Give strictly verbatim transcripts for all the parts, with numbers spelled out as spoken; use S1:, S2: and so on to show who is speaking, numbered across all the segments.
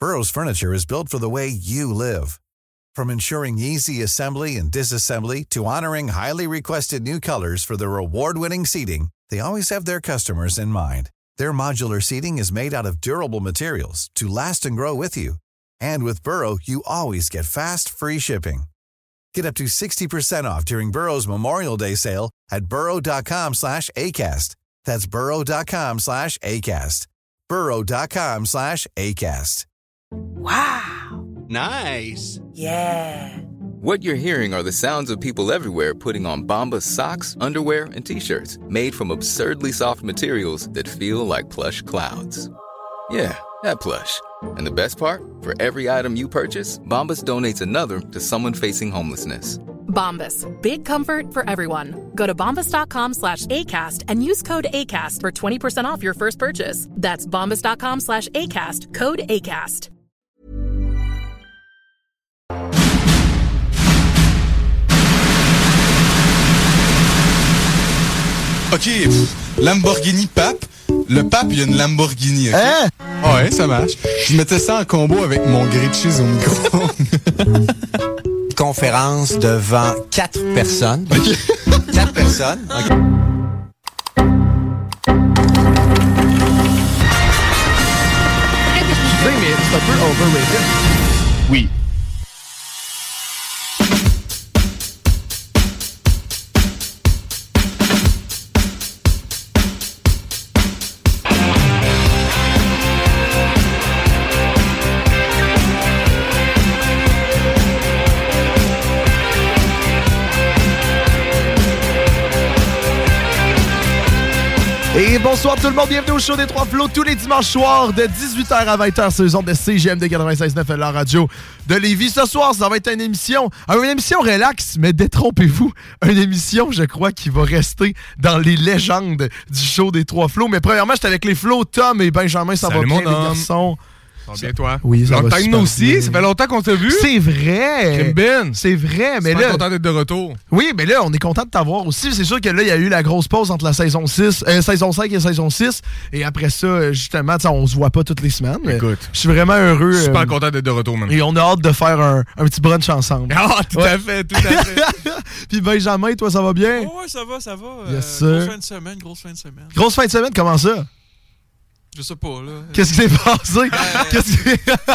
S1: Burrow's furniture is built for the way you live. From ensuring easy assembly and disassembly to honoring highly requested new colors for their award-winning seating, they always have their customers in mind. Their modular seating is made out of durable materials to last and grow with you. And with Burrow, you always get fast, free shipping. Get up to sixty percent off during Burrow's Memorial Day sale at burrow.com slash ACAST. That's burrow.com slash ACAST. burrow.com slash ACAST.
S2: Wow.
S3: Nice.
S2: Yeah.
S4: What you're hearing are the sounds of people everywhere putting on Bombas socks, underwear, and T-shirts made from absurdly soft materials that feel like plush clouds. Yeah, that plush. And the best part? For every item you purchase, Bombas donates another to someone facing homelessness.
S5: Bombas. Big comfort for everyone. Go to bombas.com slash ACAST and use code ACAST for twenty percent off your first purchase. That's bombas.com slash ACAST. Code ACAST.
S6: OK, Lamborghini Pape. Le Pape, il y a une Lamborghini. Okay?
S7: Hein?
S6: Ouais, ça marche. Je mettais ça en combo avec mon grilled cheese au micro.
S7: Conférence devant quatre personnes.
S6: Okay.
S7: Quatre personnes. Okay.
S8: Tu sais, mais c'est un peu overrated. Oui. Et bonsoir tout le monde, bienvenue au show des Trois Flots tous les dimanches soirs de dix-huit heures à vingt heures sur les ondes de C G M D quatre-vingt-seize neuf, la radio de Lévis. Ce soir, ça va être une émission, une émission relax, mais détrompez-vous, une émission, je crois, qui va rester dans les légendes du show des Trois Flots. Mais premièrement, j'étais avec les Flots, Tom et Benjamin, ça
S9: Salut
S8: va bien les
S9: homme.
S8: garçons?
S9: Ça va bien toi?
S8: Oui, ça
S9: Long
S8: va
S9: time
S8: super
S9: no see,
S8: bien.
S9: ça fait longtemps qu'on t'a vu.
S8: C'est vrai!
S9: Ben,
S8: c'est vrai, mais
S9: super
S8: là...
S9: content d'être de retour.
S8: Oui, mais là, on est content de t'avoir aussi. C'est sûr que là, il y a eu la grosse pause entre la saison six, euh, saison cinq et saison six. Et après ça, justement, on se voit pas toutes les semaines.
S9: Écoute.
S8: Je suis vraiment heureux.
S9: Super
S8: euh,
S9: content d'être de retour, man.
S8: Et on a hâte de faire un, un petit brunch ensemble.
S9: Ah, tout
S8: ouais.
S9: à fait, tout à fait.
S8: Puis Benjamin, toi, ça va bien?
S10: Oh, ouais, ça va, ça va.
S8: Yes,
S10: euh,
S8: sir.
S10: grosse fin de semaine, grosse fin de semaine.
S8: Grosse fin de semaine, comment ça?
S10: Je sais pas, là.
S8: Qu'est-ce qui s'est passé?
S10: Euh,
S8: Qu'est-ce que...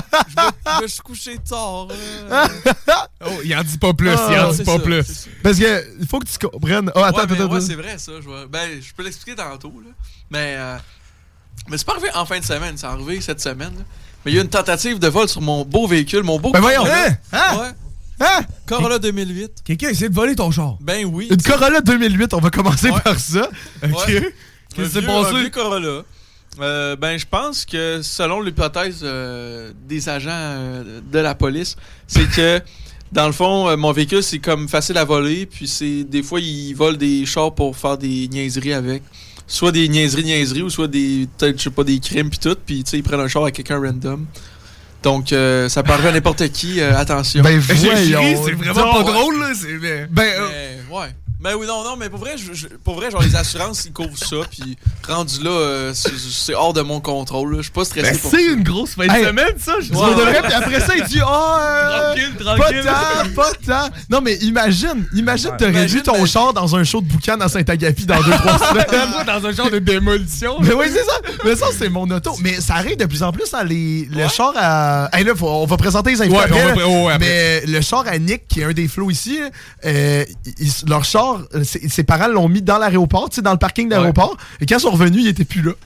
S10: je me suis couché tard, là.
S9: Oh, il en dit pas plus,
S8: Ah,
S9: il en
S10: c'est
S9: dit pas
S10: ça,
S9: plus.
S10: c'est ça.
S8: Parce que il faut que tu comprennes... Oh, attends,
S10: ouais, mais,
S8: attends,
S10: ouais,
S8: attends.
S10: c'est vrai, ça. Je, vais... ben, je peux l'expliquer tantôt, là. Mais, euh... mais c'est pas arrivé en fin de semaine, c'est arrivé cette semaine, là. Mais il y a une tentative de vol sur mon beau véhicule, mon beau
S8: Ben voyons!
S10: Corolla.
S8: Hein? Hein?
S10: Ouais.
S8: Hein?
S10: Corolla deux mille huit.
S9: Quelqu'un essaie de voler ton char.
S10: Ben oui.
S8: Une Corolla deux mille huit, on va commencer
S10: Ouais.
S8: par ça. OK.
S10: Ouais.
S9: Qu'est-ce qui s'est
S10: Un vieux-
S9: passé?
S10: un vieux Corolla. Euh, ben, je pense que selon l'hypothèse euh, des agents euh, de la police, c'est que dans le fond, euh, mon véhicule c'est comme facile à voler, puis c'est des fois ils volent des chars pour faire des niaiseries avec, soit des niaiseries niaiseries ou soit des peut-être je sais pas des crimes puis tout, puis tu sais ils prennent un char à quelqu'un random. Donc euh, ça peut arriver à n'importe qui, euh, attention.
S8: Ben
S9: J'ai
S8: voyons.
S9: ri, c'est vraiment pas
S10: ouais.
S9: drôle, là. C'est... Mais...
S8: Ben, euh,
S10: Mais, ouais. Ben oui, non, non, mais pour vrai, je, je- pour vrai genre les assurances, ils couvrent ça, puis rendu là, euh, c'est, c'est hors de mon contrôle, là. Je suis pas stressé
S9: Ben,
S10: pour
S9: c'est
S10: ça.
S9: une grosse fin de
S8: Hey.
S9: semaine, ça. Je
S8: Pour de vrai, puis après ça, il dit « Ah, euh,
S9: Tranquille,
S8: pas
S9: tranquille.
S8: tant, pas tant. » Non, mais imagine, imagine
S9: Ouais.
S8: t'aurais
S10: Imagine,
S8: vu ton
S10: ben-
S8: char dans un show de boucan à Saint-Agapi dans deux trois semaines.
S9: Moi, dans un genre de démolition.
S8: Mais oui, c'est ça. Mais ça, c'est mon auto. Mais ça arrive de plus en plus dans les, le
S10: Ouais.
S8: char à... Hey, là, faut- on va présenter les infos
S9: Ouais,
S8: après,
S9: on va
S8: là.
S9: pré- oh, ouais, après.
S8: Mais le char à Nick, qui est un des flots ici, euh, ils- leur char, euh, ses ses parents l'ont mis dans l'aéroport, tu sais, dans le parking d'aéroport. Et quand ils sont revenus, il était plus là.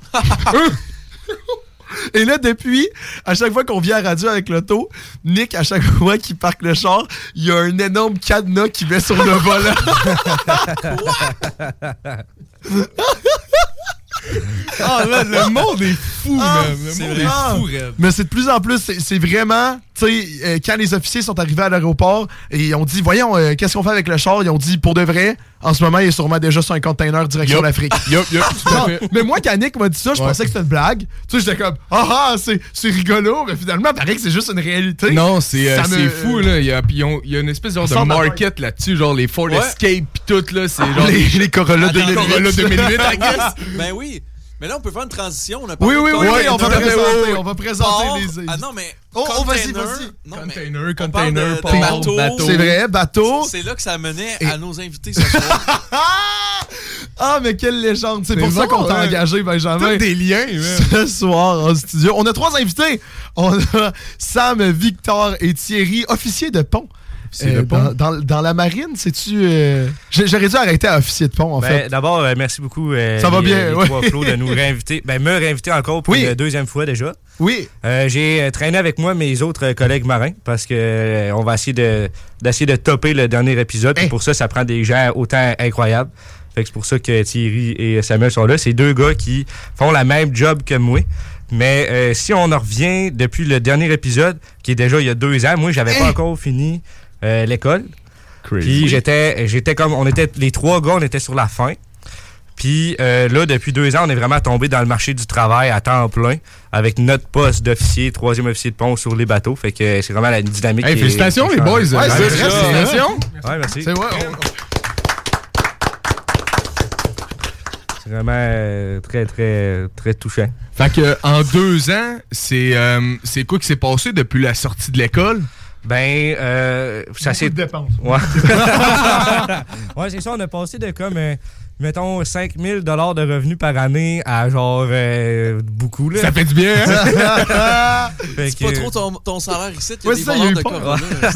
S8: Et là, depuis, à chaque fois qu'on vient à la radio avec l'auto, Nick, à chaque fois qu'il parque le char, il y a un énorme cadenas qui met sur le volant.
S9: Ah, man, le monde est fou,
S8: Ah,
S9: man. Le
S10: c'est
S9: monde
S10: vrai.
S9: est
S8: Ah.
S9: fou, raide.
S8: Mais c'est de plus en plus, c'est, c'est vraiment, tu sais, euh, quand les officiers sont arrivés à l'aéroport et ils ont dit, voyons, euh, qu'est-ce qu'on fait avec le char? Ils ont dit, pour de vrai, en ce moment, il est sûrement déjà sur un container direction
S9: Yup.
S8: l'Afrique.
S9: Yup, yup, tout à
S8: Non,
S9: fait.
S8: mais moi, quand Nick m'a dit ça, je
S9: Ouais.
S8: pensais que c'était une blague. Tu sais, j'étais comme, ah ah, c'est, c'est rigolo, mais finalement, paraît que c'est juste une réalité.
S9: Non, c'est, euh,
S8: Ça
S9: c'est
S8: me-
S9: fou, là. Il y a, puis ils ont- il y a une espèce genre de
S8: Sort de la
S9: market là-dessus, genre les Ford
S10: Ouais.
S9: Escape pis tout, là. C'est genre
S8: Les, les Corolla
S10: Attends,
S8: deux mille huit.
S9: Corolla deux mille huit, I guess.
S10: Ben oui. Mais là, on peut faire une transition. On a
S8: Oui, oui, oui,
S10: oui,
S8: on va présenter, on va présenter les...
S10: Ah non, mais...
S8: Oh, oh vas-y,
S10: container,
S8: vas-y.
S10: non,
S9: Container,
S10: mais
S9: container,
S10: on parle de,
S9: port,
S10: de bateau.
S9: bateau.
S8: C'est vrai, bateau.
S10: C'est là que ça menait
S8: Et...
S10: à nos invités ce soir.
S8: Ah, mais quelle légende. C'est
S9: C'est
S8: pour ça
S9: bon,
S8: qu'on t'a
S9: hein?
S8: engagé, Benjamin.
S9: Tous des liens, man.
S8: Ce soir en studio. On a trois invités. On a Sam, Victor et Thierry, officiers de pont.
S9: Officier
S8: Euh,
S9: de pont.
S8: Dans, dans, dans la marine, sais-tu... Euh... j'ai- J'aurais dû arrêter à officier de pont, en
S3: Ben,
S8: fait.
S3: D'abord, euh, merci beaucoup, euh,
S8: Ça va
S3: les,
S8: bien,
S3: les
S8: ouais.
S3: trois flots, de nous réinviter. Ben, me réinviter encore pour
S8: Oui.
S3: une deuxième fois déjà.
S8: Oui.
S3: Euh, J'ai euh, traîné avec moi mes autres euh, collègues marins parce que euh, on va essayer de d'essayer de topper le dernier épisode.
S8: Hey.
S3: Et pour ça, ça prend des gens autant incroyables. Fait que c'est pour ça que Thierry et Samuel sont là. C'est deux gars qui font la même job que moi. Mais euh, si on en revient depuis le dernier épisode, qui est déjà il y a deux ans, moi, j'avais
S8: Hey.
S3: pas encore fini euh, l'école.
S9: Crazy.
S3: Puis j'étais j'étais comme on était les trois gars, on était sur la fin. Puis euh, là, depuis deux ans, on est vraiment tombé dans le marché du travail à temps plein avec notre poste d'officier, troisième officier de pont sur les bateaux. Fait que c'est vraiment la dynamique.
S9: Hey,
S3: qui est-
S9: félicitations,
S3: qui
S9: les
S3: change.
S9: boys.
S8: Ouais,
S9: Euh,
S8: c'est vrai,
S9: ça,
S8: félicitations.
S3: Ouais, merci.
S8: C'est vrai. on-
S3: C'est vraiment euh, très, très, très touchant.
S9: Fait que en deux ans, c'est euh, c'est quoi qui s'est passé depuis la sortie de l'école?
S3: Ben, euh, ça s'est.
S8: dépenses.
S3: Ouais. Ouais, c'est ça. On a passé de comme, euh, mettons, cinq mille dollars de revenus par année à genre euh, beaucoup. Là.
S9: Ça fait du bien, hein?
S3: Fait
S10: C'est
S3: que-
S10: pas trop ton, ton salaire ici. Il y a
S8: Ouais,
S10: des
S8: ça, il y a
S10: voleurs
S8: eu
S10: de
S8: peur.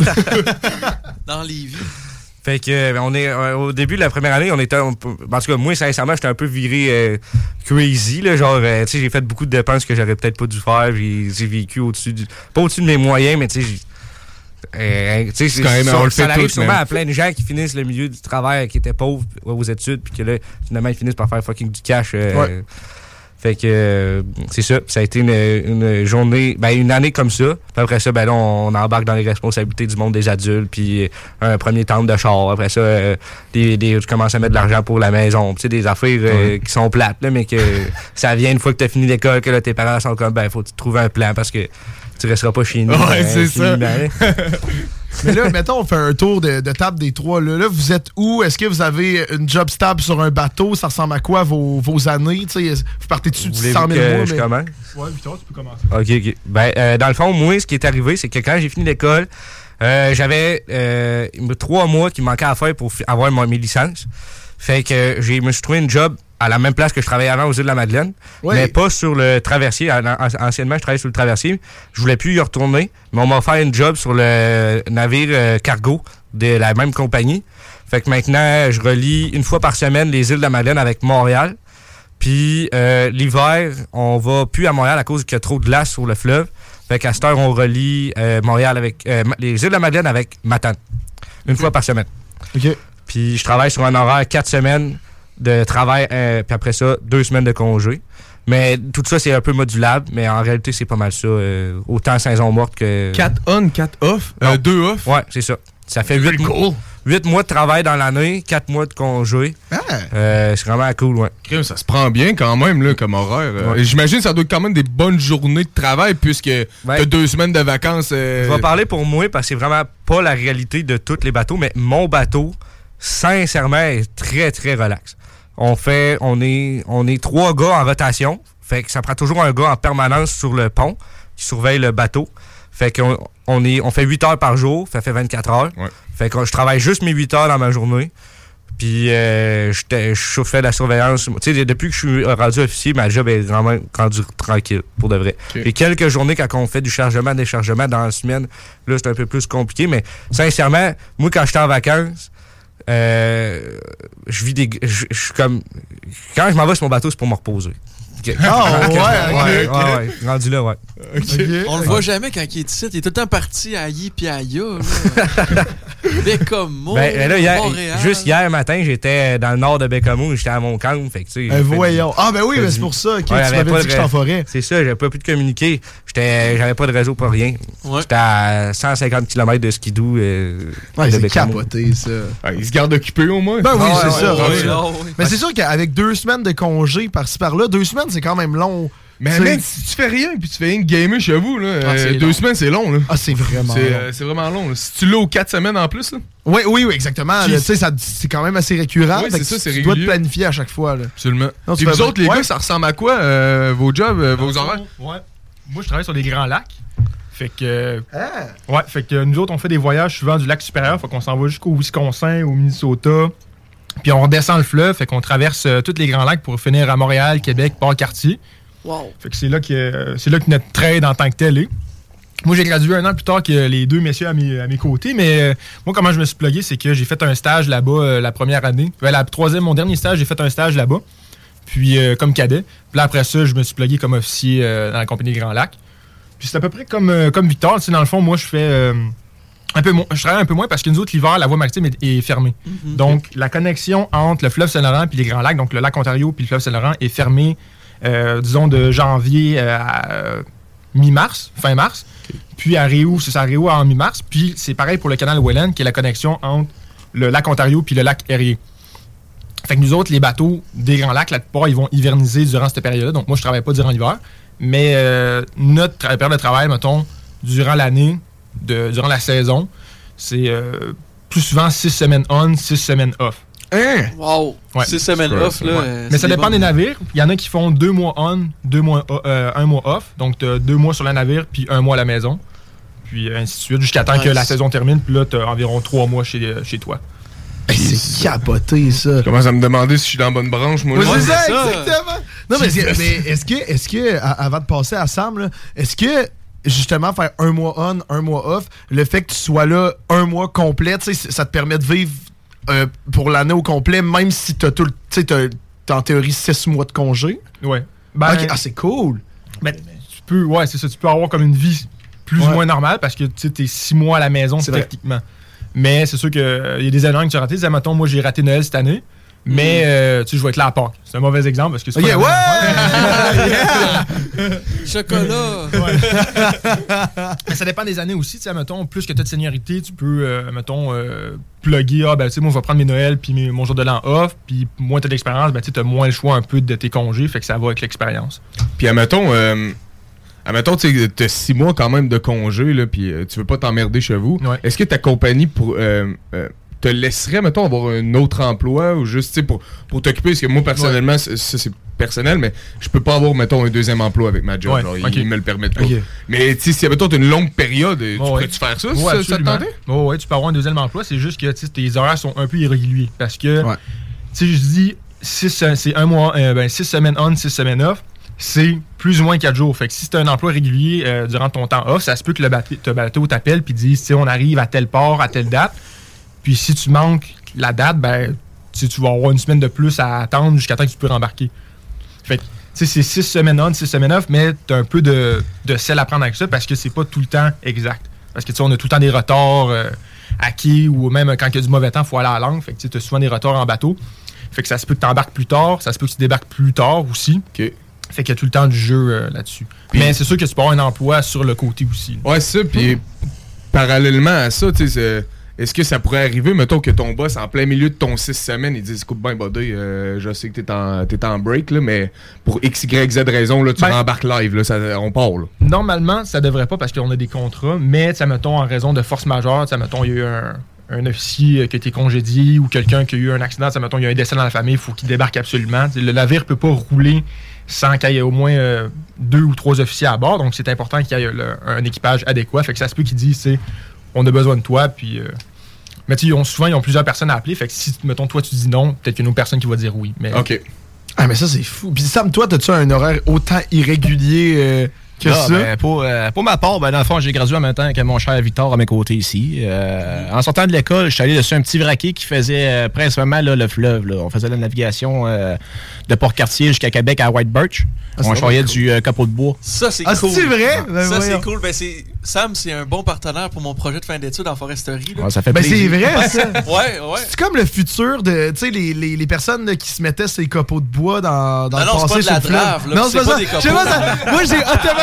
S10: Corona. Dans les vies.
S3: Fait que euh, on est euh, au début de la première année, on était un peu- en tout cas moi sincèrement, j'étais un peu viré euh, crazy là, genre euh, tu sais, j'ai fait beaucoup de dépenses que j'aurais peut-être pas dû faire, j'ai j'ai vécu au-dessus du pas au-dessus de mes moyens, mais tu sais j'ai- euh, tu sais, c'est
S9: quand même,
S3: ça,
S9: on le
S3: ça
S9: fait
S3: arrive
S9: tous,
S3: sûrement
S9: man.
S3: à plein de gens qui finissent le milieu du travail, qui étaient pauvres aux études, puis que là, finalement, ils finissent par faire fucking du cash. euh,
S8: Ouais.
S3: Fait que euh, c'est ça. Ça a été une, une journée, ben une année comme ça. Puis après ça, ben là, on embarque dans les responsabilités du monde des adultes. Puis un premier temps de char. Après ça, euh, des, des, tu commences à mettre de l'argent pour la maison. Puis tu sais, des affaires euh,
S9: Ouais.
S3: qui sont plates, là, mais que ça vient une fois que tu as fini l'école, que là, tes parents sont comme, ben, faut que tu trouves un plan parce que tu resteras pas chez nous.
S9: Ouais,
S3: ben,
S9: c'est ça.
S3: infiniment, là.
S8: Mais là, mettons, on fait un tour de, de table des trois. Là, Là, vous êtes où? Est-ce que vous avez une job stable sur un bateau? Ça ressemble à quoi vos, vos années? Tu sais, vous partez dessus de
S3: Voulez-vous
S8: cent mille
S3: que
S8: mois?
S3: je
S8: mais-
S3: commence?
S8: Ouais, Victor, tu peux commencer.
S3: OK, OK. Ben, euh, dans le fond, moi, ce qui est arrivé, c'est que quand j'ai fini l'école, euh, j'avais euh, trois mois qui manquaient à faire pour fi- avoir mon- mes licences. Fait que j'ai me suis trouvé une job à la même place que je travaillais avant aux îles de la Madeleine,
S8: Oui.
S3: mais pas sur le traversier. An- an- Anciennement, je travaillais sur le traversier. Je voulais plus y retourner, mais on m'a offert une job sur le navire euh, cargo de la même compagnie. Fait que maintenant, je relie une fois par semaine les îles de la Madeleine avec Montréal. Puis euh, l'hiver, on va plus à Montréal à cause qu'il y a trop de glace sur le fleuve. Fait qu'à cette heure, on relie euh, Montréal avec euh, les îles de la Madeleine avec Matane. Une fois par semaine.
S8: OK.
S3: Puis je travaille sur un horaire quatre semaines de travail, euh, puis après ça, deux semaines de congé. Mais tout ça, c'est un peu modulable, mais en réalité, c'est pas mal ça. euh, autant saison morte que...
S9: quatre on, quatre off,
S3: Non.
S9: euh, deux off.
S3: Ouais, c'est ça. Ça fait huit mois, huit mois de travail dans l'année, quatre mois de congé.
S8: Ah.
S3: Euh, c'est vraiment cool, ouais.
S9: Crime, ça se prend bien quand même là, comme horaire. Euh,
S3: Ouais.
S9: et J'imagine que ça doit être quand même des bonnes journées de travail puisque t'as deux semaines de vacances. euh,
S3: Je vais parler pour moi parce que c'est vraiment pas la réalité de tous les bateaux, mais mon bateau, sincèrement, est très, très relax. On fait, on est, on est trois gars en rotation. Fait que ça prend toujours un gars en permanence sur le pont qui surveille le bateau. Fait qu'on on est, on fait huit heures par jour, ça fait vingt-quatre heures.
S9: Ouais.
S3: Fait que je travaille juste mes huit heures dans ma journée. Puis euh, j'étais- je fais de la surveillance. Tu sais, depuis que je suis rendu officier, ma job est vraiment rendue tranquille, pour de vrai.
S9: Ok.
S3: Et quelques journées, quand on fait du chargement, déchargement dans la semaine, là, c'est un peu plus compliqué. Mais sincèrement, moi, quand j'étais en vacances, euh, je vis des... Je je suis comme... Quand je m'en vais sur mon bateau, c'est pour me reposer. Ok.
S8: Ah, ouais,
S3: Ok,
S8: ok,
S3: ouais,
S8: ok.
S3: ouais, ouais, rendu là, ouais.
S8: OK.
S10: On le voit jamais quand il est ici. Il est tout le temps parti à Yi puis à Ya. là. Bécomo,
S3: Ben, là, hier,
S10: Montréal.
S3: juste hier matin, j'étais dans le nord de Bécomo, j'étais à Montcalm, fait que, tu sais...
S8: Euh,
S3: j'ai fait
S8: voyons.
S3: du-
S8: Ah, ben oui,
S3: fait
S8: mais
S3: du-
S8: c'est pour ça que
S3: Ouais,
S8: tu
S3: j'avais
S8: m'avais
S3: pas
S8: dit
S3: de
S8: que j'étais en
S3: ré-
S8: forêt.
S3: C'est ça, j'avais pas pu de communiquer. J'étais, j'avais pas de réseau pour rien.
S10: Ouais.
S3: J'étais à cent cinquante kilomètres de Skidoo. Euh,
S8: Ouais,
S3: de
S8: c'est
S3: Bécamo.
S8: capoté, ça.
S9: Ah, ils se gardent occupés au moins.
S8: Ben oui,
S3: Ah,
S8: c'est
S3: ouais,
S8: ça.
S3: ouais,
S8: ouais.
S3: ouais.
S10: Ah, oui.
S8: Mais c'est sûr qu'avec deux semaines de congé par-ci par-là, deux semaines, c'est quand même long
S9: Mais
S8: C'est-
S9: man, si tu fais rien puis tu fais rien que gamer chez vous, là,
S10: Ah, c'est
S9: euh, deux
S10: long.
S9: semaines, c'est long. Là.
S8: Ah, c'est vraiment
S9: C'est
S8: long.
S9: euh, c'est vraiment long. Là. Si tu l'as aux quatre semaines en plus, là.
S8: Oui, oui, oui, exactement.
S9: Puis-
S8: là, tu sais, ça- c'est quand même assez récurrent.
S9: Oui,
S8: fait
S9: c'est
S8: que
S9: ça, c'est
S8: tu dois te
S9: régulier.
S8: planifier à chaque fois. Là.
S9: Absolument.
S8: Non, tu
S9: Puis
S8: fais-
S9: vous autres, les
S8: ouais.
S9: gars, ça ressemble à quoi, euh, vos jobs, euh, vos horaires?
S11: Ouais. Moi, je travaille sur des grands lacs. Fait que.
S8: Ah.
S11: Ouais, fait que nous autres, on fait des voyages souvent du lac supérieur. Fait qu'on s'en va jusqu'au Wisconsin, au Minnesota. Puis on redescend le fleuve. Fait qu'on traverse euh, tous les grands lacs pour finir à Montréal, Québec, Port-Cartier.
S10: Wow.
S11: Fait que c'est là que, euh, c'est là que notre trade en tant que tel est. Moi, j'ai gradué un an plus tard que les deux messieurs à mes, à mes côtés, mais euh, moi, comment je me suis plugué, c'est que j'ai fait un stage là-bas euh, la première année. Ouais, la troisième, mon dernier stage, j'ai fait un stage là-bas, puis euh, comme cadet. Puis là, après ça, je me suis plugué comme officier euh, dans la compagnie Grand Lac. Puis c'est à peu près comme, euh, comme Victor. Tu sais, dans le fond, moi, je fais euh, un peu moins. Je travaille un peu moins parce que nous autres, l'hiver, la voie maritime est, est fermée.
S10: Mhm.
S11: Donc, la connexion entre le fleuve Saint-Laurent et les Grands Lacs, donc le lac Ontario puis le fleuve Saint-Laurent, est fermée, euh, disons, de janvier euh, à euh, mi-mars, fin mars. Puis à Réau, c'est ça, à Réau en mi-mars. Puis c'est pareil pour le canal Welland, qui est la connexion entre le lac Ontario puis le lac Erie. Fait que nous autres, les bateaux des Grands Lacs, la plupart, ils vont hiverniser durant cette période-là. Donc moi, je travaille pas durant l'hiver. Mais euh, notre tra- période de travail, mettons, durant l'année, de, durant la saison, c'est euh, plus souvent six semaines on, six semaines off.
S8: Hein?
S10: Wow.
S11: Ouais.
S10: Six semaines
S11: Ouais.
S10: off, là.
S11: Ouais.
S10: euh,
S11: Mais
S10: c'est
S11: ça dépend
S10: bon.
S11: des navires. Il y en a qui font deux mois on, deux mois, o- euh, un mois off. Donc, tu as deux mois sur le navire, puis un mois à la maison. Puis ainsi de suite, jusqu'à temps
S10: Ouais,
S11: que la
S10: c'est-
S11: saison termine. Puis là, tu as environ trois mois chez, euh, chez toi.
S8: Hey, c'est capoté, ça.
S9: Je commence à me demander si je suis dans la bonne branche, moi.
S8: Ouais,
S9: là.
S8: c'est ça,
S10: c'est ça.
S8: exactement. Non, mais, c'est- mais est-ce que, est-ce que, à- avant de passer à Sam, là, est-ce que, justement, faire un mois on, un mois off, le fait que tu sois là un mois complet, tu sais, c- ça te permet de vivre euh, pour l'année au complet, même si t'as tout le. Tu sais, t'as, t'as en théorie six mois de congé?
S11: Ouais. Ben,
S8: Ok, ah, c'est cool.
S11: ben, tu peux, ouais, c'est ça. Tu peux avoir comme une vie plus
S8: Ouais.
S11: ou moins normale parce que tu es six mois à la maison,
S8: C'est vrai.
S11: techniquement. Mais c'est sûr qu'il y a des années que tu as raté. Mettons, moi, j'ai raté Noël cette année. Mais euh, tu sais, je vais être là à Pâques. C'est un mauvais exemple parce que c'est
S8: Ok,
S11: pas la
S8: ouais!
S11: même-
S10: Chocolat.
S11: Mais ça dépend des années aussi. Tu sais, mettons, plus que tu as de seniorité, tu peux, euh, mettons, euh, plugger. Ah, ben, tu sais, moi, je vais prendre mes Noëls puis mes- mon jour de l'an off. Puis, moins tu as d'expérience, ben, tu as moins le choix un peu de tes congés. Fait que ça va avec l'expérience.
S9: Puis, admettons, euh, admettons, tu sais, t'as six mois quand même de congé, là, puis euh, tu veux pas t'emmerder chez vous.
S11: Ouais.
S9: Est-ce que ta compagnie pour, euh, euh, te laisserait, mettons, avoir un autre emploi ou juste, tu sais, pour, pour t'occuper? Parce que moi, personnellement, ça, ça, c'est personnel, mais je peux pas avoir, mettons, un deuxième emploi avec ma job.
S11: Ouais,
S9: genre,
S11: ok.
S9: Ils me le permettent pas.
S8: Ok.
S9: Mais, tu sais, si, mettons, t'as une longue période, tu
S11: Ouais,
S9: pourrais-tu faire ça?
S11: Ouais,
S9: ça, ça te
S11: absolument.
S9: tentait?
S11: Ouais, ouais, tu peux avoir un deuxième emploi. C'est juste que tu sais, tes horaires sont un peu irréguliers. Parce que,
S8: Ouais.
S11: tu sais, je dis, six, c'est un mois, euh, ben, six semaines on, six semaines off. C'est plus ou moins quatre jours. Fait que si tu as un emploi régulier euh, durant ton temps off, ça se peut que le bateau, le bateau t'appelle puis dise, tu sais, on arrive à tel port, à telle date. Puis si tu manques la date, ben, tu sais, tu vas avoir une semaine de plus à attendre jusqu'à temps que tu peux rembarquer. Fait que, tu sais, c'est six semaines on, six semaines off, mais tu as un peu de, de sel à prendre avec ça parce que c'est pas tout le temps exact. Parce que, tu sais, on a tout le temps des retards euh, à quai ou même quand il y a du mauvais temps, il faut aller à la langue. Fait que, tu as souvent des retards en bateau. Fait que ça se peut que tu embarques plus tard, ça se peut que tu débarques plus tard aussi.
S9: OK.
S11: Fait qu'il y a tout le temps du jeu euh, là-dessus.
S9: Puis-
S11: Mais c'est sûr que tu peux avoir un emploi sur le côté aussi.
S9: Ouais, c'est ça. Puis, parallèlement à ça, tu sais, c'est- est-ce que ça pourrait arriver, mettons, que ton boss, en plein milieu de ton six semaines, il dise, écoute, ben, buddy, euh, je sais que t'es en, t'es en break, là, mais pour X, Y, Z raison, là, tu
S11: Ben-
S9: rembarques live, là, ça, on part, là.
S11: Normalement, ça devrait pas parce qu'on a des contrats, mais, ça mettons, en raison de force majeure, ça mettons, il y a eu un, un officier qui a été congédié ou quelqu'un qui a eu un accident, ça mettons, il y a un décès dans la famille, il faut qu'il débarque absolument. T'sais, le navire peut pas rouler sans qu'il y ait au moins euh, deux ou trois officiers à bord, donc c'est important qu'il y ait le- un équipage adéquat. Fait que ça se peut qu'ils disent, c'est on a besoin de toi, puis. Euh, mais tu sais, ils ont souvent, ils ont plusieurs personnes à appeler, fait que si, mettons, toi, tu dis non, peut-être qu'il y a une autre personne qui va dire oui. Mais,
S9: OK.
S8: Ah, mais ça, c'est fou. Puis Sam, toi, t'as-tu un horaire autant irrégulier euh, que
S12: Ah,
S8: ça?
S12: ben, pour, euh, pour ma part, ben, dans le fond, j'ai gradué en même temps que mon cher Victor à mes côtés ici. Euh, en sortant de l'école, je suis allé dessus un petit vraquier qui faisait euh, principalement là, le fleuve. Là. On faisait la navigation euh, de Port-Cartier jusqu'à Québec à White Birch.
S8: Ah, c'est
S12: on choyait
S8: cool.
S12: du euh, capot de bois.
S10: Ça, c'est
S8: Ah,
S10: cool.
S8: c'est vrai? Ben,
S10: ça, c'est
S8: voyons.
S10: cool. Ben, c'est... Sam, c'est un bon partenaire pour mon projet de fin d'études en foresterie. Là.
S12: Ouais, ça fait
S8: Ben,
S12: plaisir.
S8: c'est vrai, ça.
S10: Ouais, ouais.
S8: C'est comme le futur de, tu sais, les, les, les personnes là, qui se mettaient ces copeaux de bois dans, dans
S10: Ah
S8: le
S10: non, c'est
S8: passé
S10: pas de
S8: sur
S10: la
S8: le fleuve.
S10: drave, là,
S8: Non,
S10: c'est
S8: c'est pas
S10: pas
S8: ça.
S10: des
S8: Je sais pas,
S10: copeaux.
S8: ça- Moi, j'ai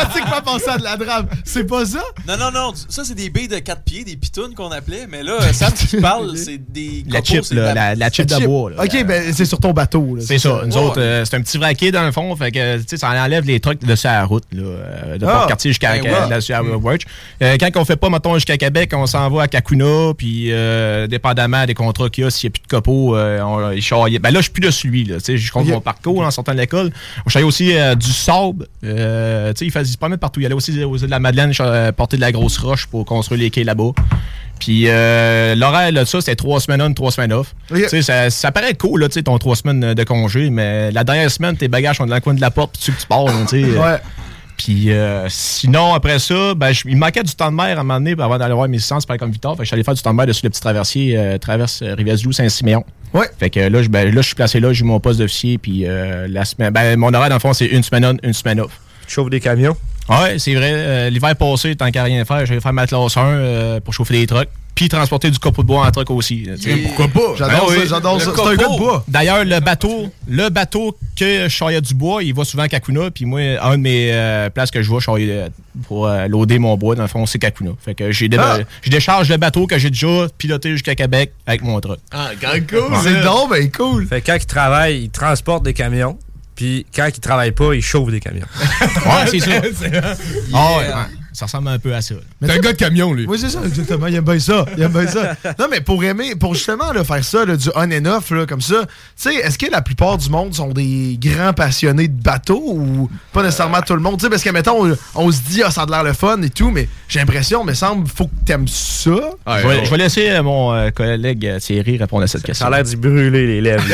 S8: automatiquement pensé à de la drame. C'est pas ça?
S10: Non, non, non. Ça, c'est des baies de quatre pieds, des pitounes qu'on appelait. Mais là, Sam, tu parles, c'est des
S12: La
S10: copeaux,
S12: chip,
S10: c'est
S12: là,
S10: de
S12: la, la chip de bois. Là.
S8: OK, ben c'est sur ton bateau. Là,
S12: c'est ça.
S8: ça.
S12: Nous
S10: Ouais.
S12: autres, euh, c'est un petit vraquier dans le fond. Fait que, tu sais, ça enlève les trucs de sur la route, là, euh, de
S8: Ah.
S12: Port-Cartier jusqu'à
S10: Ben
S12: euh,
S10: ouais.
S12: là, sur la Watch. Euh, quand on fait pas, mettons, jusqu'à Québec, on s'en va à Kakuna, puis euh, dépendamment des contrats qu'il y a, s'il n'y a plus de copeaux, euh, on, il charriait. Ben là, je suis plus de celui, là. Tu sais, je compte
S8: Ok.
S12: mon parcours en sortant de l'école. On charriait aussi euh, du sable. Euh, tu sais, il, faisait, il se promène partout. Il allait aussi aux îles de la Madeleine euh, porter de la grosse roche pour construire les quais là-bas. Puis euh, l'horaire de ça, c'était trois semaines on, trois semaines off.
S8: Okay.
S12: Tu sais, ça, ça paraît cool, là, tu sais, ton trois semaines de congé, mais la dernière semaine, tes bagages sont dans le coin de la porte, puis tu, tu pars, là, tu sais.
S8: Ouais.
S12: Puis euh, sinon, après ça, ben, je, il me manquait du temps de mer à un moment donné avant d'aller voir mes licences, pareil comme Victor. Fait que je suis allé faire du temps de mer dessus le petit traversier, euh, traverse euh, Rivière-du-Loup, Saint-Siméon.
S8: Ouais.
S12: Fait que là, je, ben, là, je suis placé là, j'ai mon poste d'officier, puis euh, la semaine, ben, mon horaire, dans le fond, c'est une semaine on, une semaine off.
S3: Tu chauffes des camions?
S12: Ouais, c'est vrai. Euh, l'hiver passé, tant qu'à rien faire, j'allais faire ma classe un euh, pour chauffer des trucks. Puis transporter du copeau de bois en truck aussi. tu sais.
S8: Pourquoi pas? J'adore
S12: Ben
S8: ça,
S12: oui.
S8: j'adore
S10: Le
S8: ça. C'est un gars de
S10: copeau.
S8: bois.
S12: D'ailleurs, le bateau, le bateau que je charriais du bois, il va souvent à Kakuna. Puis moi, un de mes euh, places que je vais charrier euh, pour euh, loader mon bois, dans le fond, c'est Kakuna. Fait que j'ai dé-
S8: Ah.
S12: je décharge le bateau que j'ai déjà piloté jusqu'à Québec avec mon truck.
S9: Ah, grand cool.
S8: C'est donc ben cool.
S3: Fait que quand il travaille, il transporte des camions. Puis quand il travaille pas, il chauffe des camions.
S12: Ouais, c'est ça. Ah ouais, ouais. Ça ressemble un peu à ça.
S9: C'est un gars de camion, lui.
S8: Oui, c'est ça, exactement. Il aime bien ça. Il aime bien ça. Non, mais pour aimer, pour justement là, faire ça, là, du on and off, là, comme ça, tu sais, est-ce que la plupart du monde sont des grands passionnés de bateaux ou pas nécessairement tout le monde? Tu sais, parce que, mettons, on, on se dit, ah, ça a l'air le fun et tout, mais j'ai l'impression, mais semble, faut que t'aimes ça.
S12: je, vais, je vais laisser euh, mon euh, collègue euh, Thierry répondre à cette question.
S3: Ça a l'air d'y brûler les lèvres.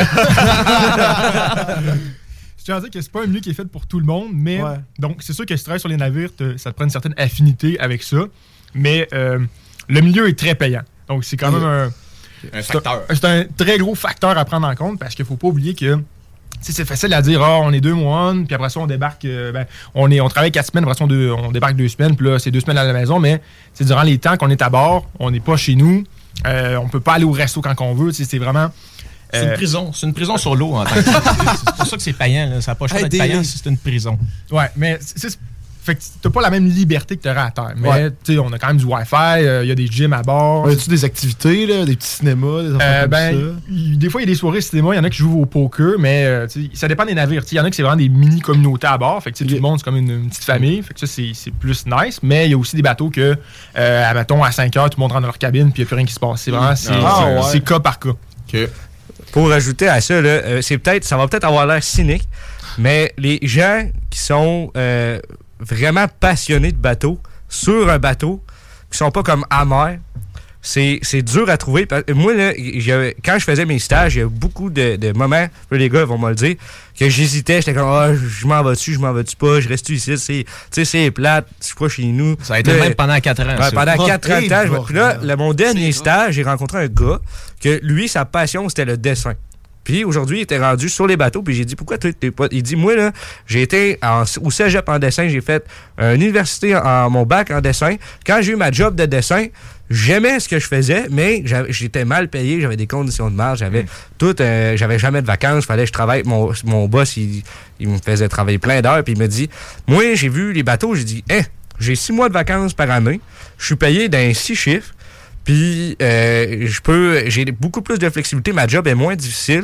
S11: Je tiens à dire que c'est pas un milieu qui est fait pour tout le monde, mais
S8: Ouais.
S11: donc c'est sûr que si tu travailles sur les navires, te- ça te prend une certaine affinité avec ça. Mais euh, le milieu est très payant. Donc c'est quand même un,
S9: Un
S11: c'est
S9: facteur.
S11: un- c'est un très gros facteur à prendre en compte parce qu'il faut pas oublier que tu sais, c'est facile à dire, ah, on est deux mois, puis après ça, on débarque, euh, ben, on, est, on travaille quatre semaines, après ça, on, deux- on débarque deux semaines, puis là, c'est deux semaines à la maison, mais c'est durant les temps qu'on est à bord, on n'est pas chez nous, euh, on peut pas aller au resto quand on veut, tu sais, c'est vraiment.
S12: C'est une
S11: euh,
S12: prison. C'est une prison sur l'eau en tant que tel. C'est pour ça que c'est payant. Là. Ça n'a pas choix d'être
S10: Hey, des-
S12: payant si c'est une prison.
S11: Ouais, mais c'est, c'est- fait que t'as pas la même liberté que t'aurais à terre. Mais
S8: Ouais.
S11: tu sais, on a quand même du Wi-Fi, il y a des gyms à bord.
S8: Y a-tu des activités, là, des petits cinémas, des affaires
S11: Euh,
S8: comme
S11: ben,
S8: ça?
S11: y- des fois, il y a des soirées cinéma, il y en a qui jouent au poker, mais euh, tu sais, ça dépend des navires. Il y en a qui c'est vraiment des mini-communautés à bord. Fait que tu sais, tout le monde, c'est comme une, une petite famille. Fait que ça, c'est, c'est plus nice. Mais il y a aussi des bateaux que, euh, admettons, à cinq heures, tout le monde rentre dans leur cabine, puis il n'y a plus rien qui se passe. C'est vraiment, c'est,
S8: Ah,
S11: c'est-
S8: ouais.
S11: c'est cas par cas.
S9: OK.
S3: Pour ajouter à ça, là, euh, c'est peut-être, ça va peut-être avoir l'air cynique, mais les gens qui sont euh, vraiment passionnés de bateau, sur un bateau, qui sont pas comme amers, c'est, c'est dur à trouver. Parce- Moi, là, j'avais- quand je faisais mes stages, il y a beaucoup de, de moments, là, les gars vont me le dire, que j'hésitais, j'étais comme, ah, je m'en vais-tu, je m'en vais-tu pas, je reste ici, c'est, tu sais, c'est plate, je suis pas chez nous.
S12: Ça a été
S3: Là,
S12: même pendant quatre ans.
S3: Ouais,
S12: ça.
S3: pendant
S8: Oh,
S3: quatre ans de
S8: hey,
S3: temps, je-
S8: bordel.
S3: puis là, le- mon dernier
S10: C'est
S3: stage, j'ai rencontré un gars que lui, sa passion, c'était le dessin. Puis aujourd'hui, il était rendu sur les bateaux, puis j'ai dit, pourquoi toi, t'es pas. Il dit, moi, là, j'ai été en- au cégep en dessin, j'ai fait euh, une université en, en- mon bac en dessin. Quand j'ai eu ma job de dessin, j'aimais ce que je faisais, mais j'avais- j'étais mal payé, j'avais des conditions de marge, j'avais tout, euh, j'avais jamais de vacances, fallait que je travaille. Mon, mon boss, il, il me faisait travailler plein d'heures, puis il me dit, moi, j'ai vu les bateaux, j'ai dit, hein, j'ai six mois de vacances par année, je suis payé d'un six chiffres. Puis, euh, je peux, j'ai beaucoup plus de flexibilité. Ma job est moins difficile.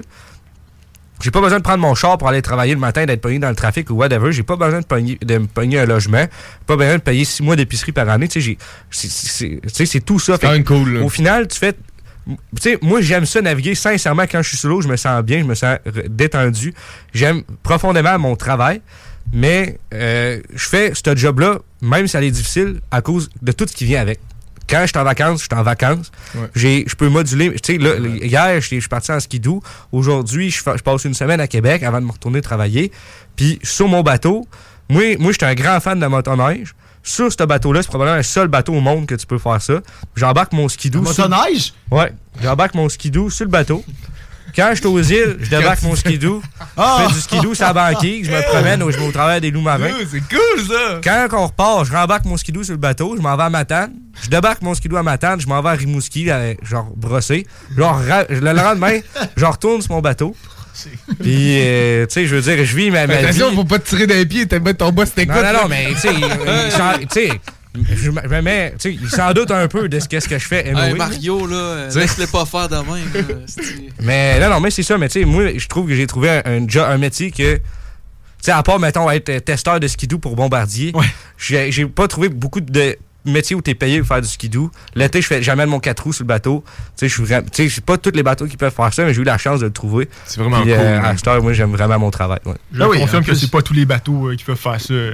S3: J'ai pas besoin de prendre mon char pour aller travailler le matin, d'être pogné dans le trafic ou whatever. J'ai pas besoin de, pogner, de me pogner un logement. Pas besoin de payer six mois d'épicerie par année. Tu sais, j'ai- c'est- c'est tu sais, c'est tout ça.
S9: C'est quand
S3: Fait
S9: même
S3: que,
S9: cool. là.
S3: au final, tu fais. Tu sais, moi, j'aime ça naviguer. Sincèrement, quand je suis sous l'eau, je me sens bien, je me sens re- détendu. J'aime profondément mon travail. Mais euh, je fais ce job-là, même si ça est difficile, à cause de tout ce qui vient avec. Quand je suis en vacances, je suis en vacances.
S9: Ouais.
S3: J'ai, je peux moduler. Tu sais, là, hier, je suis parti en skidoo. Aujourd'hui, je, fa- je passe une semaine à Québec avant de me retourner travailler. Puis, sur mon bateau, moi, moi je suis un grand fan de motoneige. Sur ce bateau-là, c'est probablement le seul bateau au monde que tu peux faire ça. J'embarque mon skidoo.
S8: Un
S3: sur-
S8: motoneige?
S3: Ouais, j'embarque mon skidoo sur le bateau. Quand je suis aux îles, je débarque mon skidoo.
S8: Ah!
S3: Je fais du skidoo sur la banquise. Je me promène, je vais au travers des loups marins.
S9: Oh, c'est cool, ça!
S3: Quand on repart, je rembarque mon skidoo sur le bateau, je m'en vais à Matane. Je débarque mon skidoo à Matane, je m'en vais à Rimouski, euh, genre brossé. Genre, ra- le lendemain, je retourne sur mon bateau. Puis, euh, tu sais, je veux dire, je vis ma, ma vie...
S9: Attention, faut pas te tirer d'un pied, t'as ton boss t'écoute.
S3: Non, non, non, mais tu sais, tu sais... Je me mets, tu sais, il s'en doute un peu de ce qu'est-ce que je fais.
S10: Hey, oui, Mario, là, laisse-le pas faire de même. Là,
S3: mais non, non, mais c'est ça. Mais tu sais, moi, je trouve que j'ai trouvé un, un, job, un métier que, tu sais, à part, mettons, être testeur de skidoo pour Bombardier, ouais. j'ai, j'ai pas trouvé beaucoup de métiers où t'es payé pour faire du skidoo. L'été, je fais jamais mon quatre roues sur le bateau. Tu sais, je suis vraiment, tu sais, c'est pas tous les bateaux qui peuvent faire ça, mais j'ai eu la chance de le trouver.
S9: C'est vraiment
S3: Puis,
S9: cool.
S3: Euh, à cette heure, moi, j'aime vraiment mon travail. Ouais.
S11: Je ah oui, confirme que plus... c'est pas tous les bateaux euh, qui peuvent faire ça.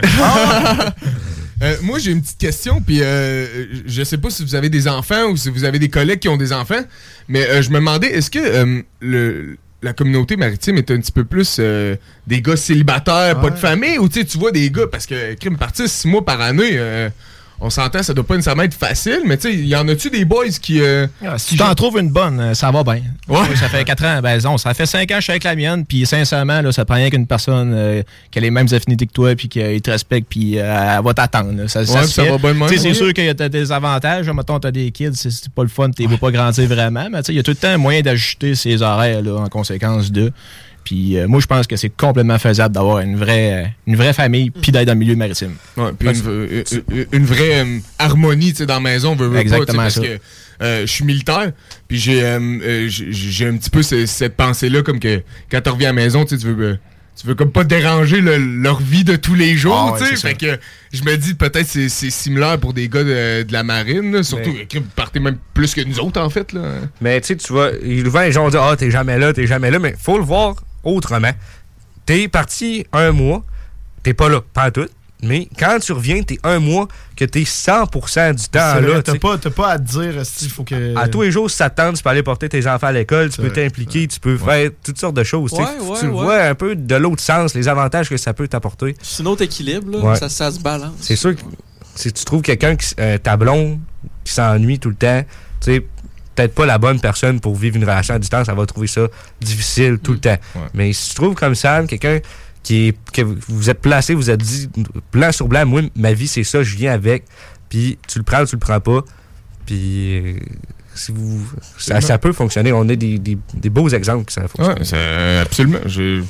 S9: Euh, moi, j'ai une petite question, puis euh, je sais pas si vous avez des enfants ou si vous avez des collègues qui ont des enfants, mais euh, je me demandais, est-ce que euh, le, la communauté maritime est un petit peu plus euh, des gars célibataires, ouais. pas de famille, ou tu vois des gars, parce que crime parti six mois par année, euh, on s'entend, ça doit pas nécessairement être facile, mais tu sais, y en a-tu des boys qui... Euh,
S12: ah, si tu t'en trouves une bonne, ça va bien. Ouais. Ça fait quatre ans, ben non, ça fait cinq ans que je suis avec la mienne, puis sincèrement, là, ça prend rien qu'une personne euh, qui a les mêmes affinités que toi, puis qui euh, te respecte, puis euh, elle va t'attendre. Ça,
S9: ouais,
S12: ça,
S9: ça va bien de même.
S12: C'est ouais. sûr qu'il y a des avantages. Mettons, t'as des kids, c'est, c'est pas le fun, tu ne vas pas grandir vraiment, mais il y a tout le temps un moyen d'ajuster ses horaires là, en conséquence de... Puis euh, moi, je pense que c'est complètement faisable d'avoir une vraie, une vraie famille puis d'être dans le milieu maritime.
S9: Ouais, puis une, une, une vraie euh, harmonie dans la maison, veut, veut
S12: exactement
S9: pas, parce
S12: ça.
S9: que euh, je suis militaire, puis j'ai, euh, j'ai, j'ai un petit peu ce, cette pensée-là, comme que quand tu reviens à la maison, tu veux... Euh, tu veux comme pas déranger le, leur vie de tous les jours, tu sais. Ah ouais, fait que je me dis peut-être c'est c'est similaire pour des gars de, de la marine, là, surtout mais... vous partez même plus que nous autres en fait là.
S3: Mais tu sais, tu vois, souvent les gens disent ah t'es jamais là, t'es jamais là, mais faut le voir autrement. T'es parti un mois, t'es pas là, pas tout. Mais quand tu reviens, t'es un mois que t'es cent pour cent du temps
S8: c'est
S3: là.
S8: Vrai, t'as, pas, t'as pas à te dire il faut que.
S3: À tous les jours, si ça te tente, tu peux aller porter tes enfants à l'école, tu c'est peux vrai. t'impliquer, ouais. tu peux ouais. faire toutes sortes de choses.
S10: Ouais, ouais,
S3: tu le
S10: ouais.
S3: vois un peu de l'autre sens, les avantages que ça peut t'apporter.
S10: C'est un autre équilibre, là, ouais. ça, ça se balance.
S3: C'est sûr que si tu trouves quelqu'un, qui, un tablon, qui s'ennuie tout le temps, tu sais, peut-être pas la bonne personne pour vivre une relation à distance, elle va trouver ça difficile tout mmh. le temps. Ouais. Mais si tu trouves comme Sam, quelqu'un qui est, que vous êtes placé, vous êtes dit blanc sur blanc, moi, ma vie, c'est ça, je viens avec, puis tu le prends ou tu le prends pas, puis euh, si vous, ça, ça peut fonctionner. On a des, des, des beaux exemples que ça fonctionne.
S9: Ouais, c'est, absolument. Je...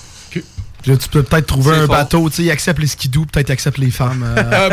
S8: Là, tu peux peut-être trouver c'est un fort. bateau, tu sais, il accepte les skidoo, peut-être il accepte les femmes. Euh...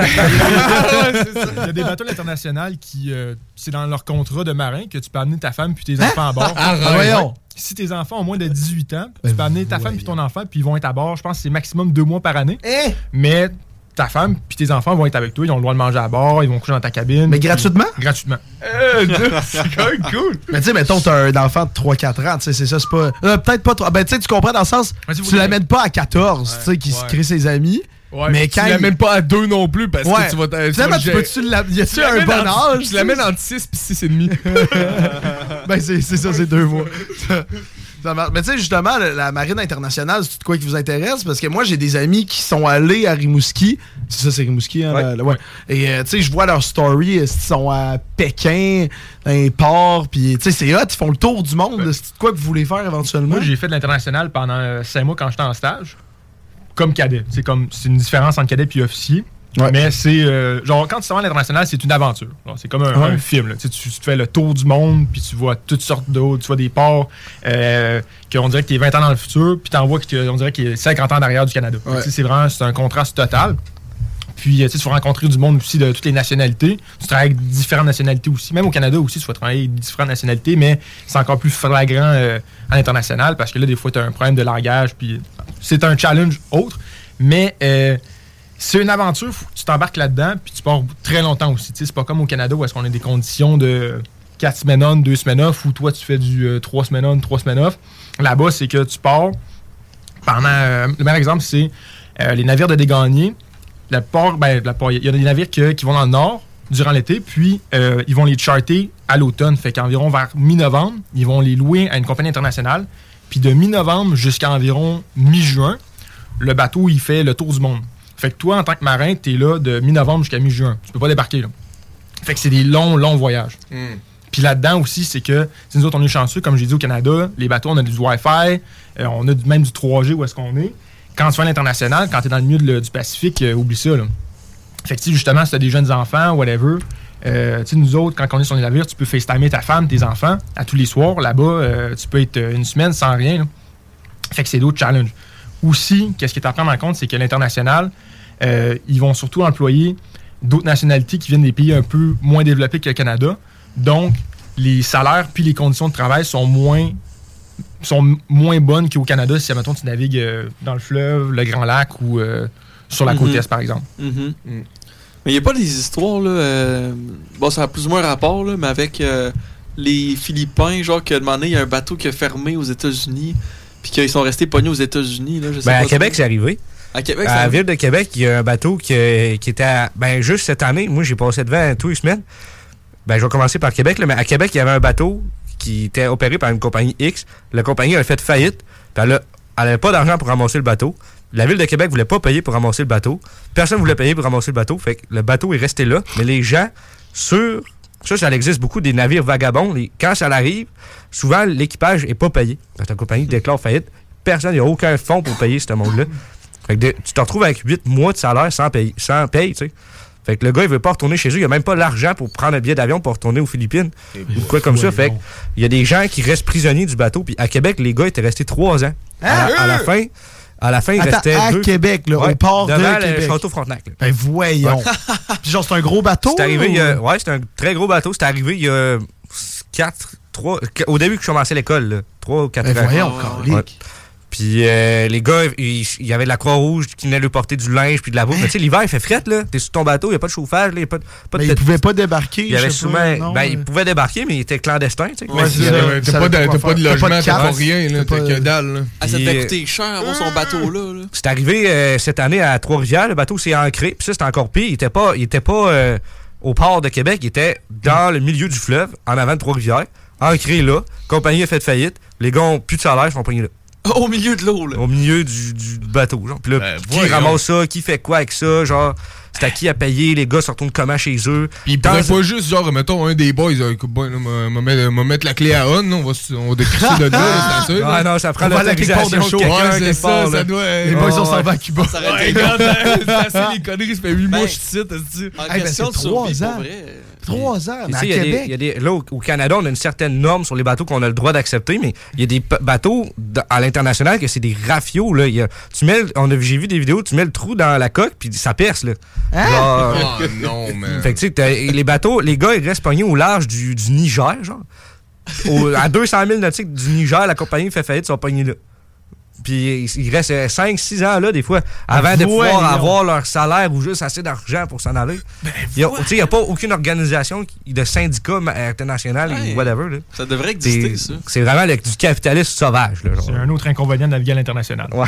S11: Il y a des bateaux internationaux qui, euh, c'est dans leur contrat de marin que tu peux amener ta femme puis tes enfants à bord.
S8: Ah, voyons!
S11: Si tes enfants ont moins de dix-huit ans, tu peux amener ta femme puis ton enfant, puis ils vont être à bord, je pense que c'est maximum deux mois par année.
S8: Eh?
S11: Mais ta femme puis tes enfants vont être avec toi, ils ont le droit de manger à bord, ils vont coucher dans ta cabine.
S8: Mais gratuitement?
S11: Gratuitement.
S9: Euh, c'est quand même cool.
S8: Mais tu sais, mettons, t'as un enfant de trois quatre ans, tu sais, c'est ça, c'est pas... Euh, peut-être pas trois... Ben, tu sais, tu comprends dans le sens, ouais, tu l'amènes pas à quatorze, tu sais, qui se crée ses amis.
S9: Ouais,
S8: mais
S9: quand tu il... l'amènes pas à deux non plus parce
S8: ouais.
S9: que tu vas... Tu
S8: Finalement, tu peux-tu l'amener... Y a-tu un bon
S9: en...
S8: âge?
S9: Tu l'amènes entre six et six et demi.
S8: Ben, c'est, c'est ça, c'est deux mois. Mais tu sais, justement, la, la marine internationale, c'est de quoi qui vous intéresse? Parce que moi, j'ai des amis qui sont allés à Rimouski. C'est ça, c'est Rimouski, hein?
S3: Ouais.
S8: Là, là, ouais. Et euh, tu sais, je vois leur story, ils sont à Pékin, dans les ports, puis tu sais, c'est hot, ils font le tour du monde. Ouais. C'est de quoi que vous voulez faire éventuellement?
S11: Moi, j'ai fait de l'international pendant euh, cinq mois quand j'étais en stage, comme cadet. C'est comme, c'est une différence entre cadet et officier. Ouais. Mais c'est euh, genre quand tu vas à l'international, c'est une aventure. Genre, c'est comme un, ouais. un film. Là. Tu, tu, tu fais le tour du monde, puis tu vois toutes sortes d'eau, tu vois des ports euh, qu'on dirait que tu es vingt ans dans le futur, puis tu en vois qu'on dirait qu'il y a cinquante ans derrière du Canada. Ouais. C'est vraiment c'est un contraste total. Puis tu vas rencontrer du monde aussi de toutes les nationalités. Tu travailles avec différentes nationalités aussi. Même au Canada aussi, tu vas travailler avec différentes nationalités, mais c'est encore plus flagrant euh, à l'international parce que là, des fois, tu as un problème de langage, puis c'est un challenge autre. Mais euh, c'est une aventure, faut que tu t'embarques là-dedans, puis tu pars très longtemps aussi. T'sais, c'est pas comme au Canada où est-ce qu'on a des conditions de quatre semaines on, deux semaines off, ou toi, tu fais du euh, trois semaines on, trois semaines off. Là-bas, c'est que tu pars pendant... Euh, le meilleur exemple, c'est euh, les navires de dégagnés. La port, ben, la port, il y a des navires que, qui vont dans le nord durant l'été, puis euh, ils vont les charter à l'automne. Fait qu'environ vers mi-novembre, ils vont les louer à une compagnie internationale. Puis de mi-novembre jusqu'à environ mi-juin, le bateau, il fait le tour du monde. Fait que toi, en tant que marin, t'es là de mi-novembre jusqu'à mi-juin. Tu peux pas débarquer, là. Fait que c'est des longs, longs voyages. Mm. Puis là-dedans aussi, c'est que, nous autres, on est chanceux, comme j'ai dit au Canada, les bateaux, on a du Wi-Fi, euh, on a même du trois G où est-ce qu'on est. Quand tu fais à l'international, quand t'es dans le milieu de, du Pacifique, euh, oublie ça, là. Fait que, justement, si t'as des jeunes enfants, whatever, euh, tu sais, nous autres, quand on est sur les navires, tu peux FaceTimer ta femme, tes enfants, à tous les soirs. Là-bas, euh, tu peux être une semaine sans rien, là. Fait que c'est d'autres challenges. Aussi, qu'est-ce qui est à prendre en compte, c'est que l'international, euh, ils vont surtout employer d'autres nationalités qui viennent des pays un peu moins développés que le Canada. Donc, les salaires puis les conditions de travail sont moins, sont moins bonnes qu'au Canada si, admettons, tu navigues euh, dans le fleuve, le Grand Lac ou euh, sur la côte
S10: Mm-hmm.
S11: Est, par exemple.
S10: Mm-hmm. Mm. Mais il n'y a pas des histoires, là. Euh, bon, ça a plus ou moins un rapport, là, mais avec euh, les Philippins, genre, que demandé, il y a un bateau qui a fermé aux États-Unis, puis qu'ils sont restés pognés aux États-Unis, là. Je sais
S3: Ben,
S10: pas
S3: à Québec,
S10: trop.
S3: c'est arrivé.
S10: À Québec,
S3: À la ville de Québec, il y a un bateau qui, euh, qui était à, ben juste cette année. Moi, j'ai passé devant tous les semaines. Ben, je vais commencer par Québec, là, mais à Québec, il y avait un bateau qui était opéré par une compagnie X. La compagnie a fait faillite. Puis elle n'avait pas d'argent pour ramasser le bateau. La ville de Québec voulait pas payer pour ramasser le bateau. Personne ne voulait payer pour ramasser le bateau. Fait que le bateau est resté là. Mais les gens, sur ça, ça existe beaucoup, des navires vagabonds. Les, quand ça arrive, souvent, l'équipage n'est pas payé. Parce que la compagnie déclare faillite. Personne, il n'y a aucun fonds pour payer ce monde-là. Fait que de, tu te retrouves avec huit mois de salaire sans paye, sans paye, tu sais. Fait que le gars, il veut pas retourner chez eux. Il a même pas l'argent pour prendre un billet d'avion pour retourner aux Philippines. Ou quoi comme ça. Fait que il y a des gens qui restent prisonniers du bateau. Puis à Québec, les gars étaient restés trois ans. À, la, à la fin, à la fin, il
S8: Attends,
S3: restait
S8: à
S3: deux...
S8: Québec, là,
S3: Ouais,
S8: au port de
S3: devant
S8: Québec.
S3: le château Frontenac. Là.
S8: Ben voyons.
S3: Ouais.
S8: Puis genre, c'est un gros bateau?
S3: C'est arrivé,
S8: ou...
S3: il y a, ouais, c'est un très gros bateau. C'est arrivé il y a quatre, trois, au début que je commençais l'école, là, trois ou quatre
S8: Ben
S3: ans.
S8: voyons,
S3: Ouais.
S8: calique.
S3: Puis euh, les gars, il y avait de la Croix-Rouge qui venait lui porter du linge puis de la bouffe. Mais tu sais, l'hiver, il fait fret, là. T'es sur ton bateau, il n'y a pas de chauffage, il n'y a pas de. Pas de
S8: Mais il pouvait pas débarquer.
S3: Il y avait
S8: je sais
S3: souvent.
S8: pas, non,
S3: ben,
S8: euh.
S3: il pouvait débarquer, mais il était clandestin, tu sais.
S9: Ouais, c'est ça. T'as pas, de- t'as pas de logement, t'as pas rien, là. T'as que dalle, là.
S10: Ah, ça
S3: Puis,
S10: devait
S3: euh,
S10: coûter cher avoir son bateau-là, là.
S3: C'est arrivé euh, cette année à Trois-Rivières, le bateau s'est ancré. Puis ça, c'était encore pire. Il était pas, il était pas euh, au port de Québec, il était dans le milieu du fleuve, en avant de Trois-Rivières, ancré là. Compagnie a fait faillite. Les gars ont plus de salaire, ils sont pognés là.
S10: Au milieu de l'eau, là.
S3: Au milieu du, du bateau, genre. Puis là,
S9: Ben,
S3: qui
S9: voyons.
S3: ramasse ça, qui fait quoi avec ça, genre, c'est à qui à payer, les gars se retournent comment chez eux.
S9: Puis il pourrait pas juste, genre, mettons, un des boys, euh, écoute, bon, là, m'a- m'a mettre, m'a mettre la clé à on, là, on va, se- on va décrisser de là, là, c'est sûr.
S3: Ah
S9: là.
S3: non, ça prend
S9: On va aller à quelque part
S3: l'autorisation de
S9: show.
S3: quelqu'un,
S9: Ouais, c'est
S3: quelque
S9: ça,
S3: part,
S9: ça
S3: là.
S9: doit être-
S8: Les boys,
S3: Ouais,
S8: on s'en
S3: ouais.
S8: va à Cuba.
S10: Ça aurait
S9: Ouais,
S10: été
S9: regarde, c'est assez les conneries, ça fait huit
S10: Ben,
S9: mois que je suis ici, t'as-tu?
S10: En
S8: Hey, ben,
S10: question
S8: c'est
S10: de survie,
S8: trois
S10: pour
S8: ans.
S10: vrai.
S8: Trois ans,
S3: Tu
S8: mais à
S3: sais, il y a des-
S8: Québec.
S3: il y a des- là, au, au Canada, on a une certaine norme sur les bateaux qu'on a le droit d'accepter, mais il y a des p- bateaux d- à l'international que c'est des rafios. Là. Il y a- tu mets, le- on a, j'ai vu des vidéos, tu mets le trou dans la coque, puis ça perce. Là.
S8: Hein?
S3: Genre,
S9: Oh non, man.
S3: fait que tu sais, t'as- les bateaux, les gars, ils restent pognés au large du, du Niger, genre. Au- à deux cent mille nautiques du Niger, la compagnie fait faillite, ils sont pognés là. Puis ils ils restent cinq six ans là, des fois, avant de pouvoir
S8: voyons.
S3: avoir leur salaire ou juste assez d'argent pour s'en aller. Il n'y a pas aucune organisation qui- de syndicat ma- international
S10: Ouais.
S3: ou whatever. Là.
S10: Ça devrait exister,
S3: C'est
S10: ça.
S3: c'est vraiment le- du capitalisme sauvage. Là, genre.
S11: C'est un autre inconvénient de naviguer à l'international.
S3: Ouais.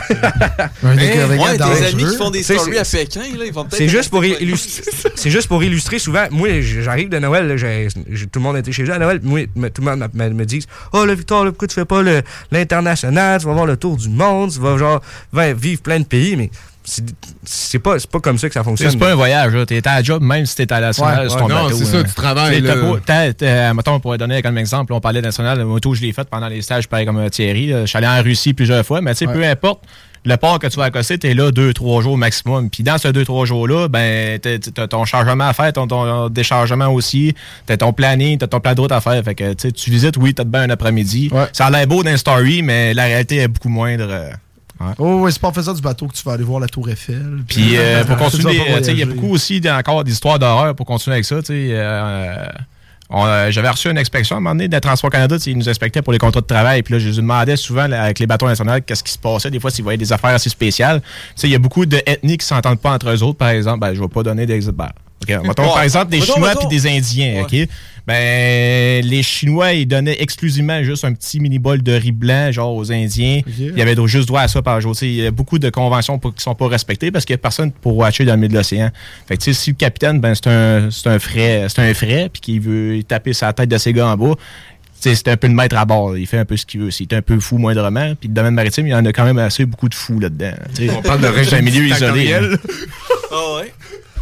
S8: Un
S10: Hey,
S8: des
S10: ouais,
S8: dangereux.
S10: tes amis qui font des
S3: C'est-
S10: stories à
S3: c'est-
S10: Pékin, là, ils vont peut-être.
S3: C'est juste pour
S10: rester
S3: illustrer. C'est juste pour illustrer souvent. Moi, j'arrive de Noël, là, j'ai- j'ai- tout le monde était chez eux à Noël. Moi, me- tout le monde me, me dit oh là, Victor, là, pourquoi tu fais pas le- l'international? Tu vas voir le tour du monde, tu vas genre va vivre plein de pays, mais c'est- c'est pas, c'est pas comme ça que ça
S12: Tu sais,
S3: fonctionne.
S12: C'est pas un voyage, là. T'es à la job, même si t'es à la nationale,
S3: Ouais,
S12: c'est
S3: ouais,
S12: ton
S9: non,
S12: bateau.
S9: c'est ça,
S12: hein.
S9: tu travailles,
S12: Tu sais, t'as
S9: là.
S12: pas- t'as- t'as- mettons, on pourrait donner comme exemple, on parlait de national, le moto, je l'ai fait pendant les stages, pareil comme euh, Thierry. là. Je suis allé en Russie plusieurs fois, mais tu sais,
S8: Ouais.
S12: peu importe. Le port que tu vas accoster, t'es là deux, trois jours maximum. Puis dans ces deux, trois jours-là, ben, t'as t'as ton chargement à faire, ton, ton déchargement aussi, t'as ton planning, t'as ton plan de route à faire. Fait que, tu sais, tu visites, oui, t'as de bien un après-midi.
S8: Ouais.
S12: Ça a l'air beau dans une story, mais la réalité est beaucoup moindre. euh.
S8: Oh, ouais, c'est pas en faisant du bateau que tu vas aller voir la Tour Eiffel.
S12: Puis euh, pour
S8: Tu vas
S12: continuer,
S8: pas
S12: tu sais, il y a
S8: voyager.
S12: beaucoup aussi d- encore d'histoires d'horreur pour continuer avec ça. tu sais, euh, on, euh, J'avais reçu une inspection à un moment donné de Transport Canada, tu sais, ils nous inspectaient pour les contrats de travail. Puis là, je les demandais souvent là, avec les bateaux nationaux qu'est-ce qui se passait. Des fois, s'ils voyaient des affaires assez spéciales. Tu sais, il y a beaucoup d'ethnies qui s'entendent pas entre eux autres, par exemple. Ben, je vais pas donner d'exemple. Ben, OK, mettons,
S10: Ouais.
S12: par exemple, des
S10: Mettons,
S12: Chinois
S10: mettons.
S12: puis des Indiens, OK? Ben, les Chinois, ils donnaient exclusivement juste un petit mini-bol de riz blanc, genre aux Indiens. Il y avait juste droit à ça par jour. Tu sais, il y a beaucoup de conventions pour- qui sont pas respectées parce qu'il y a personne pour watcher dans le milieu de l'océan. Fait que, tu sais, si le capitaine, ben, c'est un, c'est un frais, c'est un frais, puis qu'il veut taper sa tête de ses gars en bas, tu sais, c'est un peu le maître à bord. Il fait un peu ce qu'il veut. S'il est un peu fou moindrement, puis le domaine maritime, il y en a quand même assez beaucoup de fous là-dedans. Tu sais,
S9: On parle de
S12: c'est un
S9: régime
S12: milieu isolé.
S9: dictatorial.
S10: Ah ouais.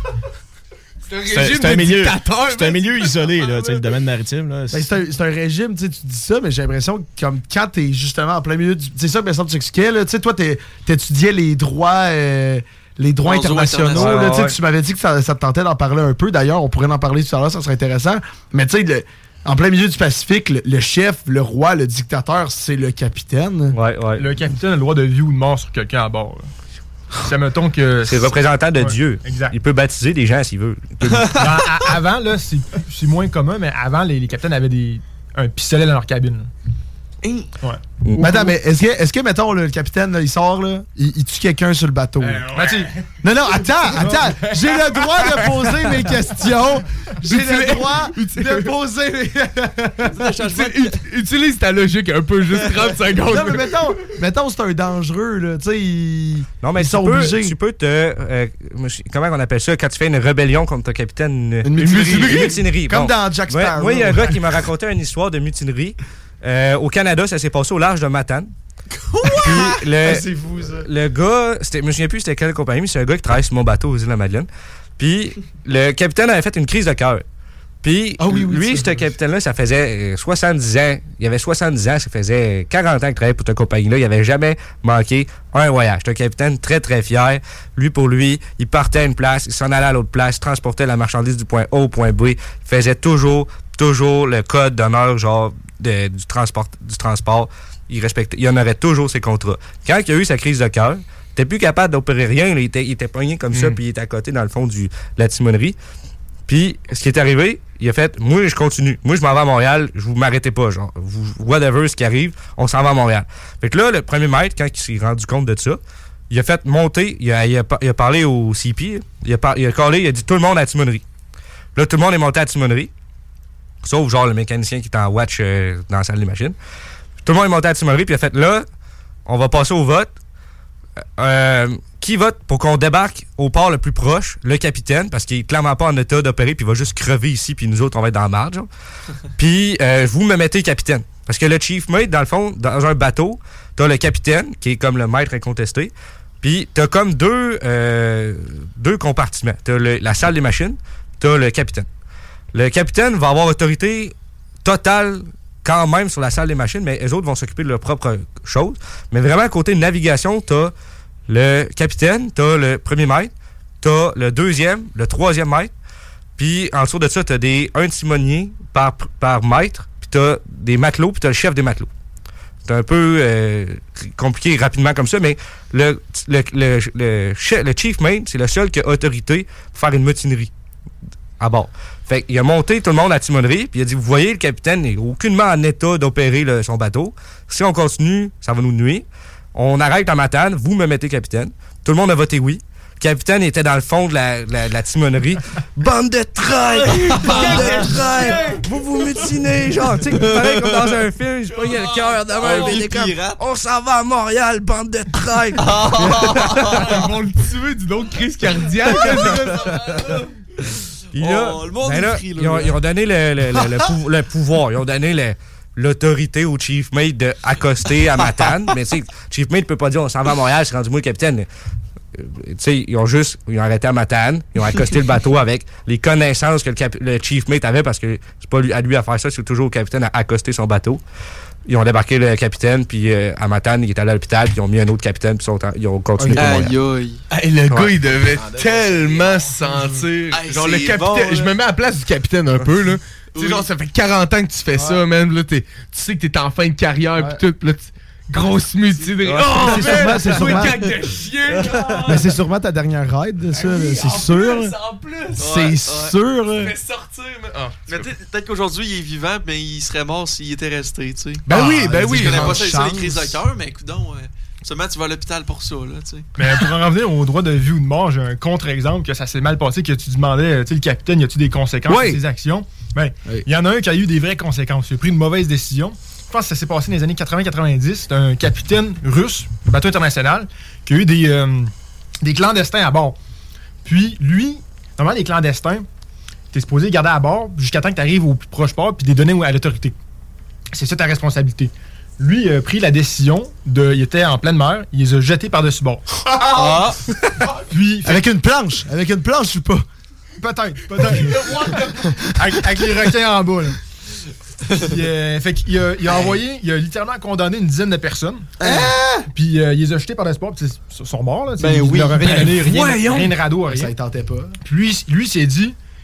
S12: C'est un- c'est un milieu, c'est un milieu isolé, là, tu sais, le domaine maritime. Là,
S8: Ben, c'est un, c'est un régime, tu sais, tu dis ça, mais j'ai l'impression que comme quand t'es justement en plein milieu du. C'est ça que me semble que tu expliquais, là. Tu sais, toi, t'es- t'étudiais les droits. euh, les droits
S10: Mondiaux
S8: internationaux,
S10: internationaux.
S8: là, tu sais,
S3: Ouais.
S8: tu m'avais dit que ça, ça te tentait d'en parler un peu. D'ailleurs, on pourrait en parler tout à l'heure, ça serait intéressant. Mais tu sais, le- En plein milieu du Pacifique, le, le chef, le roi, le dictateur, c'est le capitaine.
S3: Ouais, ouais.
S11: Le capitaine a le droit de vie ou de mort sur quelqu'un à bord. Là. Ça mettons que.
S3: C'est le représentant de
S11: ouais,
S3: Dieu.
S11: Exact.
S3: Il peut baptiser des gens s'il veut. Peut...
S11: Non, à, avant, là, c'est, c'est moins commun, mais avant, les, les capitaines avaient des, un pistolet dans leur cabine. Là. Ouais.
S8: Madame, mais est-ce que, est-ce que mettons, là, le capitaine, là, il sort, là, il, il tue quelqu'un sur le bateau? Euh,
S11: ouais.
S8: Non, non, attends, attends. J'ai le droit de poser mes questions. J'ai le droit de poser mes...
S9: Utilise ta logique un peu, juste trente secondes.
S8: Non, mais mettons, mettons c'est un dangereux, là. Tu sais, ils,
S3: non, mais
S8: ils
S3: tu
S8: sont
S3: peux,
S8: obligés.
S3: Tu peux te... Euh, comment on appelle ça? Quand tu fais une rébellion contre ton capitaine? Une,
S8: une mutinerie.
S3: Une mutinerie.
S8: Comme
S3: bon.
S8: dans Jack Sparrow.
S3: Moi, il y a un gars qui m'a raconté une histoire de mutinerie. Euh, au Canada, ça s'est passé au large de Matane. Puis le,
S8: ah, c'est fou, ça.
S3: Le gars, c'était, je me souviens plus c'était quelle compagnie, mais c'est un gars qui travaille sur mon bateau aux îles de la Madeleine. Puis le capitaine avait fait une crise de cœur. Puis
S8: ah, oui, oui,
S3: lui, ce capitaine-là, ça faisait soixante-dix ans. Il avait soixante-dix ans, ça faisait quarante ans qu'il travaillait pour cette compagnie-là. Il avait jamais manqué un voyage. C'était un capitaine très, très fier. Lui, pour lui, il partait à une place, il s'en allait à l'autre place, il transportait la marchandise du point A au point B. Il faisait toujours, toujours le code d'honneur, genre, de, du, transport, du transport. Il respectait, il honorait toujours ses contrats. Quand il a eu sa crise de cœur, il n'était plus capable d'opérer rien. Là, il, était, il était pogné comme mm. ça, puis il était à côté, dans le fond, du, de la timonerie. Puis, ce qui est arrivé, il a fait, moi, je continue. Moi, je m'en vais à Montréal, je vous m'arrêtez pas, genre, vous, whatever ce qui arrive, on s'en va à Montréal. Fait que là, le premier maître, quand il s'est rendu compte de ça, il a fait monter, il a, il a, il a parlé au C P, il a, par, il a callé, il a dit tout le monde à la timonerie. Puis là, tout le monde est monté à la timonerie, sauf, genre, le mécanicien qui est en watch euh, dans la salle des machines. Tout le monde est monté à la timonerie, puis il a fait, là, on va passer au vote. Euh, qui vote pour qu'on débarque au port le plus proche? Le capitaine, parce qu'il est clairement pas en état d'opérer, puis il va juste crever ici, puis nous autres, on va être dans la marge. Puis, euh, vous me mettez capitaine. Parce que le chief mate, dans le fond, dans un bateau, t'as le capitaine, qui est comme le maître incontesté, puis t'as comme deux, euh, deux compartiments. T'as le, la salle des machines, t'as le capitaine. Le capitaine va avoir autorité totale quand même sur la salle des machines, mais les autres vont s'occuper de leur propre chose. Mais vraiment, côté navigation, t'as le capitaine, t'as le premier maître, t'as le deuxième, le troisième maître, puis en dessous de ça, t'as des, un timonier par, par maître, puis t'as des matelots, puis t'as le chef des matelots. C'est un peu euh, compliqué rapidement comme ça, mais le, le, le, le, chef, le chief mate, c'est le seul qui a autorité pour faire une mutinerie à bord. Fait qu'il a monté tout le monde à la timonerie, puis il a dit, vous voyez, le capitaine n'est aucunement en état d'opérer le, son bateau. Si on continue, ça va nous nuire. On arrête à Matane, vous me mettez capitaine. Tout le monde a voté oui. Le capitaine était dans le fond de la, la, la timonerie. Bande de traîtres! Bande de traîtres! Vous vous mutinez, genre, tu sais, pareil comme dans un film, je pognais le cœur de même, mais comme, on s'en va à Montréal, bande de traîtres!
S9: Ils vont le tuer d'une autre crise cardiaque.
S3: Puis là, oh, le monde ben là, frit, là, ils, ont, ils ont donné le, le, le, le, pou, le pouvoir, ils ont donné le, l'autorité au chief mate d'accoster à Matane. Mais tu sais, chief mate ne peut pas dire on s'en va à Montréal, c'est rendu moi le capitaine. Tu sais, ils ont juste ils ont arrêté à Matane, ils ont accosté le bateau avec les connaissances que le, cap, le chief mate avait, parce que c'est pas lui, à lui à faire ça, c'est toujours au capitaine à accoster son bateau. Ils ont débarqué le capitaine, puis euh, à Matane, il est allé à l'hôpital, puis ils ont mis un autre capitaine, puis ils ont continué pour
S9: Aïe, aïe. Hey, le ouais. gars, il devait ah, tellement se sentir. Hey, genre, le capitaine. Bon, je me mets à la place du capitaine un peu, là. Tu sais, genre, ça fait quarante ans que tu fais ouais. ça, man. Là, tu sais que t'es en fin de carrière, ouais. pis tout. Pis là, grosse mutinerie. Ouais. Oh,
S8: c'est sûrement, c'est sûrement.
S9: de chien.
S8: Mais c'est sûrement ta dernière ride, ça. Oui, c'est sûr. Plus, en plus. C'est ouais, sûr.
S10: Ouais. Tu fais sortir, mais. Oh, mais peut-être qu'aujourd'hui, il est vivant, mais il serait mort s'il était resté, tu sais.
S9: Ben ah, oui, ben oui.
S10: Je connais pas ça, ça, les crises de cœur, mais écoute donc. Ouais. Seulement, tu vas à l'hôpital pour ça, là, tu sais.
S11: Mais pour en revenir au droit de vie ou de mort, j'ai un contre-exemple que ça s'est mal passé, que tu demandais, tu sais, le capitaine, y a-tu des conséquences oui. sur ses actions? Ben, il oui. y en a un qui a eu des vraies conséquences. Il a pris une mauvaise décision. Je pense que ça s'est passé dans les années quatre-vingts quatre-vingt-dix. C'est un capitaine russe, de bateau international, qui a eu des, euh, des clandestins à bord. Puis, lui, normalement, les clandestins, t'es supposé les garder à bord jusqu'à temps que tu arrives au plus proche port puis les donner à l'autorité. C'est ça ta responsabilité. Lui a pris la décision de. Il était en pleine mer, il les a jetés par-dessus bord.
S8: Ah! Puis. Avec une planche! Avec une planche ou pas?
S11: Peut-être, peut-être. avec, avec les requins en bas, là. Puis, euh, fait qu'il a, il a envoyé, il a littéralement condamné une dizaine de personnes. Hein? Puis euh, il les a jetés par l'espoir, puis ils sont morts, là.
S8: Ben oui,
S11: il leur avait
S8: ben
S11: rien, rien, rien de radeau, rien.
S8: Ça ne tentait pas.
S11: Puis lui, lui s'est dit,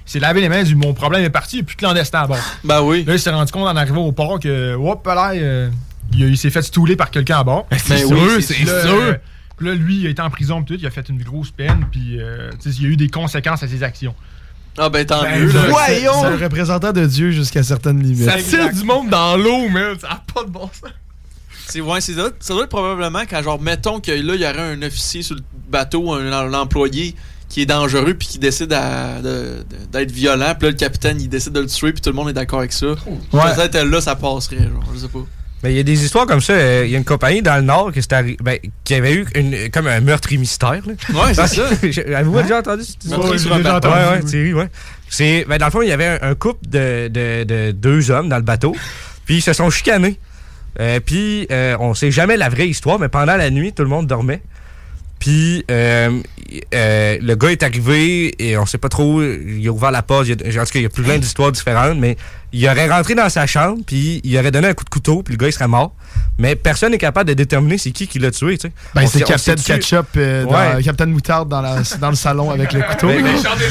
S11: s'est lavé les mains, il dit mon problème est parti, il n'y a plus de clandestin à bord.
S10: Ben oui.
S11: Là, il s'est rendu compte en arrivant au port que, hop là, euh, il, il s'est fait stouler par quelqu'un à bord.
S9: Ben, c'est sûr, oui, c'est sûr.
S11: Euh, là, lui, il a été en prison, puis tout, il a fait une grosse peine, puis euh, il y a eu des conséquences à ses actions.
S10: Ah ben tant
S8: ben,
S10: mieux. Là.
S8: Voyons! C'est un représentant de Dieu jusqu'à certaines limites.
S9: Ça tire du monde dans l'eau, mais ça n'a pas de bon sens.
S10: C'est, ouais, c'est ça. Ça doit être probablement quand, genre, mettons que là, il y aurait un officier sur le bateau, un, un employé qui est dangereux puis qui décide à, de, de, d'être violent, puis là, le capitaine, il décide de le tuer, puis tout le monde est d'accord avec ça. Ouais. Peut-être là, ça passerait, genre, je sais pas.
S3: Mais il y a des histoires comme ça. Il euh, y a une compagnie dans le Nord qui, arri- ben, qui avait eu une, comme un meurtrier mystère. Là.
S10: Ouais, c'est ça.
S3: Avez-vous hein? déjà entendu cette histoire?
S10: Ouais, ouais, entendu,
S3: ouais, ouais,
S10: oui.
S3: Thierry, ouais. C'est, ben, dans le fond, il y avait un, un couple de, de, de deux hommes dans le bateau. Puis ils se sont chicanés. Euh, puis euh, on sait jamais la vraie histoire, mais pendant la nuit, tout le monde dormait. Puis euh, euh, le gars est arrivé et on sait pas trop, il a ouvert la porte, il y a, en tout cas, il y a plein d'histoires différentes, mais il aurait rentré dans sa chambre, puis il aurait donné un coup de couteau, puis le gars il serait mort. Mais personne n'est capable de déterminer c'est qui qui l'a tué, tu sais.
S8: Ben,
S3: on
S8: c'est
S3: sait,
S8: Captain Ketchup, euh, dans,
S3: ouais.
S8: Captain Moutarde dans, la, dans le salon avec le couteau.
S3: Ben,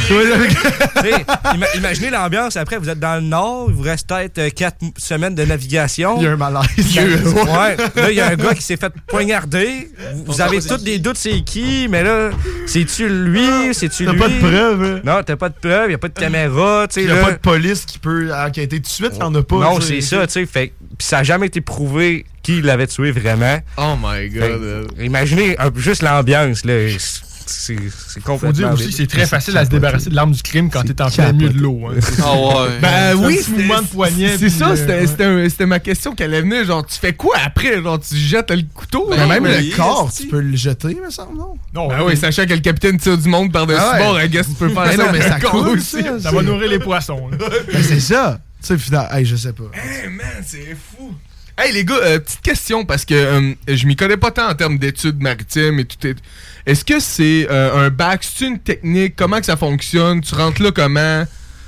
S3: ima- imaginez l'ambiance, après vous êtes dans le Nord, il vous reste peut-être quatre semaines de navigation.
S8: Il y a un malaise.
S3: Ouais. Là, il y a un gars qui s'est fait poignarder. Vous, vous avez tous des doutes c'est qui, mais là, c'est-tu lui, c'est-tu lui?
S8: T'as pas de preuves. Hein?
S3: Non, t'as pas de preuves, il n'y a pas de caméra, tu sais.
S8: Il n'y a pas de police qui peut enquêter tout de suite, il n'y en a pas.
S3: Non, c'est ça, tu sais. Fait puis ça n'a jamais été prouvé qui l'avait tué vraiment.
S9: Oh my God.
S3: Fait, imaginez un, juste l'ambiance, là. C'est, c'est complètement...
S11: Faut dire aussi que c'est très facile à se débarrasser de l'arme du crime quand t'es en plein milieu de l'eau. Hein.
S10: Ah ouais.
S9: Ben oui,
S11: c'est mouvement de poignet.
S9: C'est ça,
S11: euh,
S9: c'était,
S11: ouais.
S9: c'était, un, c'était ma question qu'elle allait venir. Genre, tu fais quoi après? Genre, tu jettes le couteau?
S8: Ben, même
S10: oui,
S8: le corps,
S10: c'est...
S8: tu peux le jeter, me semble, non?
S11: Non,
S9: ben oui, oui, sachant que le capitaine tire du monde par-dessus
S8: ah ouais.
S9: bord, I guess tu peux faire
S8: ben
S9: ça.
S8: Non, mais ça coule
S9: aussi.
S8: Ça,
S11: ça va nourrir les poissons.
S8: Ben c'est ça. Tu sais, finalement, hey, je sais pas.
S9: Hey man, c'est fou. Hey les gars, euh, petite question parce que euh, je m'y connais pas tant en termes d'études maritimes et tout. Est... Est-ce que c'est euh, un bac, c'est une technique, comment que ça fonctionne, tu rentres là comment?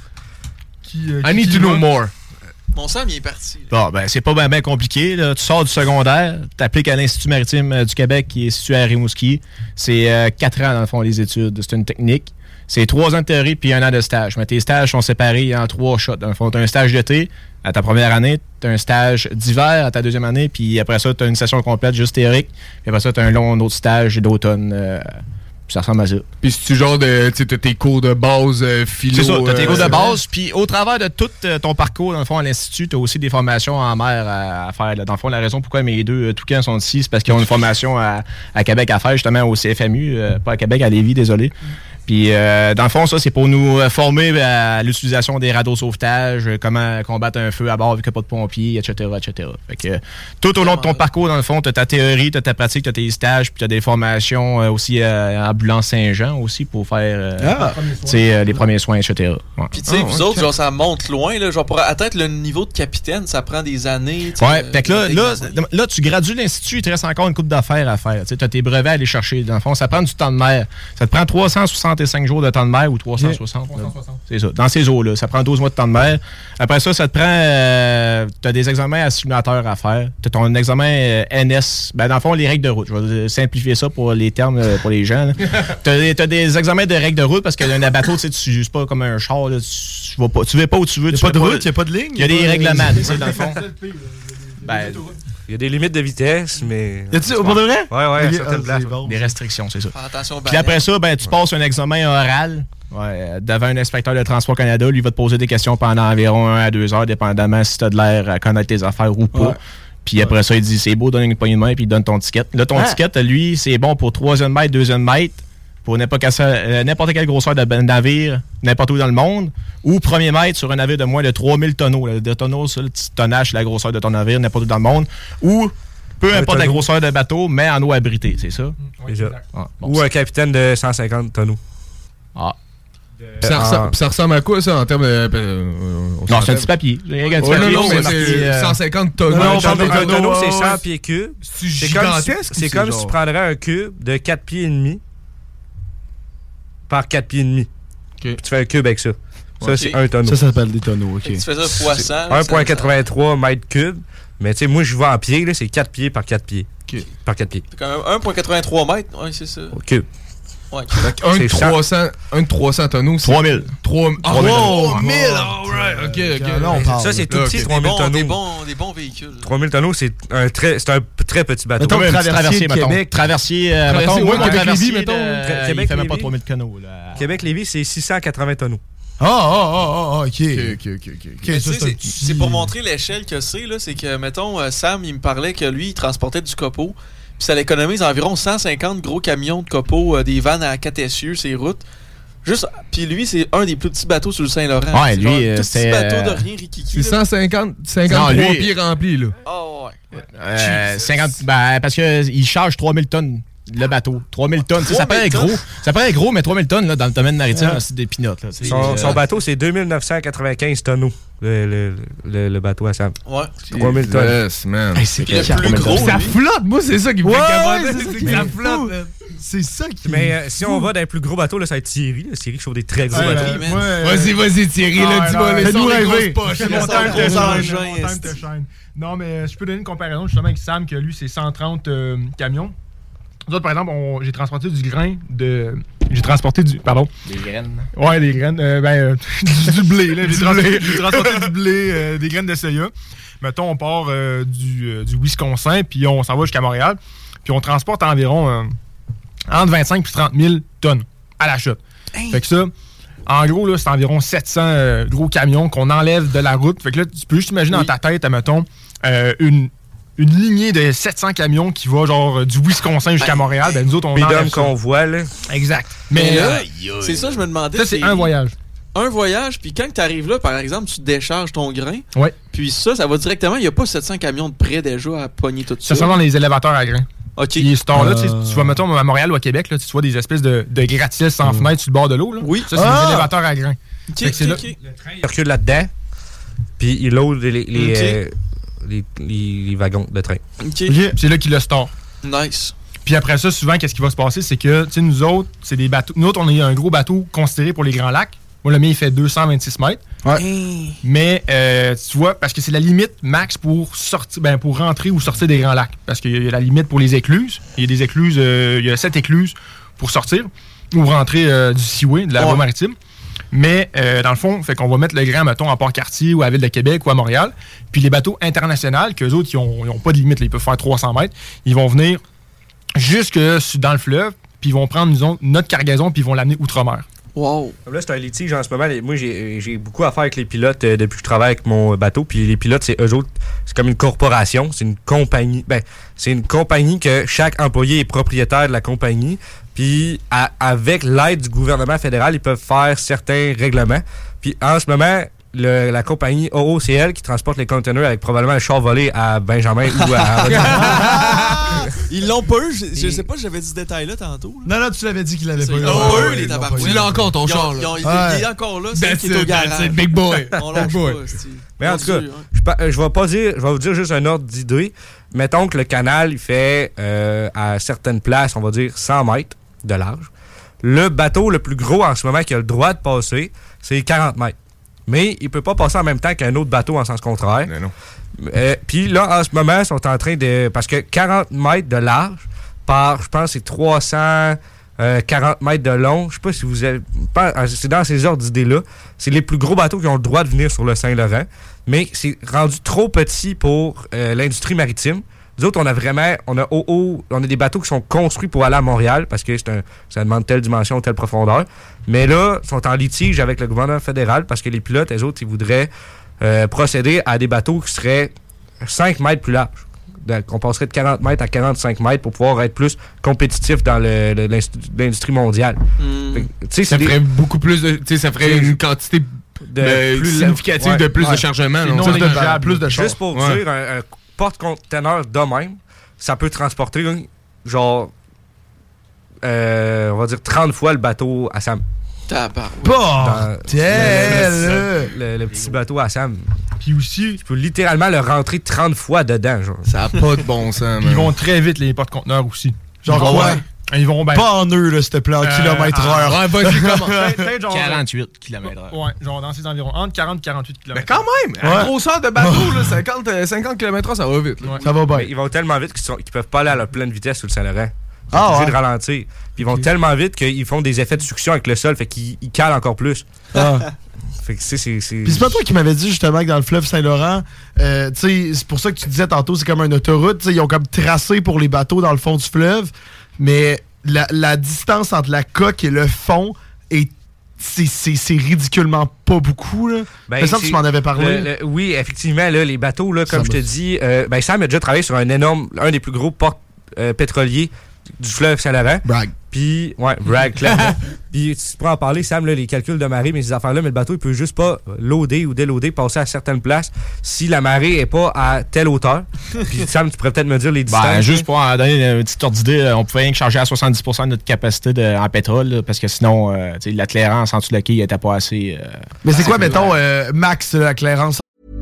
S11: Qui, euh,
S9: I need to know more.
S10: Mon Sam, il est parti.
S12: Là. Bon, ben c'est pas bien ben compliqué. Là. Tu sors du secondaire, t'appliques à l'Institut maritime euh, du Québec qui est situé à Rimouski. C'est euh, quatre ans dans le fond les études. C'est une technique. C'est trois ans de théorie puis un an de stage. Mais tes stages sont séparés en trois shots. Dans le fond, t'as un stage d'été à ta première année, t'as un stage d'hiver à ta deuxième année, puis après ça, t'as une session complète juste théorique. Puis après ça, t'as un long autre stage d'automne. Euh, puis ça ressemble à ça.
S9: Puis c'est-tu genre de, tu sais, t'as tes cours de base euh, philo.
S12: C'est ça, t'as tes
S9: euh,
S12: cours de base. Puis au travers de tout euh, ton parcours, dans le fond, à l'Institut, t'as aussi des formations en mer à, à faire. Là. Dans le fond, la raison pourquoi mes deux euh, toucans sont ici, c'est parce qu'ils ont une formation à, à Québec à faire, justement au C F M U, euh, pas à Québec, à Lévis, désolé. Puis, euh, dans le fond, ça, c'est pour nous former à l'utilisation des radeaux de sauvetage, euh, comment combattre un feu à bord vu qu'il n'y a pas de pompiers, et cetera, et cetera. Fait que, euh, tout au long de ton parcours, dans le fond, tu as ta théorie, tu as ta pratique, tu as tes stages, puis tu as des formations euh, aussi euh, à Ambulance Saint-Jean aussi pour faire euh,
S8: ah,
S12: euh, les premiers soins, et cetera. Ouais.
S10: Puis, tu sais,
S8: ah,
S10: vous
S8: okay.
S10: autres, genre, ça monte loin, là. Genre, pour atteindre le niveau de capitaine, ça prend des années.
S12: Ouais,
S10: euh,
S12: fait que là, là, là, tu gradues l'Institut, il te reste encore une couple d'affaires à faire. Tu as tes brevets à aller chercher. Dans le fond, ça prend du temps de mer. Ça te prend trois cent soixante-cinq jours de temps de mer ou trois cent soixante.
S11: trois cent soixante.
S12: C'est ça. Dans ces eaux-là. Ça prend douze mois de temps de mer. Après ça, ça te prend... Euh, tu as des examens à simulateur à faire. Tu as ton examen euh, N S. Ben, dans le fond, les règles de route. Je vais simplifier ça pour les termes, euh, pour les gens. Tu as des examens de règles de route parce qu'un bateau, tu sais, tu juges pas comme un char. Là, tu, tu vas pas, tu vas pas où tu veux.
S8: Il n'y a pas de route, il n'y a pas de ligne.
S12: Il y a des règlements, tu sais, dans le fond. Ben,
S3: il y a des limites de vitesse, mais...
S8: Y a-tu, pour de vrai?
S3: Ouais, ouais, à certaines
S8: ah,
S3: places.
S8: bon.
S12: Des restrictions, c'est ça.
S10: Faire attention.
S12: Puis après ça, ben, tu ouais. passes un examen oral ouais, devant un inspecteur de Transport Canada. Lui va te poser des questions pendant environ un à deux heures, dépendamment si tu as de l'air à connaître tes affaires ou pas. Ouais. Puis après ouais. ça, il dit c'est beau, donne une poignée de main, puis il donne ton ticket. Là, ton ah. ticket, lui, c'est bon pour troisième mètre, deuxième mètre, pour n'importe, euh, n'importe quelle grosseur de navire, n'importe où dans le monde, ou premier mètre sur un navire de moins de trois mille tonneaux. Là, de tonneaux, c'est le petit tonnage, la grosseur de ton navire, n'importe où dans le monde, ou peu un importe tonneau. La grosseur de bateau, mais en eau abritée, c'est ça?
S3: Oui, c'est ça. Ah, bon, ou c'est... un capitaine de cent cinquante tonneaux.
S12: Ah.
S9: Puis ça, ressemble, ça ressemble à quoi, ça, en termes de... Euh,
S12: non, c'est un petit papier.
S9: Un petit oh, papier non, non, c'est, c'est euh... cent cinquante tonneaux.
S3: Non, non, non un tonneau, c'est cent pieds cubes.
S9: C'est gigantesque.
S3: C'est comme si tu prendrais un cube de quatre pieds et demi par quatre pieds et demi. Okay. Puis tu fais un cube avec ça. Ça, okay. c'est un tonneau.
S8: Ça, ça s'appelle des tonneaux, OK.
S10: Tu fais ça fois cent.
S3: un virgule quatre-vingt-trois mètres cubes. Mais tu sais, moi, je vais en pied, là, c'est quatre pieds par quatre pieds.
S10: Okay.
S3: Par quatre pieds.
S10: C'est quand même un virgule quatre-vingt-trois mètres. Oui, c'est ça.
S3: Au cube.
S10: Ouais.
S9: Un de
S3: C'est
S9: trois cents, un de trois cents tonneaux, c'est...
S12: trois mille.
S9: trois mille.
S12: Ah,
S9: Oh,
S12: wow,
S9: mille! Alright, ok, ok.
S8: Là, on parle.
S3: Ça, c'est tout
S9: Là,
S3: petit,
S9: ok.
S3: trois
S10: Des
S3: mille
S10: bons,
S3: tonneaux.
S10: des, bons, des bons véhicules.
S3: trois mille tonneaux, c'est un très, c'est un très petit bateau.
S8: Mettons,
S12: Ouais, un petit
S8: traversier
S12: traversier,
S8: de
S12: mettons.
S8: Québec.
S12: Traversier, euh,
S9: Traversier,
S12: mettons,
S9: ouais,
S12: moi, mon
S9: Québec-Lévis,
S12: traversier,
S9: mettons.
S12: là, il fait même
S3: Québec-Lévis.
S12: pas trois mille tonneaux. Là.
S3: Québec-Lévis, c'est six cent quatre-vingts tonneaux.
S8: Ah, ah, ah, ah, ok.
S9: Ok, ok, ok, ok.
S8: Ok,
S10: Mais
S8: ça,
S10: tu sais,
S8: c'est un
S10: c'est
S8: petit-
S10: c'est pour montrer l'échelle que c'est, là. C'est que, mettons, euh, Sam, il me parlait que lui, il transportait du copeaux. Puis ça l'économise environ cent cinquante gros camions de copeaux, euh, des vannes à quatre essieux, ces routes. Juste, puis lui, c'est un des plus petits bateaux sur le Saint-Laurent.
S12: Ouais,
S10: C'est
S12: lui,
S10: genre un
S12: euh,
S10: tout petit
S12: c'est,
S10: bateau de
S12: euh,
S10: rien rikiki.
S9: C'est
S10: là.
S9: cent cinquante, cinquante-trois
S12: Non, lui-
S9: pieds remplis, là.
S10: Oh, ouais.
S12: Euh, cinquante, ben, parce qu'il charge trois mille tonnes. Le bateau. trois mille tonnes. Tu sais, Ça paraît
S10: trois mille
S12: gros. Ça paraît gros, mais trois mille tonnes là, dans le domaine maritime, c'est des pinottes. Là, tu sais.
S3: Son,
S12: Euh,
S3: son bateau, c'est deux mille neuf cent quatre-vingt-quinze tonneaux, le, le, le, le bateau à Sam.
S10: Ouais.
S3: trois mille tonnes.
S9: Yes, man.
S12: Hey, c'est
S10: Puis le
S12: clair,
S10: plus
S12: trois mille
S10: gros,
S12: tonnes.
S9: Ça
S10: lui.
S9: flotte, moi, c'est ça qui me
S8: Ouais,
S9: fait
S8: ouais,
S9: capoter,
S8: c'est ça
S9: c'est
S8: qui
S9: que ça
S8: est
S9: flotte,
S8: fou.
S9: man.
S8: C'est ça qui.
S3: Mais euh, si on va dans les plus gros bateaux, là, ça va être Thierry. Là. Thierry chauffe des très gros
S11: Ouais,
S3: bateaux.
S10: man.
S11: ouais,
S9: Vas-y, vas-y, Thierry, là,
S11: Ah,
S9: dis-moi,
S11: non,
S9: les
S8: fais-nous
S9: sons, les
S8: rêver.
S9: grosses poches.
S11: C'est
S9: là.
S11: mon
S10: ça
S11: time
S10: va
S11: te
S10: être
S11: shine,
S10: engin,
S11: mon time
S10: esti.
S11: te shine. Non, mais je peux donner une comparaison justement avec Sam, que lui, c'est cent trente euh, camions. Nous autres, par exemple, on- j'ai transporté du grain de... J'ai transporté du... Pardon.
S12: Des graines.
S11: Ouais, des graines. euh, ben, euh, du, du blé, là. J'ai transporté, j'ai transporté du blé, euh, des graines de soya. Mettons, on part euh, du, euh, du Wisconsin, puis on s'en va jusqu'à Montréal. Puis on transporte environ euh, entre vingt-cinq et trente mille tonnes à la chute. Fait que ça, en gros, là, c'est environ sept cents euh, gros camions qu'on enlève de la route. Fait que là, tu peux juste imaginer
S10: Oui.
S11: dans ta tête, mettons, euh, une... Une lignée de sept cents camions qui va genre du Wisconsin jusqu'à Montréal. Ben nous autres, on
S3: Bidon
S11: enlève ça.
S3: qu'on voit, là.
S11: Exact.
S10: Mais
S11: Mais
S10: là,
S11: là,
S10: c'est ça, je me demandais.
S11: ça, c'est un voyage.
S10: Un voyage, puis quand tu arrives là, par exemple, tu décharges ton grain.
S11: Ouais.
S10: Puis ça, ça va directement. Il n'y a pas sept cents camions de près déjà à pogner tout ça.
S11: Ça sent dans les élévateurs à grains.
S10: OK.
S11: Puis ce temps-là, tu sais,
S8: Euh.
S11: tu vas, mettons, à Montréal ou à Québec, là, tu vois des espèces de, de gratte-ciel sans fenêtre sur le bord de l'eau. Là.
S10: Oui.
S11: Ça, c'est
S8: Ah!
S11: des élévateurs à grains.
S10: OK,
S11: Fait que c'est
S10: OK,
S11: là-
S10: OK.
S3: Il recule là-dedans, puis il load les, les,
S10: Ok.
S3: euh, les, les- les wagons de train.
S10: OK.
S11: Puis c'est là qu'il le store.
S10: Nice.
S11: Puis après ça, souvent, qu'est-ce qui va se passer? C'est que, tu sais, nous autres, c'est des bateaux. Nous autres, on a un gros bateau considéré pour les grands lacs. Moi, le mien, il fait deux cent vingt-six mètres.
S10: Hey.
S11: Mais, euh, tu vois, parce que c'est la limite max pour sortir, ben, pour rentrer ou sortir des grands lacs. Parce qu'il y a la limite pour les écluses. Il y a des écluses, euh, il y a sept écluses pour sortir ou rentrer euh, du Seaway, de la voie
S10: Ouais.
S11: maritime. Mais, euh, dans le fond, fait qu'on va mettre le grain, mettons, à Port-Cartier ou à Ville de Québec ou à Montréal. Puis les bateaux internationaux, qu'eux autres, ils ont, ils ont pas de limite, là, ils peuvent faire trois cents mètres. Ils vont venir jusque sur- dans le fleuve, puis ils vont prendre, disons, notre cargaison, puis ils vont l'amener outre-mer.
S10: Wow.
S3: Comme là, c'est un litige en ce moment. Les- Moi, j'ai j'ai beaucoup à faire avec les pilotes euh, depuis que je travaille avec mon bateau. Puis les pilotes, c'est eux autres, c'est comme une corporation, c'est une compagnie. Ben, c'est une compagnie que chaque employé est propriétaire de la compagnie. Puis à- avec l'aide du gouvernement fédéral, ils peuvent faire certains règlements. Puis en ce moment, le- la compagnie O O C L qui transporte les containers avec probablement un char volé à Benjamin ou à...
S10: Ils l'ont pas eu. Je, je sais pas, j'avais dit ce détail-là tantôt. là.
S8: Non, non, tu l'avais dit qu'il l'avait
S10: C'est-
S8: pas eu.
S10: Ils l'ont
S8: Ouais,
S10: pas eu,
S8: ouais,
S10: les
S8: ils l'ont pas
S10: tabarnak.
S8: eu.
S9: Tu l'as encore, ton
S10: Ils ont-
S9: char,
S10: ils
S9: là.
S10: ont- Il
S8: Ouais.
S10: est encore là, c'est
S9: That's
S10: qui est au
S9: it, that's
S10: garage.
S9: it, big boy.
S10: On lâche
S9: Big boy.
S10: pas, c'est-
S3: Mais en
S10: Mon
S3: tout cas,
S10: Dieu, hein.
S3: je, pa- euh, je vais pas dire, je vais vous dire juste un ordre d'idée. Mettons que le canal, il fait euh, à certaines places, on va dire cent mètres de large. Le bateau le plus gros en ce moment qui a le droit de passer, c'est quarante mètres. Mais il peut pas passer en même temps qu'un autre bateau en sens contraire.
S9: Mais non.
S3: Euh, Puis là, en ce moment, ils sont en train de... Parce que quarante mètres de large par, je pense, c'est trois cent quarante mètres de long. Je sais pas si vous avez... pas- C'est dans ces ordres d'idées-là. C'est les plus gros bateaux qui ont le droit de venir sur le Saint-Laurent. Mais c'est rendu trop petit pour euh, l'industrie maritime. Nous autres, on a vraiment... On a, haut, haut- on a des bateaux qui sont construits pour aller à Montréal parce que c'est un, ça demande telle dimension, telle profondeur. Mais là, ils sont en litige avec le gouvernement fédéral parce que les pilotes, eux autres, ils voudraient euh, procéder à des bateaux qui seraient cinq mètres plus larges. Donc, on passerait de quarante mètres à quarante-cinq mètres pour pouvoir être plus compétitif dans le- le- l'instu- l'industrie mondiale.
S10: Hmm.
S3: Fait que, tu sais,
S9: Ça
S3: c'est
S9: ferait
S3: des-
S9: beaucoup plus de. Tu sais, ça ferait
S3: C'est-
S9: une quantité
S3: de
S9: de-
S3: plus
S9: significative
S3: ouais,
S9: de plus
S3: ouais.
S9: de chargement.
S11: C'est
S9: là, on
S11: non
S9: sait.
S11: négligeable.
S8: Plus de
S3: Juste
S8: choses.
S3: pour
S9: Ouais.
S3: dire, un, un porte-conteneur de même, ça peut transporter, là, genre, euh, on va dire trente fois le bateau à Sam.
S10: Tabarouette.
S8: Bordel!
S3: Le, le- le petit bateau à Sam.
S11: Puis aussi,
S3: Tu peux littéralement le rentrer trente fois dedans, genre.
S9: Ça n'a pas de bon sens,
S11: ils
S9: man.
S11: vont très vite, les porte-conteneurs aussi.
S8: Genre
S11: Ah
S8: quoi?
S11: ouais. Ils vont ben,
S8: Pas en eux, là, s'il te plaît, en
S11: Euh,
S8: kilomètre heure.
S9: Ouais, vas-y, comment?
S11: peut-être- peut-être genre-
S12: quarante-huit kilomètres heure.
S11: Ouais, genre dans ces environs, entre quarante et quarante-huit
S9: Mais
S11: kilomètres.
S9: quand même, à
S8: Ouais.
S9: la grosseur de bateau, là, cinquante, euh, cinquante kilomètres heure, ça va vite. là.
S11: Ouais.
S8: Ça va bien.
S3: Mais ils vont tellement vite qu'ils sont- qu'ils peuvent pas aller à la pleine vitesse sur le Saint-Laurent. Ils sont
S8: Ah,
S3: obligés
S8: ouais.
S3: de ralentir. Puis ils vont tellement vite qu'ils font des effets de succion avec le sol, fait qu'ils ils calent encore plus.
S8: Ah.
S3: Fait que c'est... c'est, c'est...
S8: Puis c'est pas toi qui m'avais dit justement que dans le fleuve Saint-Laurent, euh, tu sais, c'est pour ça que tu disais tantôt, c'est comme une autoroute, tu sais, ils ont comme tracé pour les bateaux dans le fond du fleuve, mais la, la distance entre la coque et le fond est c'est, c'est, c'est ridiculement pas beaucoup, là.
S3: Ben,
S8: Mais ça, tu m'en avais parlé.
S3: le- le- oui, effectivement, là, les bateaux, là, comme
S8: Ça
S3: je te
S8: me-
S3: dis, euh, ben, Sam a déjà travaillé sur un énorme, un des plus gros ports euh, pétroliers du fleuve Saint-Laurent.
S8: Brag.
S3: Puis, ouais, brag, clairement. Puis, tu pourras en parler, Sam, là, les calculs de marée, mais ces affaires-là, mais le bateau, il peut juste pas loader ou déloader, passer à certaines places si la marée est pas à telle hauteur. Puis, Sam, tu pourrais peut-être me dire les distances.
S12: Ben, juste pour en donner une petite ordre d'idée, on pouvait rien que charger à soixante-dix pour cent de notre capacité de, en pétrole, là, parce que sinon, euh, tu sais, la clairance en dessous de la quille était pas assez. euh,
S8: Mais c'est quoi,
S12: assez
S8: mettons,
S12: claire.
S8: euh, max, la clairance?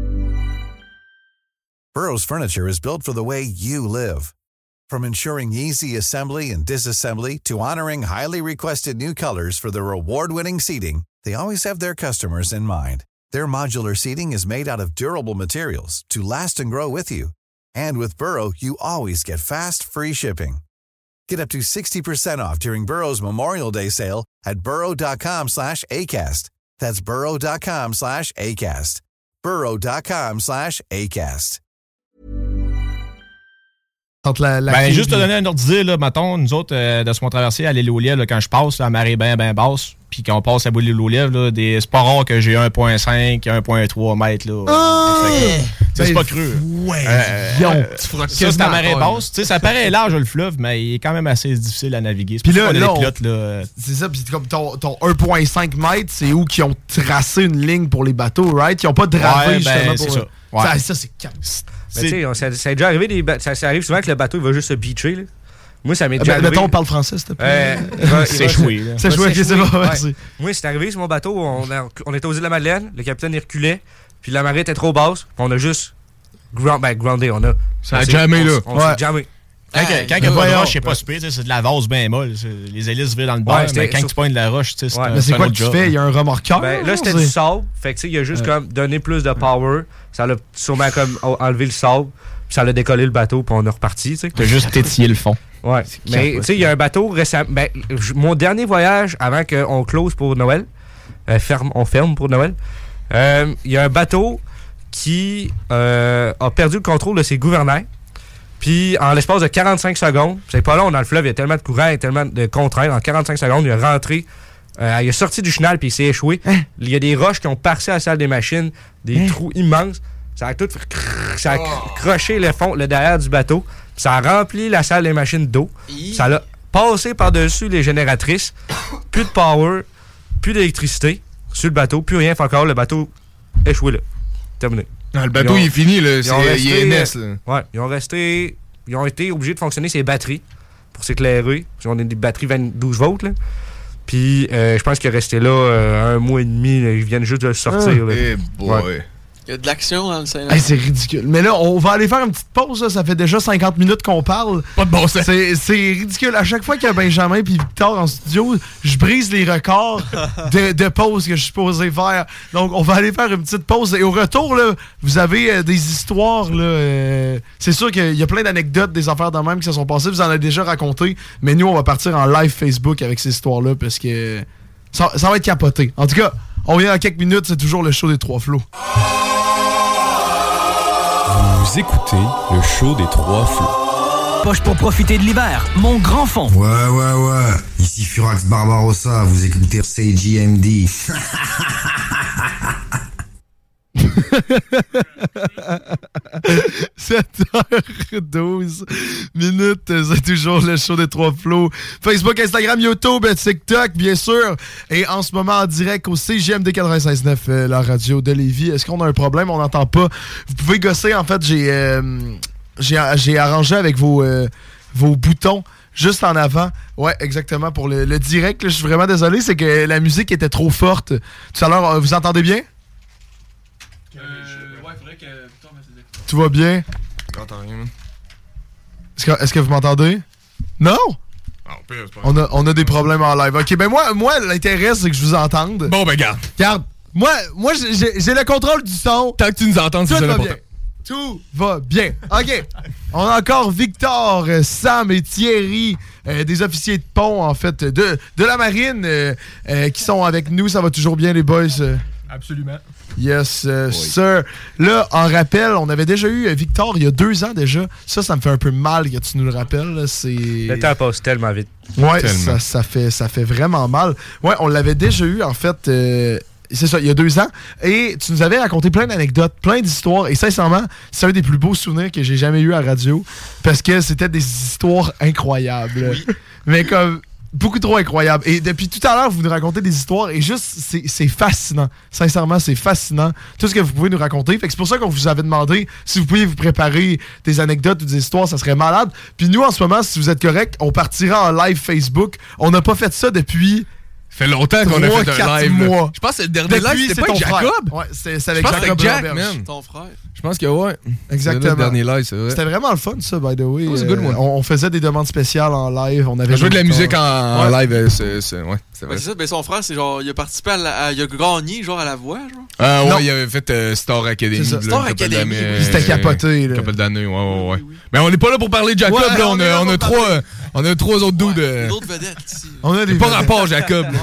S1: Burrow's furniture is built for the way you live. From ensuring easy assembly and disassembly to honoring highly requested new colors for their award-winning seating, they always have their customers in mind. Their modular seating is made out of durable materials to last and grow with you. And with Burrow, you always get fast, free shipping. Get up to sixty percent off during Burrow's Memorial Day sale at burrow.com slash ACAST. That's burrow.com slash ACAST. burrow.com slash ACAST.
S8: Entre la, la
S12: Ben,
S8: quille
S12: juste te
S8: puis-
S12: donner un ordre d'idée, là, mettons, nous autres, euh, de ce qu'on traversait à l'île aux Lièvres, là, quand je passe, la marée est bien, bien basse, puis qu'on passe à bout de l'île aux Lièvres, là, des, c'est pas rare que j'ai un virgule cinq, un virgule trois mètres, là.
S8: Ah!
S12: Fait que, tu sais, c'est
S8: Ben,
S12: pas creux.
S8: ouais,
S12: Euh,
S8: yon.
S12: euh,
S8: Tu feras
S12: ça, c'est
S8: quasiment
S12: à marée
S8: la taille.
S12: basse. Tu sais, ça paraît large, le fleuve, mais il est quand même assez difficile à naviguer. C'est
S8: Puis
S12: pour
S8: là,
S12: ça qu'on a
S8: là,
S12: des
S8: on-
S12: pilotes, là. euh,
S8: C'est ça, puis comme ton, ton un virgule cinq mètres, c'est où qu'ils ont tracé une ligne pour les bateaux, right? Ils ont pas dravé,
S12: Ouais, ben,
S8: justement,
S12: c'est
S8: pour...
S12: ça. Ouais.
S8: Ça, ça, c'est calme.
S3: Ben, tu sais, on- ça, ça, est déjà arrivé des ba- ça, ça arrive souvent que le bateau il va juste se beacher. Là. Moi, ça m'est
S8: Ah,
S3: déjà
S8: ben,
S3: arrivé.
S8: mettons, on parle français, s'il te plaît.
S3: Euh, il va- il
S12: C'est
S3: va
S12: échoué,
S3: se-
S12: là.
S8: C'est
S3: va
S8: échoué, ok, c'est
S3: s'échouer.
S8: bon,
S3: Ouais.
S8: merci.
S3: Moi, c'est arrivé sur mon bateau. On, a- on était aux îles de la Madeleine. Le capitaine il reculait. Puis la marée était trop basse. Puis on a juste ground, ben, groundé. On a.
S9: Ça
S3: on
S9: a
S3: s'est-
S9: jammé,
S3: on-
S9: là.
S3: On
S8: Ouais.
S3: s'est jammé.
S12: Quand,
S8: Hey,
S12: quand il y a
S8: ben
S12: pas de
S8: voyons.
S12: roche, c'est pas super, tu sais, c'est de la vase bien molle. c'est- Les hélices virent dans le bord,
S3: Ouais, c'était-
S12: mais quand
S3: sur-
S12: tu pognes de la roche, tu sais, c'est
S3: Ouais.
S12: un,
S8: Mais c'est
S12: c'est un
S8: quoi que
S12: autre
S8: tu
S12: job.
S8: fais? Il y a un remorqueur?
S3: Ben, là, c'était
S8: c'est-
S3: du sable. Fait que, tu sais, il a juste
S8: Ouais.
S3: comme donné plus de power. Ça l'a sûrement comme en- enlevé le sable. Puis ça l'a décollé le bateau. Puis on est reparti, tu sais.
S12: T'as juste tétillé le fond.
S3: Ouais. Mais, tu sais, il y a un bateau récemment. Ben, j- mon dernier voyage avant qu'on close pour Noël, euh, ferme, on ferme pour Noël, euh, il y a un bateau qui euh, a perdu le contrôle de ses gouvernails. Puis, en l'espace de quarante-cinq secondes, c'est pas long dans le fleuve, il y a tellement de courant et tellement de contraintes. En quarante-cinq secondes, il est rentré. Euh, il est sorti du chenal puis il s'est échoué. Il y a des roches qui ont parcé la salle des machines, des trous immenses. Ça a tout fait crrr, ça a croché le fond, le derrière du bateau. Ça a rempli la salle des machines d'eau. Ça l'a passé par-dessus les génératrices. Plus de power, plus d'électricité sur le bateau, plus rien. Fait encore le bateau échoué là. Terminé.
S9: Non, le bateau,
S3: Ils ont-
S9: il est fini, là.
S3: ils ont
S9: C'est
S3: resté,
S9: I N S, là.
S3: euh, Ouais, ils ont resté. Ils ont été obligés de fonctionner ces batteries pour s'éclairer. On a des batteries douze volts, là. Puis, euh, je pense qu'il est resté là euh, un mois et demi. Là. Ils viennent juste de le sortir. là.
S9: Eh boy.
S3: Ouais.
S10: Il y a de l'action dans le Saint-Laurent.
S8: Hey, c'est ridicule. Mais là, on va aller faire une petite pause. Là. Ça fait déjà cinquante minutes qu'on parle.
S9: Pas de bon sens.
S8: C'est, c'est ridicule. À chaque fois qu'il y a Benjamin et Victor en studio, je brise les records de, de pause que je suis supposé faire. Donc, on va aller faire une petite pause. Et au retour, là, vous avez euh, des histoires. Là, euh, c'est sûr qu'il y a plein d'anecdotes, des affaires de même qui se sont passées. Vous en avez déjà raconté. Mais nous, on va partir en live Facebook avec ces histoires-là parce que ça, ça va être capoté. En tout cas, on revient dans quelques minutes. C'est toujours le show des Trois Flots.
S13: Vous écoutez le show des Trois Flots.
S14: Poche pour profiter de l'hiver, mon grand fond.
S15: Ouais, ouais, ouais. Ici Furax Barbarossa, vous écoutez C J M D.
S8: sept heures douze minutes, c'est toujours le show des Trois Flots. Facebook, Instagram, YouTube, TikTok, bien sûr. Et en ce moment, en direct au C J M D quatre-vingt-seize neuf, euh, la radio de Lévis. Est-ce qu'on a un problème? On n'entend pas. Vous pouvez gosser, en fait, j'ai euh, j'ai, j'ai arrangé avec vos, euh, vos boutons juste en avant. Ouais, exactement, pour le, le direct. Là, je suis vraiment désolé, c'est que la musique était trop forte. Tout à l'heure, euh, vous entendez bien?
S10: ouais, faudrait que Victor mette ses écouteurs.
S8: Tout va bien?
S9: J'entends rien, man.
S8: Est-ce que, est-ce que vous m'entendez? Non?
S9: Ah, au pire, c'est pas
S8: On a, on a des problèmes en live. Ok, ben moi, moi l'intérêt, c'est que je vous entende.
S9: Bon, ben, garde.
S8: Garde, moi, moi j'ai, j'ai le contrôle du son.
S9: Tant que tu nous entends, c'est
S8: Tout
S9: ça
S8: va
S9: l'important.
S8: bien. Tout va bien. OK. On a encore Victor, Sam et Thierry, euh, des officiers de pont, en fait, de, de la marine, euh, euh, qui sont avec nous. Ça va toujours bien, les boys?
S11: Absolument.
S8: Yes, euh,
S11: Oui.
S8: sir. Là, en rappel, on avait déjà eu Victor il y a deux ans déjà. Ça, ça me fait un peu mal que tu nous le rappelles. Là. C'est...
S3: Le temps passe tellement vite.
S8: Ouais,
S3: Tellement.
S8: ça, ça, fait, ça fait vraiment mal. Ouais, on l'avait déjà eu, en fait, euh, c'est ça, il y a deux ans. Et tu nous avais raconté plein d'anecdotes, plein d'histoires. Et sincèrement, c'est un des plus beaux souvenirs que j'ai jamais eu à radio. Parce que c'était des histoires incroyables.
S10: Oui.
S8: Mais comme... beaucoup trop incroyable. Et depuis tout à l'heure, vous nous racontez des histoires et juste, c'est, c'est fascinant. Sincèrement, c'est fascinant. Tout ce que vous pouvez nous raconter. Fait que c'est pour ça qu'on vous avait demandé si vous pouviez vous préparer des anecdotes ou des histoires, ça serait malade. Puis nous, en ce moment, si vous êtes correct, on partira en live Facebook. On n'a pas fait ça depuis...
S9: fait longtemps qu'on a fait un live.
S8: Mois.
S9: Je pense que le dernier
S8: Depuis,
S9: live, c'était
S8: c'est
S9: pas
S8: ton
S9: avec
S8: frère.
S9: Jacob?
S8: Ouais, c'est, c'est
S9: Je
S8: avec
S9: pense que
S8: Jacob
S9: c'est avec Jack,
S8: Roberge.
S9: man.
S10: Ton frère.
S9: Je pense que ouais.
S8: Exactement.
S9: Le dernier live, c'est vrai.
S8: C'était vraiment le fun, ça, by the way.
S9: It was a good one.
S8: Euh, on, on faisait des demandes spéciales en live. On avait
S9: On jouait de la
S8: nos
S9: musique
S8: guitares.
S9: en, en
S8: Ouais.
S9: live, euh, c'est, c'est, ouais, c'est
S10: Ben,
S9: vrai.
S10: c'est ça, ben son frère, c'est genre, il a participé à, la, à- il a gagné, genre, à la voix, genre.
S9: Ah ouais,
S8: Non.
S9: il avait fait euh, Star Academy.
S8: C'est ça.
S9: là,
S10: Star
S9: une couple
S10: Academy,
S9: d'années,
S10: oui.
S9: euh,
S8: C'était capoté, là.
S9: Une couple d'années, ouais, ouais, ouais. Mais on n'est pas là pour parler de Jacob,
S8: Ouais,
S9: là.
S8: on
S9: On
S8: est là
S9: a, on a
S8: pour
S9: trois, euh, on a trois autres dudes.
S10: Il y a
S9: euh,
S10: d'autres vedettes ici.
S8: On a des
S9: C'est pas
S8: vedettes.
S9: rapport, Jacob. là.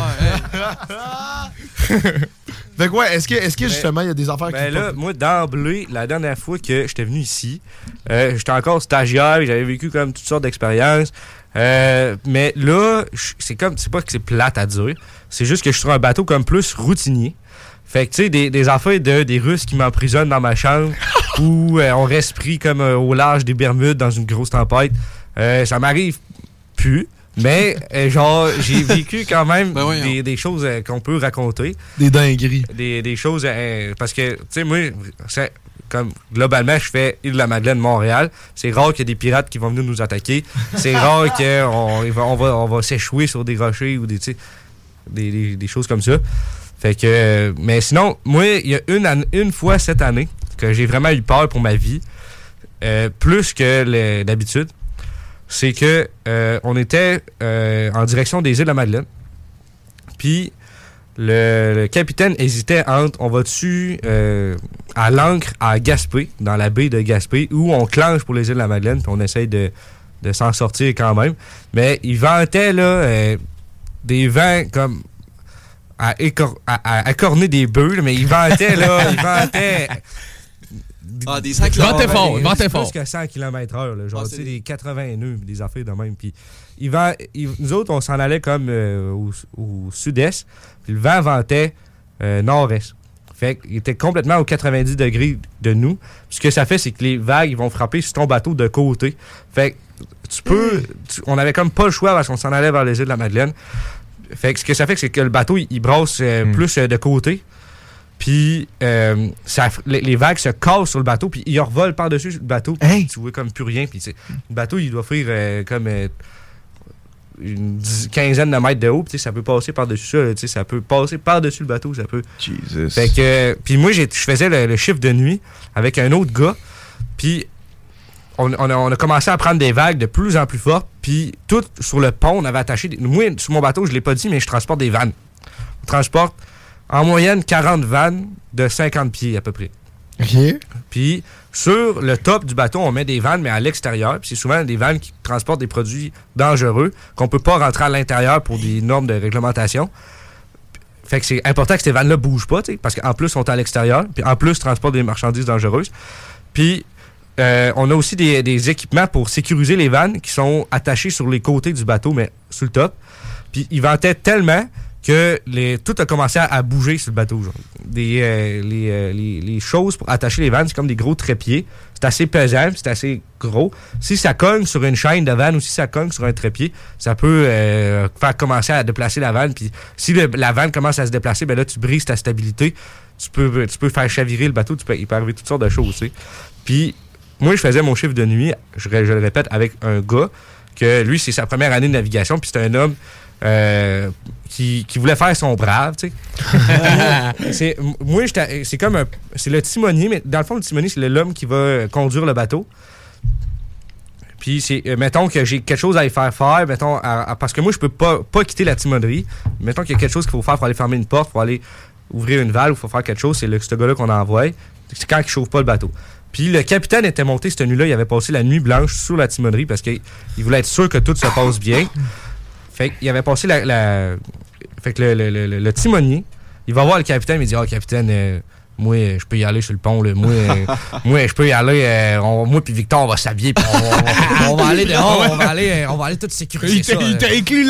S8: Fait que ouais, est-ce que, est-ce que justement, il y a des affaires
S3: Ben
S8: qui...
S3: là, moi, d'emblée, la dernière fois que j'étais venu ici, euh, j'étais encore stagiaire, et j'avais vécu comme toutes sortes d'expériences. Euh, mais là, je- c'est comme, c'est pas que c'est plate à dire, c'est juste que je suis sur un bateau comme plus routinier. Fait que, tu sais, des, des affaires de des Russes qui m'emprisonnent dans ma chambre ou euh, on reste pris comme euh, au large des Bermudes dans une grosse tempête. Euh, ça m'arrive plus. Mais, euh, genre, j'ai vécu quand même
S10: Ben voyons.
S3: des, des choses euh, qu'on peut raconter.
S8: Des dingueries.
S3: Des, des choses. euh, parce que, tu sais, moi, c'est, comme globalement, je fais Île-de-la-Madeleine, Montréal. C'est rare qu'il y ait des pirates qui vont venir nous attaquer. C'est rare qu'on va, on va, on va s'échouer sur des rochers ou des, tu sais, des, des, des choses comme ça. Fait que, euh, mais sinon, moi, il y a une, an- une fois cette année que j'ai vraiment eu peur pour ma vie, euh, plus que le- d'habitude. C'est que euh, on était euh, en direction des îles de la Madeleine. Puis le, le capitaine hésitait entre on va-tu euh, à l'ancre à Gaspé, dans la baie de Gaspé, ou on clenche pour les îles de la Madeleine, puis on essaye de, de s'en sortir quand même. Mais il ventait là euh, des vents comme à, écor- à, à, à corner des bœufs, là, mais il ventait là, il ventait.
S10: Ah, des cent
S9: Il
S10: kilomètres.
S9: ventait fort, il ventait
S3: Plus
S9: fort.
S3: que cent kilomètres heure, là, genre,
S10: Ah,
S3: tu
S10: c'est
S3: sais,
S10: des-
S3: des quatre-vingts nœuds, des affaires de même. Puis, il vent, il- nous autres, on s'en allait comme euh, au, au sud-est, puis le vent ventait euh, nord-est. Fait qu'il était complètement aux quatre-vingt-dix degrés de nous. Puis ce que ça fait, c'est que les vagues ils vont frapper sur ton bateau de côté. Fait que tu peux. tu- on avait comme pas le choix parce qu'on s'en allait vers les îles de la Madeleine. Fait que ce que ça fait, c'est que le bateau, il, il brasse euh,
S9: Mm.
S3: plus euh, de côté. Puis euh, ça, les, les vagues se cassent sur le bateau, puis ils revolent par-dessus le bateau. Puis
S8: Hey!
S3: tu vois comme plus rien. Puis c'est- le bateau, il doit faire euh, comme euh, une dix- quinzaine de mètres de haut. Puis tu sais, ça peut passer par-dessus ça. là, tu sais, ça peut passer par-dessus le bateau. Ça peut.
S9: Jesus.
S3: Fait que, euh, puis moi, j'ai- je faisais le, le chiffre de nuit avec un autre gars. Puis on, on a, on a commencé à prendre des vagues de plus en plus fortes. Puis tout sur le pont, on avait attaché. Des, moi, sur mon bateau, je l'ai pas dit, mais je transporte des vannes. On transporte en moyenne quarante vannes de cinquante pieds à peu près.
S8: OK.
S3: Puis sur le top du bateau, on met des vannes, mais à l'extérieur. Puis c'est souvent des vannes qui transportent des produits dangereux qu'on peut pas rentrer à l'intérieur pour des normes de réglementation. Fait que c'est important que ces vannes-là bougent pas, tu sais, parce qu'en plus, sont à l'extérieur. Puis en plus, transportent des marchandises dangereuses. Puis euh, on a aussi des, des équipements pour sécuriser les vannes qui sont attachés sur les côtés du bateau, mais sur le top. Puis ils vantaient tellement que les, tout a commencé à, à bouger sur le bateau. Genre. Des, euh, les, euh, les, les choses pour attacher les vannes, c'est comme des gros trépieds. C'est assez pesant, c'est assez gros. Si ça cogne sur une chaîne de vanne ou si ça cogne sur un trépied, ça peut euh, faire commencer à déplacer la vanne. Puis si le- la vanne commence à se déplacer, ben là, tu brises ta stabilité. Tu peux, tu peux faire chavirer le bateau. Tu peux, il peut arriver toutes sortes de choses. Tu sais. Puis moi, je faisais mon chiffre de nuit, je, je le répète, avec un gars que lui, c'est sa première année de navigation. Puis c'est un homme euh, qui, qui voulait faire son brave, tu sais. c'est, moi, j'étais- c'est comme un, c'est le timonier, mais dans le fond, le timonier, c'est l'homme qui va euh, conduire le bateau. Puis, c'est, euh, mettons que j'ai quelque chose à y faire faire, mettons, à- à- parce que moi, je peux pas, pas quitter la timonerie. Mettons qu'il y a quelque chose qu'il faut faire pour aller fermer une porte, pour aller ouvrir une valve, il faut faire quelque chose, c'est le, ce gars-là qu'on envoie. C'est quand il chauffe pas le bateau. Puis le capitaine était monté cette nuit-là, il avait passé la nuit blanche sur la timonerie parce qu'il voulait être sûr que tout se passe bien. Fait qu'il avait passé la... la... Fait que le, le, le, le timonier, il va voir le capitaine, il dit « Ah, capitaine... Euh, moi, je peux y aller sur le pont. Là. Moi, euh, moi, je peux y aller. Euh, on, moi puis Victor, on va s'habiller. On, on, on va aller dehors. On va aller, on va aller tout sécuriser
S9: il
S3: ça.
S9: Il t'a inclus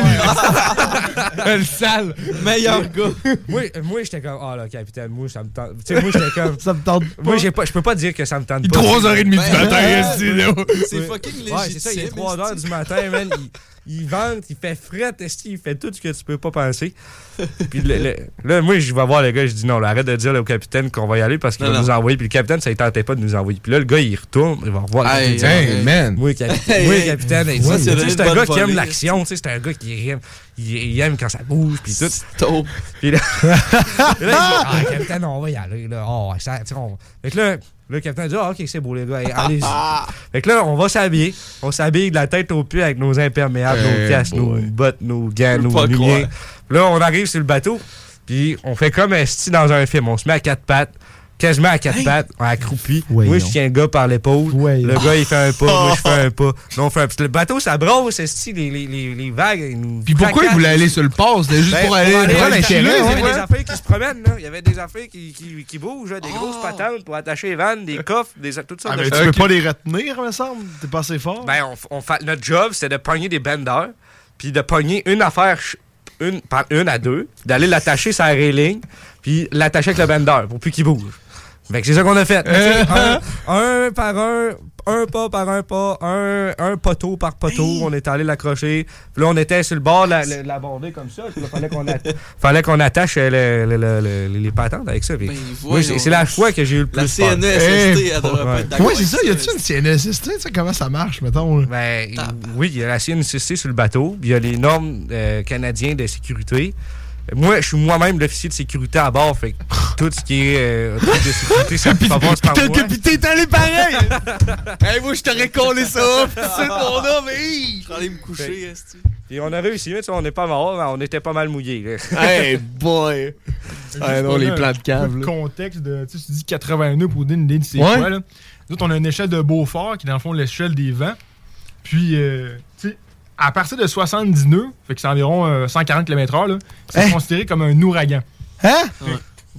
S9: là-dedans. Oh, le sale.
S10: Meilleur gars.
S3: Moi, moi j'étais comme, ah oh, là, capitaine, moi, ça me tente. Tu sais, moi, j'étais comme.
S8: Ça me tente pas.
S3: Moi, j'ai pas, je peux pas dire que ça me tente pas.
S9: trois heures trente du matin,
S10: c'est fucking légitime.
S3: Ouais, c'est ça, il est trois heures du matin, man. Il, il vente, il fait fret, il fait tout ce que tu peux pas penser. Puis le, le, là, moi, je vais voir le gars, je dis non, là, arrête de dire là, au capitaine qu'on va y aller parce qu'il non, va non. nous envoyer. Puis le capitaine, ça ne tentait pas de nous envoyer. Puis là, le gars, il retourne, il va revoir
S9: hey, le capitaine. Hey, man!
S3: Moi, capitaine, hey, moi, capitaine, hey, ouais, c'est, c'est un gars qui aime l'action, c'est un gars qui aime, il, il aime quand ça bouge, puis tout.
S10: Stop!
S3: Puis là, là, il dit, ah, capitaine, on va y aller, là. Oh, ça, on... Fait que là, le capitaine dit, ah, ok, c'est beau, les gars, allez-y. Fait que là, on va s'habiller. On s'habille de la tête aux pieds avec nos imperméables, hey, nos casques, boy. Nos bottes, nos gants, nos lumières. Là, on arrive sur le bateau, puis on fait comme un style dans un film. On se met à quatre pattes, quasiment à quatre hey. pattes, on accroupi. Oui, moi, non. je tiens le gars par l'épaule. Oui, le non. gars, il fait un pas, moi, je fais un pas. Là, on fait un... Le bateau, ça brosse, style, les, les, les, les vagues. Nous
S9: puis pourquoi il voulait aller sur le port? C'était juste ben, pour aller
S3: dans l'intérêt. Il y avait des affaires qui se promènent, là. Il y avait des affaires qui, qui, qui bougent, là, des oh. grosses patentes pour attacher les vannes, des coffres, des, toutes sortes
S8: ah,
S3: de
S8: choses. Tu peux pas les retenir, me semble? T'es pas assez fort?
S3: Ben, on, on fait... notre job, c'était de pogner des benders, puis de pogner une affaire... Une, par une à deux, d'aller l'attacher sur la railing, puis l'attacher avec le bender pour plus qu'il bouge. Fait que c'est ça qu'on a fait. Euh, un, un par un, un pas par un pas, un, un poteau par poteau, hey. On est allé l'accrocher. Puis là, on était sur le bord de la, la, la bordée comme ça. Puis là, fallait qu'on attache, fallait qu'on attache le, le, le, le, les patentes avec ça. Puis, ben, oui, c'est, c'est la fois que j'ai eu le plus
S10: la C N E S S T, elle devrait
S8: pas être d'accord. Oui, c'est ça. Y a-tu une C N E S S T? Comment ça marche, mettons?
S3: Ben, oui, il y a la C N E S S T sur le bateau. Il y a les normes euh, canadiennes de sécurité. Moi, je suis moi-même l'officier de sécurité à bord, fait que tout ce qui est euh, truc de sécurité, ça peut pas passer par moi.
S9: Puis t'es allé pareil! Hey, moi, je t'aurais collé ça off, c'est mon homme, hey!
S10: Je suis allé me coucher, esti.
S3: Et on a réussi, mais on n'est pas mort, on était pas mal mouillés.
S9: Hey, boy! Ah non, les plans de cave.
S11: Le contexte de, tu dis quatre-vingt-neuf pour donner une idée de c'est quoi, là. Nous, on a une échelle de Beaufort qui est dans le fond l'échelle des vents. Puis, euh, tu sais, à partir de soixante-dix nœuds, fait que c'est environ euh, cent quarante kilomètres heure, là, c'est hein? considéré comme un ouragan.
S8: Hein?
S11: Ouais.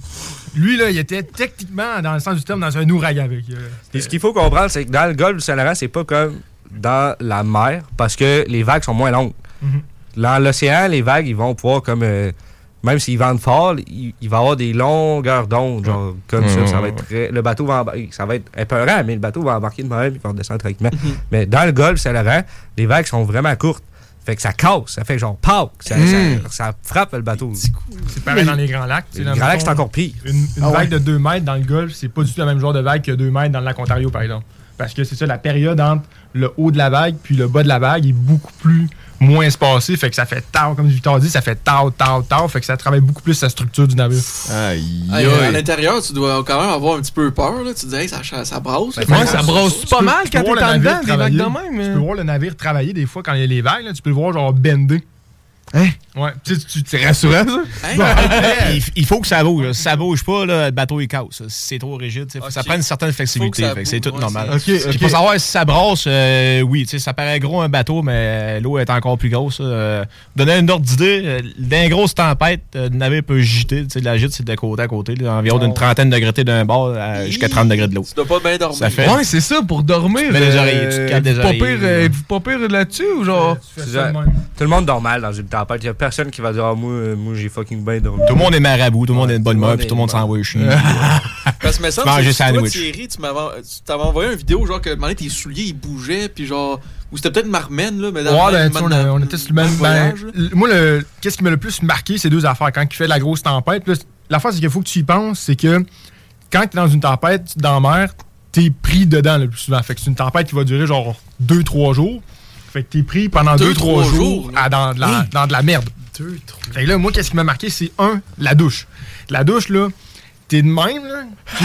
S11: Lui, là, il était techniquement, dans le sens du terme, dans un ouragan. Avec, euh,
S3: Et ce qu'il faut comprendre, c'est que dans le golfe du Saint-Laurent, c'est pas comme dans la mer, parce que les vagues sont moins longues. Mm-hmm. Dans l'océan, les vagues, ils vont pouvoir, comme... Euh, même s'ils vendent fort, il, il va y avoir des longueurs d'onde, genre, comme mmh. ça. Ça va être très, le bateau va embarquer. Ça va être épeurant, mais le bateau va embarquer de même, il va redescendre tranquillement. Mmh. Mais dans le golfe Saint-Laurent, les vagues sont vraiment courtes. Fait que ça casse, ça fait genre pau, ça, mmh. ça, ça frappe le bateau.
S11: C'est pareil dans les Grands Lacs.
S3: Les Grands Lacs, c'est encore pire.
S11: Une, une ah, vague ouais. de deux mètres dans le golfe, c'est pas du tout le même genre de vague que deux mètres dans le lac Ontario, par exemple. Parce que c'est ça, la période entre le haut de la vague puis le bas de la vague est beaucoup plus moins espacée, fait que ça fait tard, comme Victor dit, ça fait tard, tard, tard, fait que ça travaille beaucoup plus la structure du navire.
S9: Aïe,
S10: aïe. À l'intérieur, tu dois quand même avoir un petit peu peur, là. Tu te dis, hey, ça, ça brasse.
S9: Ben, ouais, ça brasse pas mal quand t'es en dedans, des vagues de même.
S11: Tu peux voir le navire travailler des fois quand il y a les vagues, là, tu peux le voir genre bender.
S8: Hein?
S11: Ouais. Tu, tu,
S9: c'est rassurant, ça?
S12: Hein? il, il faut que ça bouge. Là. Si ça bouge pas, là, le bateau, il casse. Si c'est trop rigide, okay. ça prend une certaine flexibilité. Fait que c'est tout ouais, normal.
S8: Okay, okay.
S12: Pour savoir si ça brasse, euh, oui, ça paraît gros un bateau, mais l'eau est encore plus grosse. Euh, donner une ordre d'idée, dans une grosse tempête, le navire peut gîter. La gîte, c'est de côté à côté, là, environ oh. d'une trentaine de degrés d'un bord à, jusqu'à trente degrés de l'autre.
S10: Tu dois pas bien dormir.
S9: Ça fait... Ouais, c'est ça, pour dormir.
S12: Mais les oreilles, tu te calmes des oreilles.
S9: Êtes-vous pas pire là-dessus ou genre?
S3: Tout le monde dort mal dans une tempête. Il y a personne qui va dire, ah, moi, moi j'ai fucking bien dormi.
S12: Tout le monde est marabout, tout le monde est de bonne humeur, puis tout le monde s'envoie chier.
S10: Parce que mais ça, tu toi, Thierry, tu m'avais, tu t'avais envoyé une vidéo, genre que moment, tes souliers ils bougeaient, puis genre. Ou c'était peut-être Marmen, là, mais dans
S11: ouais, le ben, on, a, on était sur le même. Ben, moi, le, qu'est-ce qui m'a le plus marqué, c'est deux affaires. Quand il fait la grosse tempête, là, l'affaire, c'est qu'il faut que tu y penses, c'est que quand tu es dans une tempête, dans la mer, t'es pris dedans le plus souvent. Fait que c'est une tempête qui va durer genre deux trois jours. Fait que t'es pris pendant deux trois jours, jours à, dans, de la, oui. dans de la merde. Deux, fait que là, moi, qu'est-ce qui m'a marqué, c'est un, la douche. La douche, là, t'es de même, là.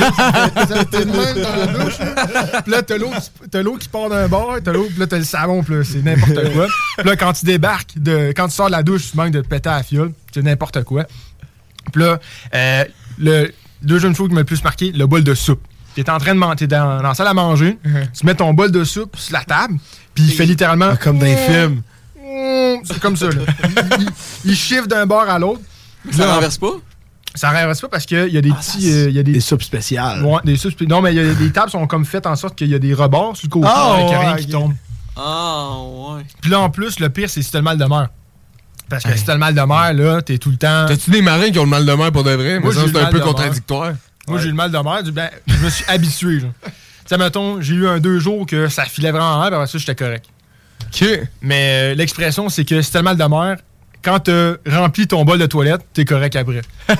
S11: Là t'es de même dans la douche, là. Puis là, t'as l'eau, t'as l'eau qui part d'un bord, t'as l'eau, puis là, t'as le savon, puis là, c'est n'importe quoi. Puis là, quand tu débarques, de, quand tu sors de la douche, tu manques de te péter à la fiole, c'est n'importe quoi. Puis là, euh, le deuxième chose qui m'a le plus marqué, le bol de soupe. t'es en train de manger, t'es dans, dans la salle à manger, uh-huh. tu mets ton bol de soupe sur la table, puis il fait littéralement...
S8: Ah, comme dans les films.
S11: C'est comme ça, là. il, il, il chiffre d'un bord à l'autre.
S10: Ça là, renverse pas?
S11: Ça renverse pas parce qu'il y a des ah, petits... Il euh, y a des...
S8: des soupes spéciales.
S11: Ouais, des soupes spéciales. Non, mais y a, les tables sont comme faites en sorte qu'il y a des rebords sur le côté,
S8: oh,
S11: avec
S8: ouais,
S11: rien
S8: okay.
S11: qui tombe.
S10: Ah, ouais.
S11: Puis là, en plus, le pire, c'est si t'as le mal de mer. Parce que hey. si t'as le mal de mer, là, t'es tout le temps...
S9: T'as-tu des marins qui ont le mal de mer pour de vrai?
S11: Moi,
S9: mais ça, c'est un peu contradictoire.
S11: Moi,
S9: ouais.
S11: j'ai le mal de mer. Ben, je me suis habitué, là. Tu sais, mettons, j'ai eu un deux jours que ça filait vraiment en l'air, puis après ça, j'étais correct.
S9: OK.
S11: Mais euh, l'expression, c'est que si t'as le mal de mer, quand t'as rempli ton bol de toilette, t'es correct après.
S10: OK,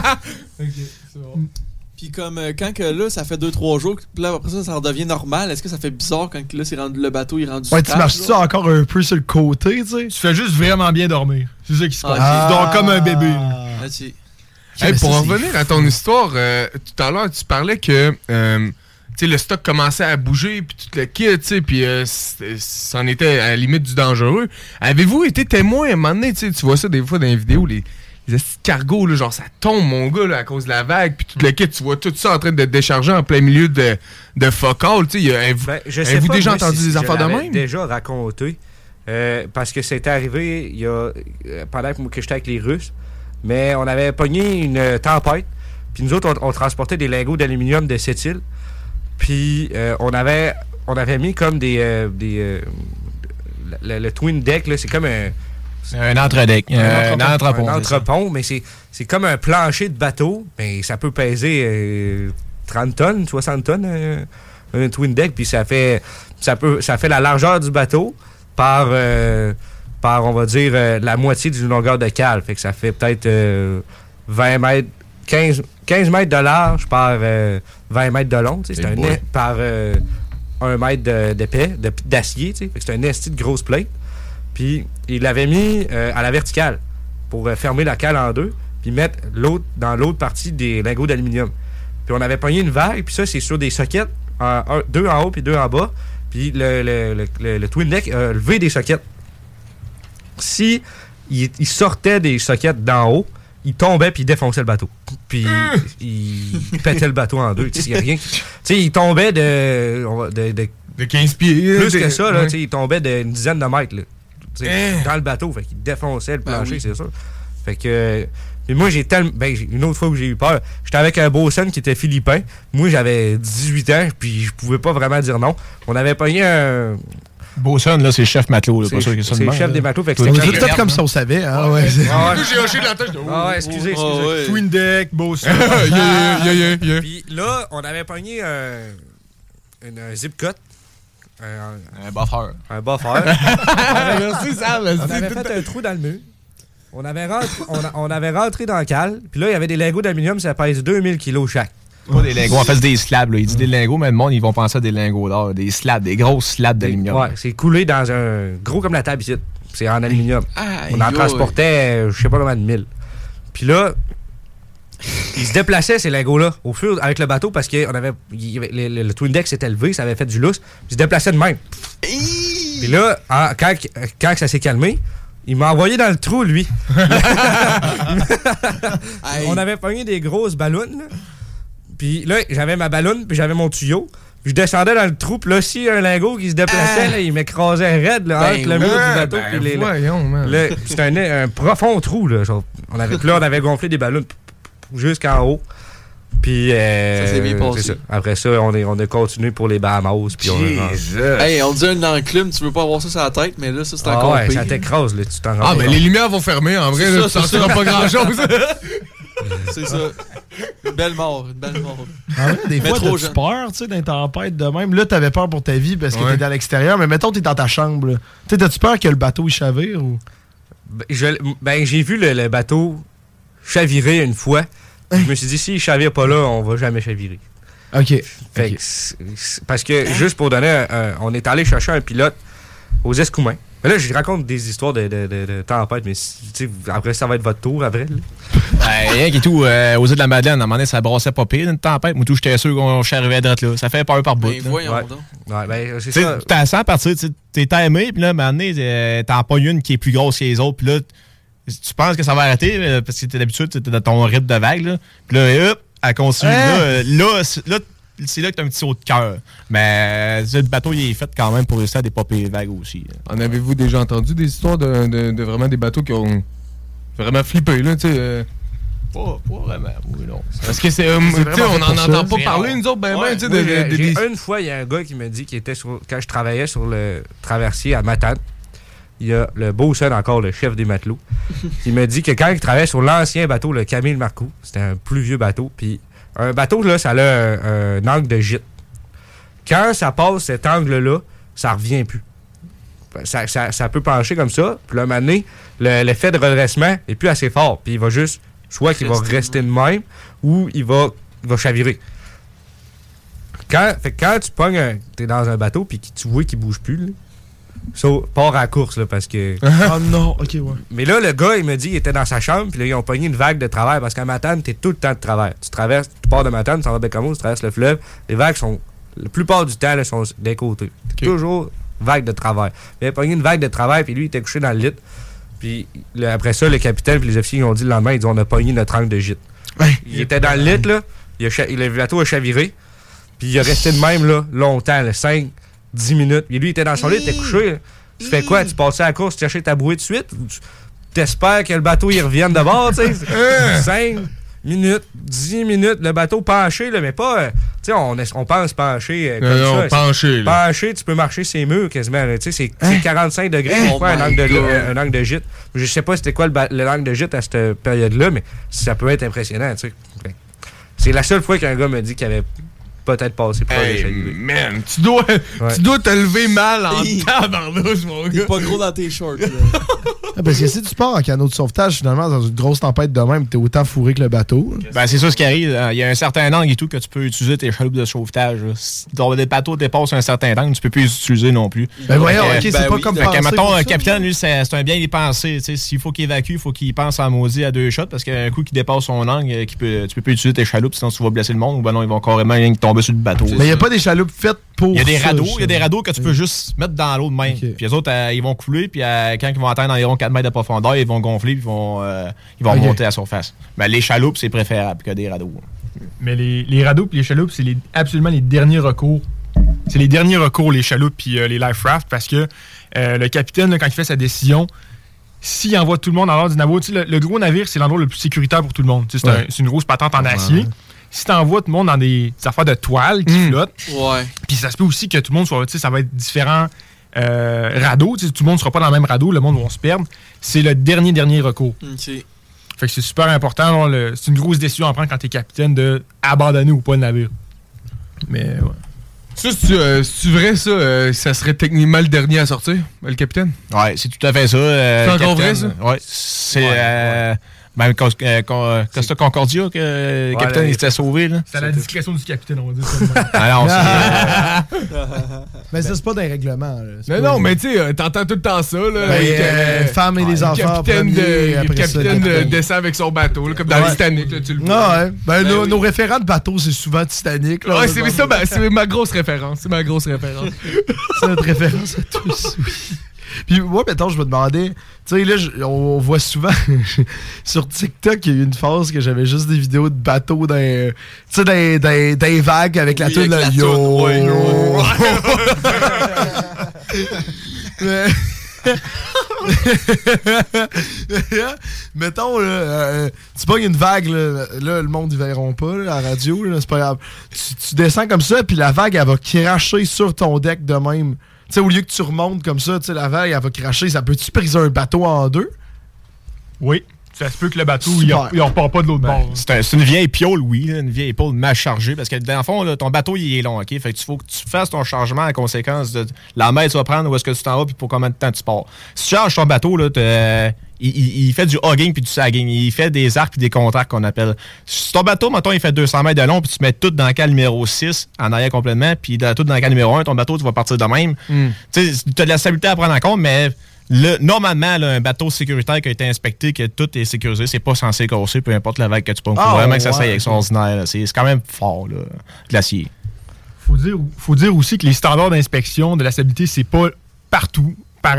S10: c'est bon. Puis comme euh, quand que là, ça fait deux trois jours, puis là, après ça, ça redevient normal, est-ce que ça fait bizarre quand là, c'est rendu, le bateau est rendu
S8: ouais,
S10: stable?
S8: Tu marches-tu encore un peu sur le côté, tu sais?
S11: Tu fais juste vraiment bien dormir. C'est ça qui se passe.
S8: Ah,
S11: tu dors comme un bébé.
S10: Ah, tu...
S9: hey, pour ça, en revenir à ton histoire, euh, tout à l'heure, tu parlais que... Euh, tu sais, le stock commençait à bouger, puis tout le kit, tu sais, puis euh, c'en était à la limite du dangereux. Avez-vous été témoin à un moment donné, tu sais, tu vois ça des fois dans les vidéos, les, les petits cargos, là, genre ça tombe, mon gars, là, à cause de la vague, puis tout le kit, tu vois tout ça en train de décharger en plein milieu de, de focal, tu sais. Avez-vous
S3: ben,
S9: avez déjà
S3: moi,
S9: entendu
S3: si
S9: des affaires de même?
S3: Déjà raconté, euh, parce que c'était arrivé il y a, euh, pendant que j'étais avec les Russes, mais on avait pogné une tempête, puis nous autres, on, on transportait des lingots d'aluminium de cette île. Puis euh, on avait on avait mis comme des euh, des euh, le, le twin deck là, c'est comme un
S12: un entre-deck, un, euh, un entrepont,
S3: un entrepont, mais c'est c'est comme un plancher de bateau, mais ça peut peser euh, trente tonnes, soixante tonnes euh, un twin deck, puis ça fait ça peut ça fait la largeur du bateau par euh, par on va dire euh, la moitié d'une longueur de cale, fait que ça fait peut-être euh, vingt mètres, quinze mètres de large par euh, vingt mètres de long, c'est un nez par euh, un mètre d'épais, de, d'acier, c'est un esti de grosse plate. Puis il l'avait mis euh, à la verticale pour euh, fermer la cale en deux, puis mettre l'autre dans l'autre partie des lingots d'aluminium. Puis on avait pogné une vague, puis ça c'est sur des sockets, en, un, deux en haut puis deux en bas, puis le, le, le, le, le twin deck a levé des sockets. Si il, il sortait des sockets d'en haut, il tombait puis il défonçait le bateau. Puis mmh. il, il pétait le bateau en deux. Tu sais, rien. Tu sais, il tombait de, de, de,
S9: de quinze pieds.
S3: Plus que ça, là, ouais. Tu sais, il tombait d'une dizaine de mètres là, tu sais, mmh. dans le bateau. Fait qu'il défonçait le plancher, ben oui. C'est sûr. Fait que. Puis moi, j'ai tellement. Ben, une autre fois où j'ai eu peur, j'étais avec un beau-son qui était philippin. Moi, j'avais dix-huit ans, puis je pouvais pas vraiment dire non. On avait pogné un.
S12: Beauson, là, c'est le chef matelot. Là,
S3: c'est
S12: c'est
S3: le chef des matelots.
S8: C'est peut-être comme ça, on savait. Hein, ouais.
S9: Ah, ouais. J'ai hoché de la tête.
S3: Ah ouais, excusez, excusez. Oh, ouais.
S11: Twin deck, Beauson.
S9: yeah, yeah, yeah, yeah.
S3: Puis là, on avait pogné un, un, un zip cut.
S12: Un, un buffer.
S3: Un buffer.
S9: Merci, Sam.
S3: On avait fait un trou dans le mur. On avait rentré, on, a, on avait rentré dans le cale. Puis là, il y avait des lingots d'aluminium, ça pèse deux mille kilos chaque.
S12: Pas des lingots, on fait des slabs. Là. Il dit des lingots, mais le monde, ils vont penser à des lingots d'or. Des slabs, des grosses slabs d'aluminium.
S3: Ouais, c'est coulé dans un gros comme la table ici. C'est en aluminium.
S10: Ah,
S3: on en yo, transportait, je sais pas combien de mille. Puis là, ils se déplaçaient, ces lingots-là, au fur avec le bateau, parce que on avait, il, le, le, le twin deck s'était levé, ça avait fait du lousse. Puis ils se déplaçaient de même. Puis là, en, quand, quand ça s'est calmé, il m'a envoyé dans le trou, lui. On avait pogné des grosses ballons, là. Puis là, j'avais ma ballonne, puis j'avais mon tuyau. Puis je descendais dans le trou, puis là, s'il y a un lingot qui se déplaçait, ah. là, il m'écrasait raide là, ben entre le mur du bateau.
S9: Ben
S3: les,
S9: voyons,
S3: là, c'était un, un profond trou. Là, genre, on avait, là, on avait gonflé des ballons jusqu'en haut. Puis, euh,
S10: ça s'est bien passé.
S3: Ça. Après ça, on, est, on a continué pour les Bahamas. Puis
S10: on, hey, on dit un enclume, tu veux pas avoir ça sur la tête, mais là, ça, c'est
S3: ah
S10: encore
S3: ouais,
S10: pire.
S3: Ça t'écrase, là, tu t'en rends
S9: Ah, mais ben, les lumières vont fermer, en vrai, là, tu t'en tireras pas grand-chose.
S10: C'est ça. Une belle mort, une belle mort.
S8: Ah ouais, des mais fois, t'as-tu peur, tu sais, d'une tempête de même. Là, t'avais peur pour ta vie parce que ouais. t'étais à l'extérieur, mais mettons, t'es dans ta chambre. Tu sais, t'as-tu peur que le bateau, il chavire ou...
S3: Ben, je, ben j'ai vu le, le bateau chavirer une fois. Hein? Je me suis dit, s'il chavire pas là, on va jamais chavirer.
S8: OK.
S3: Fait
S8: okay.
S3: Que c'est, c'est, parce que, juste pour donner, un, un, on est allé chercher un pilote aux Escoumins. Mais là, je raconte des histoires de, de, de, de tempête, mais après, ça va être votre tour, après.
S12: Ben, rien qui tout, euh, aux îles de la Madeleine, à un moment donné, ça brassait pas pire, une tempête. Moi, tout, j'étais sûr qu'on arrivait à droite là. Ça fait peur par bout.
S10: Ben, voyons
S3: ouais.
S10: donc.
S3: Ouais, ben, c'est
S12: t'sais,
S3: ça.
S12: T'as ça à partir, t'es timé, puis là, à un moment donné, t'en pas une qui est plus grosse que les autres, puis là, tu penses que ça va arrêter, parce que t'es d'habitude, t'es dans ton rythme de vague, là. Puis là, hop, elle continue. Hein? Là, là, là c'est là que t'as un petit saut de cœur. Mais le bateau, il est fait quand même pour rester à des pas pires vagues aussi.
S9: En avez-vous déjà entendu des histoires de, de, de vraiment des bateaux qui ont vraiment flippé, là, tu sais? Euh...
S12: Pas, pas vraiment, oui, non.
S9: Parce que c'est, euh, tu sais, on n'en entend pas parler, nous autres, ben, ben, tu sais, de, de, de, de,
S3: Une fois, il y a un gars qui me dit qu'il était sur, quand je travaillais sur le traversier à Matane, il y a le beau seul encore, le chef des matelots, qui me dit que quand il travaillait sur l'ancien bateau, le Camille Marcoux, c'était un plus vieux bateau, puis un bateau, là, ça a un, un angle de gîte. Quand ça passe cet angle-là, ça revient plus. Ça, ça, ça peut pencher comme ça, puis là, à un moment donné, le, l'effet de redressement est plus assez fort, puis il va juste, soit qu'il va rester de même, ou il va, il va chavirer. Quand, fait que quand tu pognes, un, t'es dans un bateau, puis tu vois qu'il bouge plus, là, so, part à la course, là, parce que...
S8: Oh non, ok, ouais.
S3: Mais là, le gars, il me dit, il était dans sa chambre, puis là, ils ont pogné une vague de travers, parce qu'à Matane, t'es tout le temps de travers. Tu traverses, tu pars de Matane, tu s'en vas à Bécamo, tu traverses le fleuve, les vagues sont, la plupart du temps, là, sont des côtés. T'es okay. Toujours vague de travers. Il avait pogné une vague de travers, puis lui, il était couché dans le lit. Puis là, après ça, le capitaine puis les officiers, ils ont dit le lendemain, ils dit, on a pogné notre angle de gîte. Ouais. Il était dans le lit, là, il a cha- le bateau a chaviré, puis il a resté de même, là, longtemps, là, cinq dix minutes. Puis lui, il était dans son lit, il était couché, là. Tu fais quoi? Tu passes à la course, tu cherches ta bouée de suite? Tu espères que le bateau il revienne de bord, tu sais? cinq minutes, dix minutes, le bateau penché, là, mais pas... Euh, tu sais, on, on pense penché euh, comme
S9: non,
S3: ça.
S9: penché, là.
S3: Penché, tu peux marcher ses murs quasiment, tu sais, c'est, c'est quarante-cinq degrés, c'est quoi, un angle, de, euh, un angle de gîte? Je sais pas c'était quoi le, ba- le angle de gîte à cette période-là, mais ça peut être impressionnant, tu sais. C'est la seule fois qu'un gars me dit qu'il avait peut-être passé par
S9: hey,
S3: les
S9: man, tu dois, ouais. tu dois te lever mal en tabarnouche, mon gars.
S10: T'es pas gros dans tes shorts, là.
S8: Ah, parce que si tu pars en canot de sauvetage, finalement, dans une grosse tempête de même, t'es autant fourré que le bateau.
S12: Ben, c'est ça ce qui arrive. Il y a un certain angle et tout que tu peux utiliser tes chaloupes de sauvetage. Là. Si des bateaux dépassent un certain angle, tu peux plus les utiliser non plus.
S8: Ben voyons, ok,
S12: euh,
S8: c'est
S12: ben
S8: pas
S12: oui,
S8: comme
S12: penser. Mettons, un capitaine,
S8: ça,
S12: lui, c'est, c'est un bien y penser. T'sais, s'il faut qu'il évacue, il faut qu'il pense en maudit à deux shots parce qu'un coup qui dépasse son angle, qui peut, tu peux plus utiliser tes chaloupes sinon tu vas blesser le monde ou ben non, ils vont carrément rien tomber sur le bateau.
S8: Mais il n'y a pas des chaloupes faites pour.
S12: Il y a des
S8: ça,
S12: radeaux,
S8: ça.
S12: il y a des radeaux que tu peux juste mettre dans l'eau de même. Okay. Puis les autres, euh, ils vont couler, puis euh, quand ils vont atteindre environ quatre mètres de profondeur, ils vont gonfler, puis ils vont, euh, ils vont okay. remonter à la surface. Mais les chaloupes, c'est préférable que des radeaux.
S11: Mais les, les radeaux et les chaloupes, c'est les, absolument les derniers recours. C'est les derniers recours, les chaloupes puis euh, les life rafts, parce que euh, le capitaine, là, quand il fait sa décision, s'il envoie tout le monde en dehors du navire, le, le gros navire, c'est l'endroit le plus sécuritaire pour tout le monde. C'est, ouais. un, c'est une grosse patente en acier. Ouais. Si t'envoies tout le monde dans des, des affaires de toile qui mmh. flottent,
S10: ouais.
S11: puis ça se peut aussi que tout le monde soit, tu sais, ça va être différents euh, radeaux, tout le monde ne sera pas dans le même radeau, le monde va se perdre. C'est le dernier, dernier recours.
S10: Okay.
S11: Fait que c'est super important. Là, le, c'est une grosse décision à prendre quand t'es capitaine de abandonner ou pas le navire. Mais, ouais.
S9: Ça, c'est-tu, euh, c'est-tu vrai, ça? Euh, ça serait techniquement le dernier à sortir, le capitaine?
S12: Ouais, c'est tout à fait ça. Euh,
S9: c'est encore vrai, ça?
S12: Ouais, c'est...
S9: Ouais,
S12: euh,
S9: ouais.
S12: Même Costa Concordia, que le ouais, capitaine était sauvé. Là.
S11: C'est à la discrétion du capitaine, on va dire ça.
S12: Ah non, c'est...
S8: mais ça, c'est pas d'un règlement. Là.
S9: Mais non, mais tu sais, t'entends tout le temps ça. Là,
S8: ben, avec, euh, femmes et ouais, les enfants.
S9: Le capitaine,
S8: premier,
S9: de, le capitaine de, descend avec son bateau, là, comme dans ouais. le Titanic. Là, tu le vois.
S8: Non, ouais. Ben, ben, nos,
S9: oui.
S8: nos référents de bateau, c'est souvent Titanic. Là,
S9: ouais, c'est, ça, ben, c'est ma grosse référence. C'est ma grosse référence.
S8: C'est notre référence à tous, oui. Puis moi, mettons, je me demandais, tu sais, là, je, on voit souvent sur TikTok, il y a eu une phase que j'avais juste des vidéos de bateaux dans, tu sais, dans, dans, dans les vagues avec la oui, toune, là, yo, ouais, yo. Mais... mettons, là, euh, tu pognes une vague, là, là, le monde, ils verront pas, là, à la radio, là, c'est pas grave. Tu, tu descends comme ça, puis la vague, elle va cracher sur ton deck de même. Tu sais, au lieu que tu remontes comme ça, tu sais, la vague, elle va cracher. Ça peut-tu briser un bateau en deux?
S11: Oui. Ça se peut que le bateau, il ne repart pas de l'autre
S12: ben,
S11: bord.
S12: C'est, un, c'est une vieille piole, oui. Là, une vieille piole mal chargée. Parce que, dans le fond, là, ton bateau, il est long, OK? Fait que tu faut que tu fasses ton chargement en conséquence de la mer tu vas prendre, où est-ce que tu t'en vas, puis pour combien de temps tu pars. Si tu charges ton bateau, là, il, il, il fait du hogging puis du sagging. Il fait des arcs puis des contacts qu'on appelle. Si ton bateau, mettons, il fait deux cents mètres de long, puis tu mets tout dans le cas numéro six, en arrière complètement, puis tout dans le cas numéro un, ton bateau, tu vas partir de même. Mm. Tu sais, tu as de la stabilité à prendre en compte, mais... Le, normalement, là, un bateau sécuritaire qui a été inspecté, que tout est sécurisé, c'est pas censé casser, peu importe la vague que tu prends.
S8: Ah,
S12: vraiment
S8: ouais,
S12: que ça soit extraordinaire. Là. C'est, c'est quand même fort, là, glacier.
S11: Faut dire, faut dire aussi que les standards d'inspection de la stabilité, c'est pas partout pareil.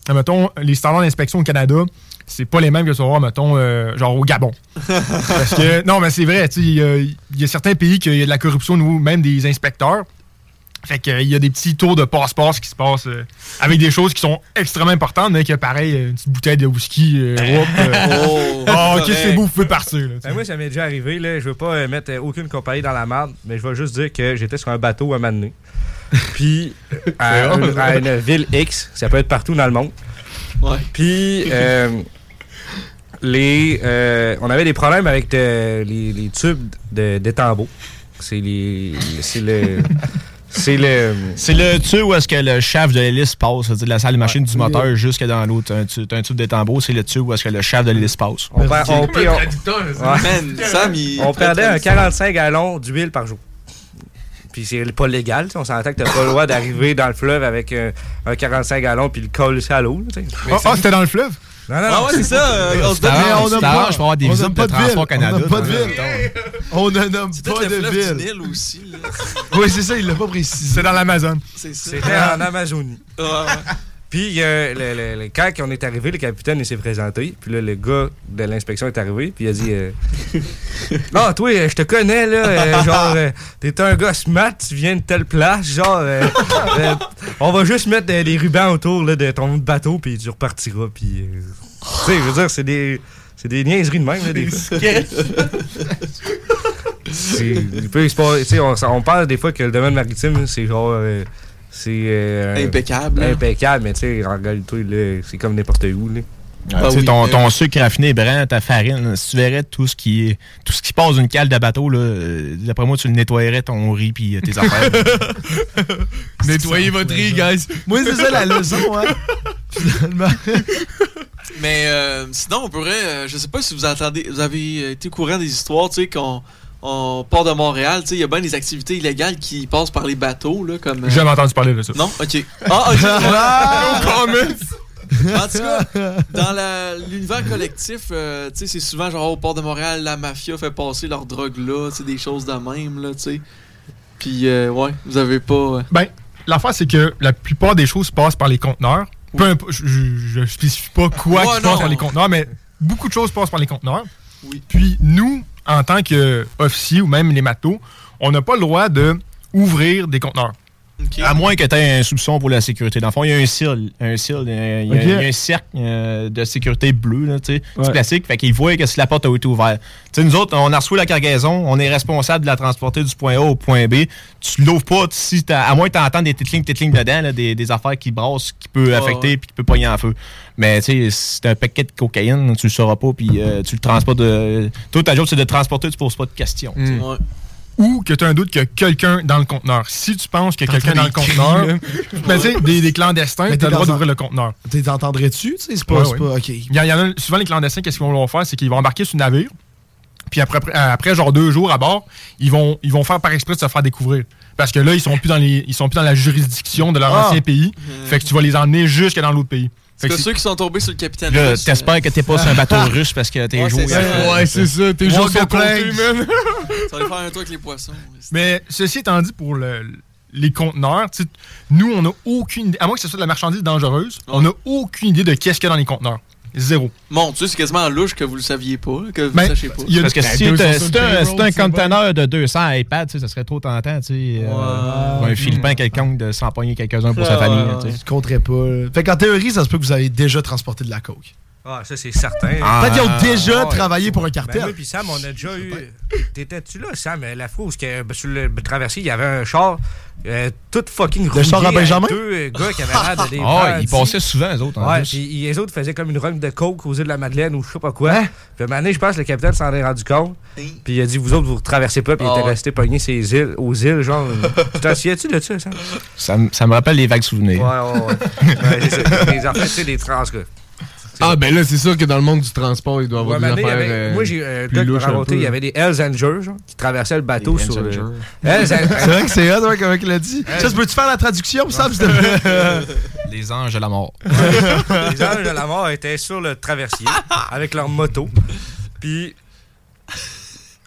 S11: mettons, les standards d'inspection au Canada, c'est pas les mêmes que tu vas voir, mettons, euh, genre au Gabon. Parce que, non, mais c'est vrai, tu sais, il y, y a certains pays qu'il y a de la corruption, nous, même des inspecteurs. Fait qu'il y a des petits tours de passe-passe qui se passent euh, avec des choses qui sont extrêmement importantes, mais que pareil, une petite bouteille de whisky, euh, whoop, euh,
S3: Oh,
S11: oh, ok, c'est beau, vous pouvez partir. Là,
S3: ben moi, ça m'est déjà arrivé. Là, je veux pas euh, mettre euh, aucune compagnie dans la merde, mais je vais juste dire que j'étais sur un bateau à un moment donné. Puis, à, une, à une ville X, ça peut être partout dans le monde.
S10: Ouais.
S3: Puis, euh, les, euh, on avait des problèmes avec de, les, les tubes de, d'étambeau. C'est les. C'est le. C'est le.
S12: C'est le tube où est-ce que le shaft de l'hélice passe, c'est-à-dire de la salle de machine ouais. du moteur jusque dans l'autre. Un, tu, un tube d'étambeau, c'est le tube où est-ce que le shaft de l'hélice passe.
S3: On, per, on, on, on, ouais. Man, Sam, il on perdait un quarante-cinq gallons d'huile par jour. Puis c'est pas légal, on s'entend que t'as pas le droit d'arriver dans le fleuve avec un, un quarante-cinq gallons puis le coller à l'eau.
S11: Ah, oh, oh, c'était dans le fleuve?
S3: Non, non,
S10: ah ouais, c'est ça. Euh, on se donne
S12: on n'a pas, je vais avoir des visites de Transport Canada.
S8: On n'a pas de ville. On ne nomme pas de ville.
S10: C'est Nil aussi. Là.
S8: Oui, c'est ça, il l'a pas précisé.
S11: C'est dans l'Amazon.
S3: C'était en Amazonie. Ouais, ouais. Puis, euh, le, le, le, quand on est arrivé, le capitaine il s'est présenté. Puis là, le gars de l'inspection est arrivé. Puis il a dit euh, non, toi, je te connais, là. Euh, genre, euh, t'es un gars smart, tu viens de telle place. Genre, euh, euh, on va juste mettre des, des rubans autour là, de ton bateau. Puis tu repartiras. Puis, euh, tu sais, je veux dire, c'est des, c'est des niaiseries de même, là, des fois. c'est, on, on parle des fois que le domaine maritime, c'est genre. Euh, C'est euh,
S10: impeccable.
S3: Impeccable, mais tu sais, en réalité, là, c'est comme n'importe où. Là.
S12: Ah, ah, oui, ton, ton sucre raffiné blanc, ta farine, si tu verrais tout ce qui est, tout ce qui passe d'une cale de bateau, là, euh, d'après moi, tu le nettoyerais ton riz puis euh, tes affaires.
S9: Nettoyez votre riz, guys.
S8: Moi, c'est ça la leçon, hein. Finalement.
S10: Mais euh, sinon, on pourrait, euh, je sais pas si vous entendez, vous avez été au courant des histoires, tu sais, qu'on on part de Montréal, tu sais, il y a bien des activités illégales qui passent par les bateaux, là, comme... Euh...
S11: J'ai jamais entendu parler de ça.
S10: Non? OK. Ah, OK. En tout cas, dans la, l'univers collectif, euh, tu sais, c'est souvent genre au port de Montréal, la mafia fait passer leur drogue là, tu sais, des choses de même, là, tu sais. Puis, euh, ouais, vous avez pas... Euh...
S11: Ben, l'affaire, c'est que la plupart des choses passent par les conteneurs. Oui. Peu impo- je, je, je spécifie pas quoi ouais, qui non. passe par les conteneurs, mais beaucoup de choses passent par les conteneurs.
S10: Oui.
S11: Puis, nous... en tant qu'officier ou même les matelots, on n'a pas le droit d'ouvrir des conteneurs.
S12: Okay. À moins que tu aies un soupçon pour la sécurité. Dans le fond, il y a un seal. Un seal, il y a, okay. il y a un cercle euh, de sécurité bleu, là, ouais. du plastique. Fait qu'il voit que si la porte a été ouverte. T'sais, nous autres, on a reçu la cargaison, on est responsable de la transporter du point A au point B. Tu l'ouvres pas si à moins que tu entends des tétlings, tétlings dedans, là, des, des affaires qui brassent, qui peuvent oh, affecter et ouais. qui peuvent pogner en feu. Mais tu sais, si t'as un paquet de cocaïne, tu le sauras pas, puis euh, tu le transportes de. Toi, ta job, c'est de transporter, tu poses pas de questions.
S11: Mm. Ouais. Ou que tu as un doute qu'il y a quelqu'un dans le conteneur. Si tu penses qu'il y a quelqu'un dans le conteneur, ben, tu sais, des, des clandestins, tu as le droit d'ouvrir le conteneur.
S8: T'es entendrais-tu? C'est pas,
S11: ouais,
S8: c'est
S11: ouais.
S8: pas. OK.
S11: Il y, y en a souvent, les clandestins, qu'est-ce qu'ils vont faire? C'est qu'ils vont embarquer sur le navire, puis après, après, après, genre deux jours à bord, ils vont, ils vont faire par exprès de se faire découvrir. Parce que là, ils sont plus dans les, ils sont plus dans la juridiction de leur ah. ancien pays. Mmh. Fait que tu vas les emmener jusque dans l'autre pays.
S10: C'est que ceux qui sont tombés sur le capitaine
S12: là,
S10: russe.
S12: T'espères que t'es pas sur un bateau russe parce que t'es
S10: ouais,
S12: joué.
S10: C'est
S9: ouais, c'est ça. T'es joué sont comptés, man.
S10: Ça va faire un tour avec les poissons.
S11: Mais ceci étant dit, pour le, les conteneurs, nous, on n'a aucune idée. À moins que ce soit de la marchandise dangereuse, ouais. on n'a aucune idée de qu'est-ce qu'il y a dans les conteneurs. Zéro.
S10: Mon Dieu, c'est quasiment louche que vous le saviez pas, que vous
S11: ben,
S10: ne sachiez pas.
S12: Parce que si c'est un, un conteneur de deux cents iPads, ça serait trop tentant, tu sais. Ouais. Euh, un Philippin quelconque de s'empoigner quelques-uns pour ouais, sa famille.
S8: Ouais, tu compterais pas. Fait qu'en théorie, ça se peut que vous avez déjà transporté de la coke.
S3: Ah, ça, c'est certain.
S8: Ah, peut-être qu'ils ont déjà ah, travaillé ouais. pour un cartel.
S3: Ben oui, puis Sam, on a déjà eu... T'étais-tu là, Sam, la fois où sur le traversier, il y avait un char euh, tout fucking rouillé.
S8: Le char à Benjamin?
S3: Deux gars qui avaient l'air de des
S12: Ah, ils passaient souvent, eux autres.
S3: Ouais, puis les autres faisaient comme une run de coke aux îles de la Madeleine ou je sais pas quoi. Hein? Puis à un moment donné, je pense que le capitaine s'en est rendu compte. Puis il a dit, vous autres, vous ne traversez pas. Puis il était resté pogné ces îles, aux îles, genre... Tu t'en souviens-tu de ça, Sam?
S12: Ça, ça me rappelle les vagues souvenirs.
S3: Ouais, ouais, ouais. ouais c'est les enfants, tu sais, des trans, quoi.
S9: Ah, ben là, c'est sûr que dans le monde du transport, il doit y avoir ouais, des affaires avait, euh,
S3: moi, j'ai un gars qui m'a raconté, il y avait des Hells Angels genre, qui traversaient le bateau sur le...
S8: Hells c'est vrai que c'est hot, ouais, comme il l'a dit. Ça, peux-tu faire la traduction, ça?
S12: Les anges de la mort.
S3: Ouais. Les anges de la mort étaient sur le traversier avec leur moto. Puis...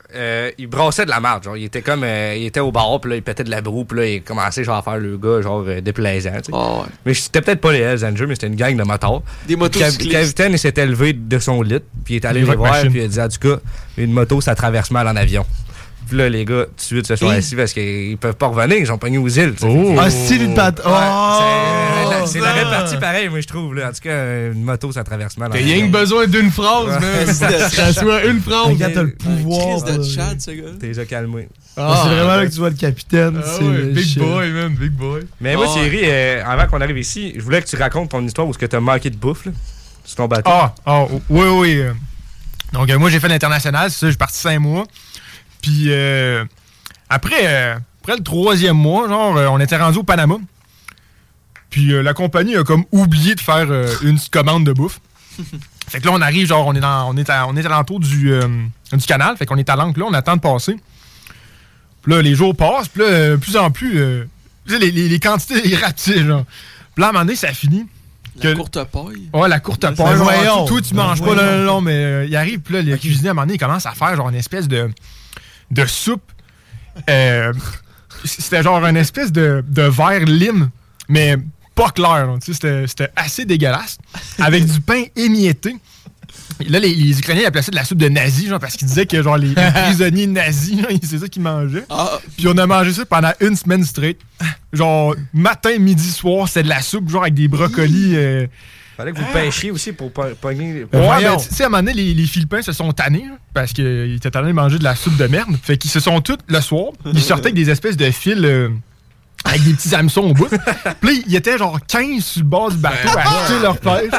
S3: euh, il brassait de la marde. Genre, il était comme, euh, il était au bar, puis là, il pétait de la broue, puis là, il commençait genre à faire le gars, genre, euh, déplaisant, tu sais.
S10: Oh, ouais.
S3: Mais c'était peut-être pas les Hells Angels, mais c'était une gang de motards.
S10: Des motocyclistes.
S3: Capitaine, il s'était levé de son lit, puis il est allé
S11: Les
S3: les
S11: rock
S3: voir,
S11: machines.
S3: puis il a dit, en tout cas, une moto, ça traverse mal en avion. Puis là, les gars, tout de suite, se sont
S10: Et...
S3: assis parce qu'ils peuvent pas revenir, ils ont pogné aux îles.
S8: Oh. Ah, style une patte. Oh!
S3: Ouais, c'est la répartie pareil, moi, je trouve. Là. En tout cas, une moto, ça traverse mal.
S9: T'as rien que besoin d'une phrase, man. Ça soit une phrase.
S8: Regarde, t'as le pouvoir.
S10: Crise de Chad, ce gars.
S3: T'es déjà calmé.
S8: Ah, c'est vraiment là que tu vois le capitaine.
S9: Ah
S8: c'est
S9: ouais,
S8: le
S9: big
S8: shit.
S9: boy, man, big boy.
S3: Mais moi,
S10: Ah,
S3: Thierry, euh, avant qu'on arrive ici, je voulais que tu racontes ton histoire où est-ce que t'as manqué de bouffe, là, sur ton bateau.
S11: Ah, ah, oui, oui. euh. Donc, euh, moi, j'ai fait l'international, c'est ça, j'ai parti cinq mois. Puis, euh, après, euh, après le troisième mois, genre, euh, on était rendu au Panama. Puis, euh, la compagnie a comme oublié de faire euh, une petite commande de bouffe. Fait que là, on arrive, genre, on est, dans, on est, à, on est à l'entour du, euh, du canal. Fait qu'on est à l'ancre, là, on attend de passer. Puis là, les jours passent, puis là, euh, de plus en plus, euh, tu sais, les, les, les quantités rapetissent, genre. Puis là, à un moment donné, ça finit.
S10: La
S11: que-
S10: courte paille.
S11: Ouais, la courte
S10: Ben,
S11: paille.
S8: voyons.
S11: Genre, toi, tu manges
S8: Ben,
S11: pas, non,
S8: voyons.
S11: non, non, mais euh, il arrive, puis là, le cuisinier, à un moment donné, il commence à faire, genre, une espèce de, de soupe. Euh, c'était genre une espèce de, de verre lime, mais pas clair, là, tu sais, c'était, c'était assez dégueulasse, avec du pain émietté. Et là, les, les Ukrainiens appelaient ça de la soupe de nazis, genre, parce qu'ils disaient que, genre, les, les prisonniers nazis, là, c'est ça qu'ils mangeaient.
S10: Ah,
S11: Puis on a mangé ça pendant une semaine straight. Genre, matin, midi, soir, c'est de la soupe, genre, avec des brocolis. euh,
S3: Fallait que vous pêchiez aussi pour po- pogner.
S11: Ouais,
S8: voyons.
S11: ben, tu sais, à un moment donné, les, les Philippins se sont tannés là, parce qu'ils étaient tannés de manger de la soupe de merde. Fait qu'ils se sont tous, le soir, ils sortaient avec des espèces de fils euh, avec des petits hameçons au bout. Puis là, ils étaient genre quinze sur le bord du bateau à acheter leur pêche.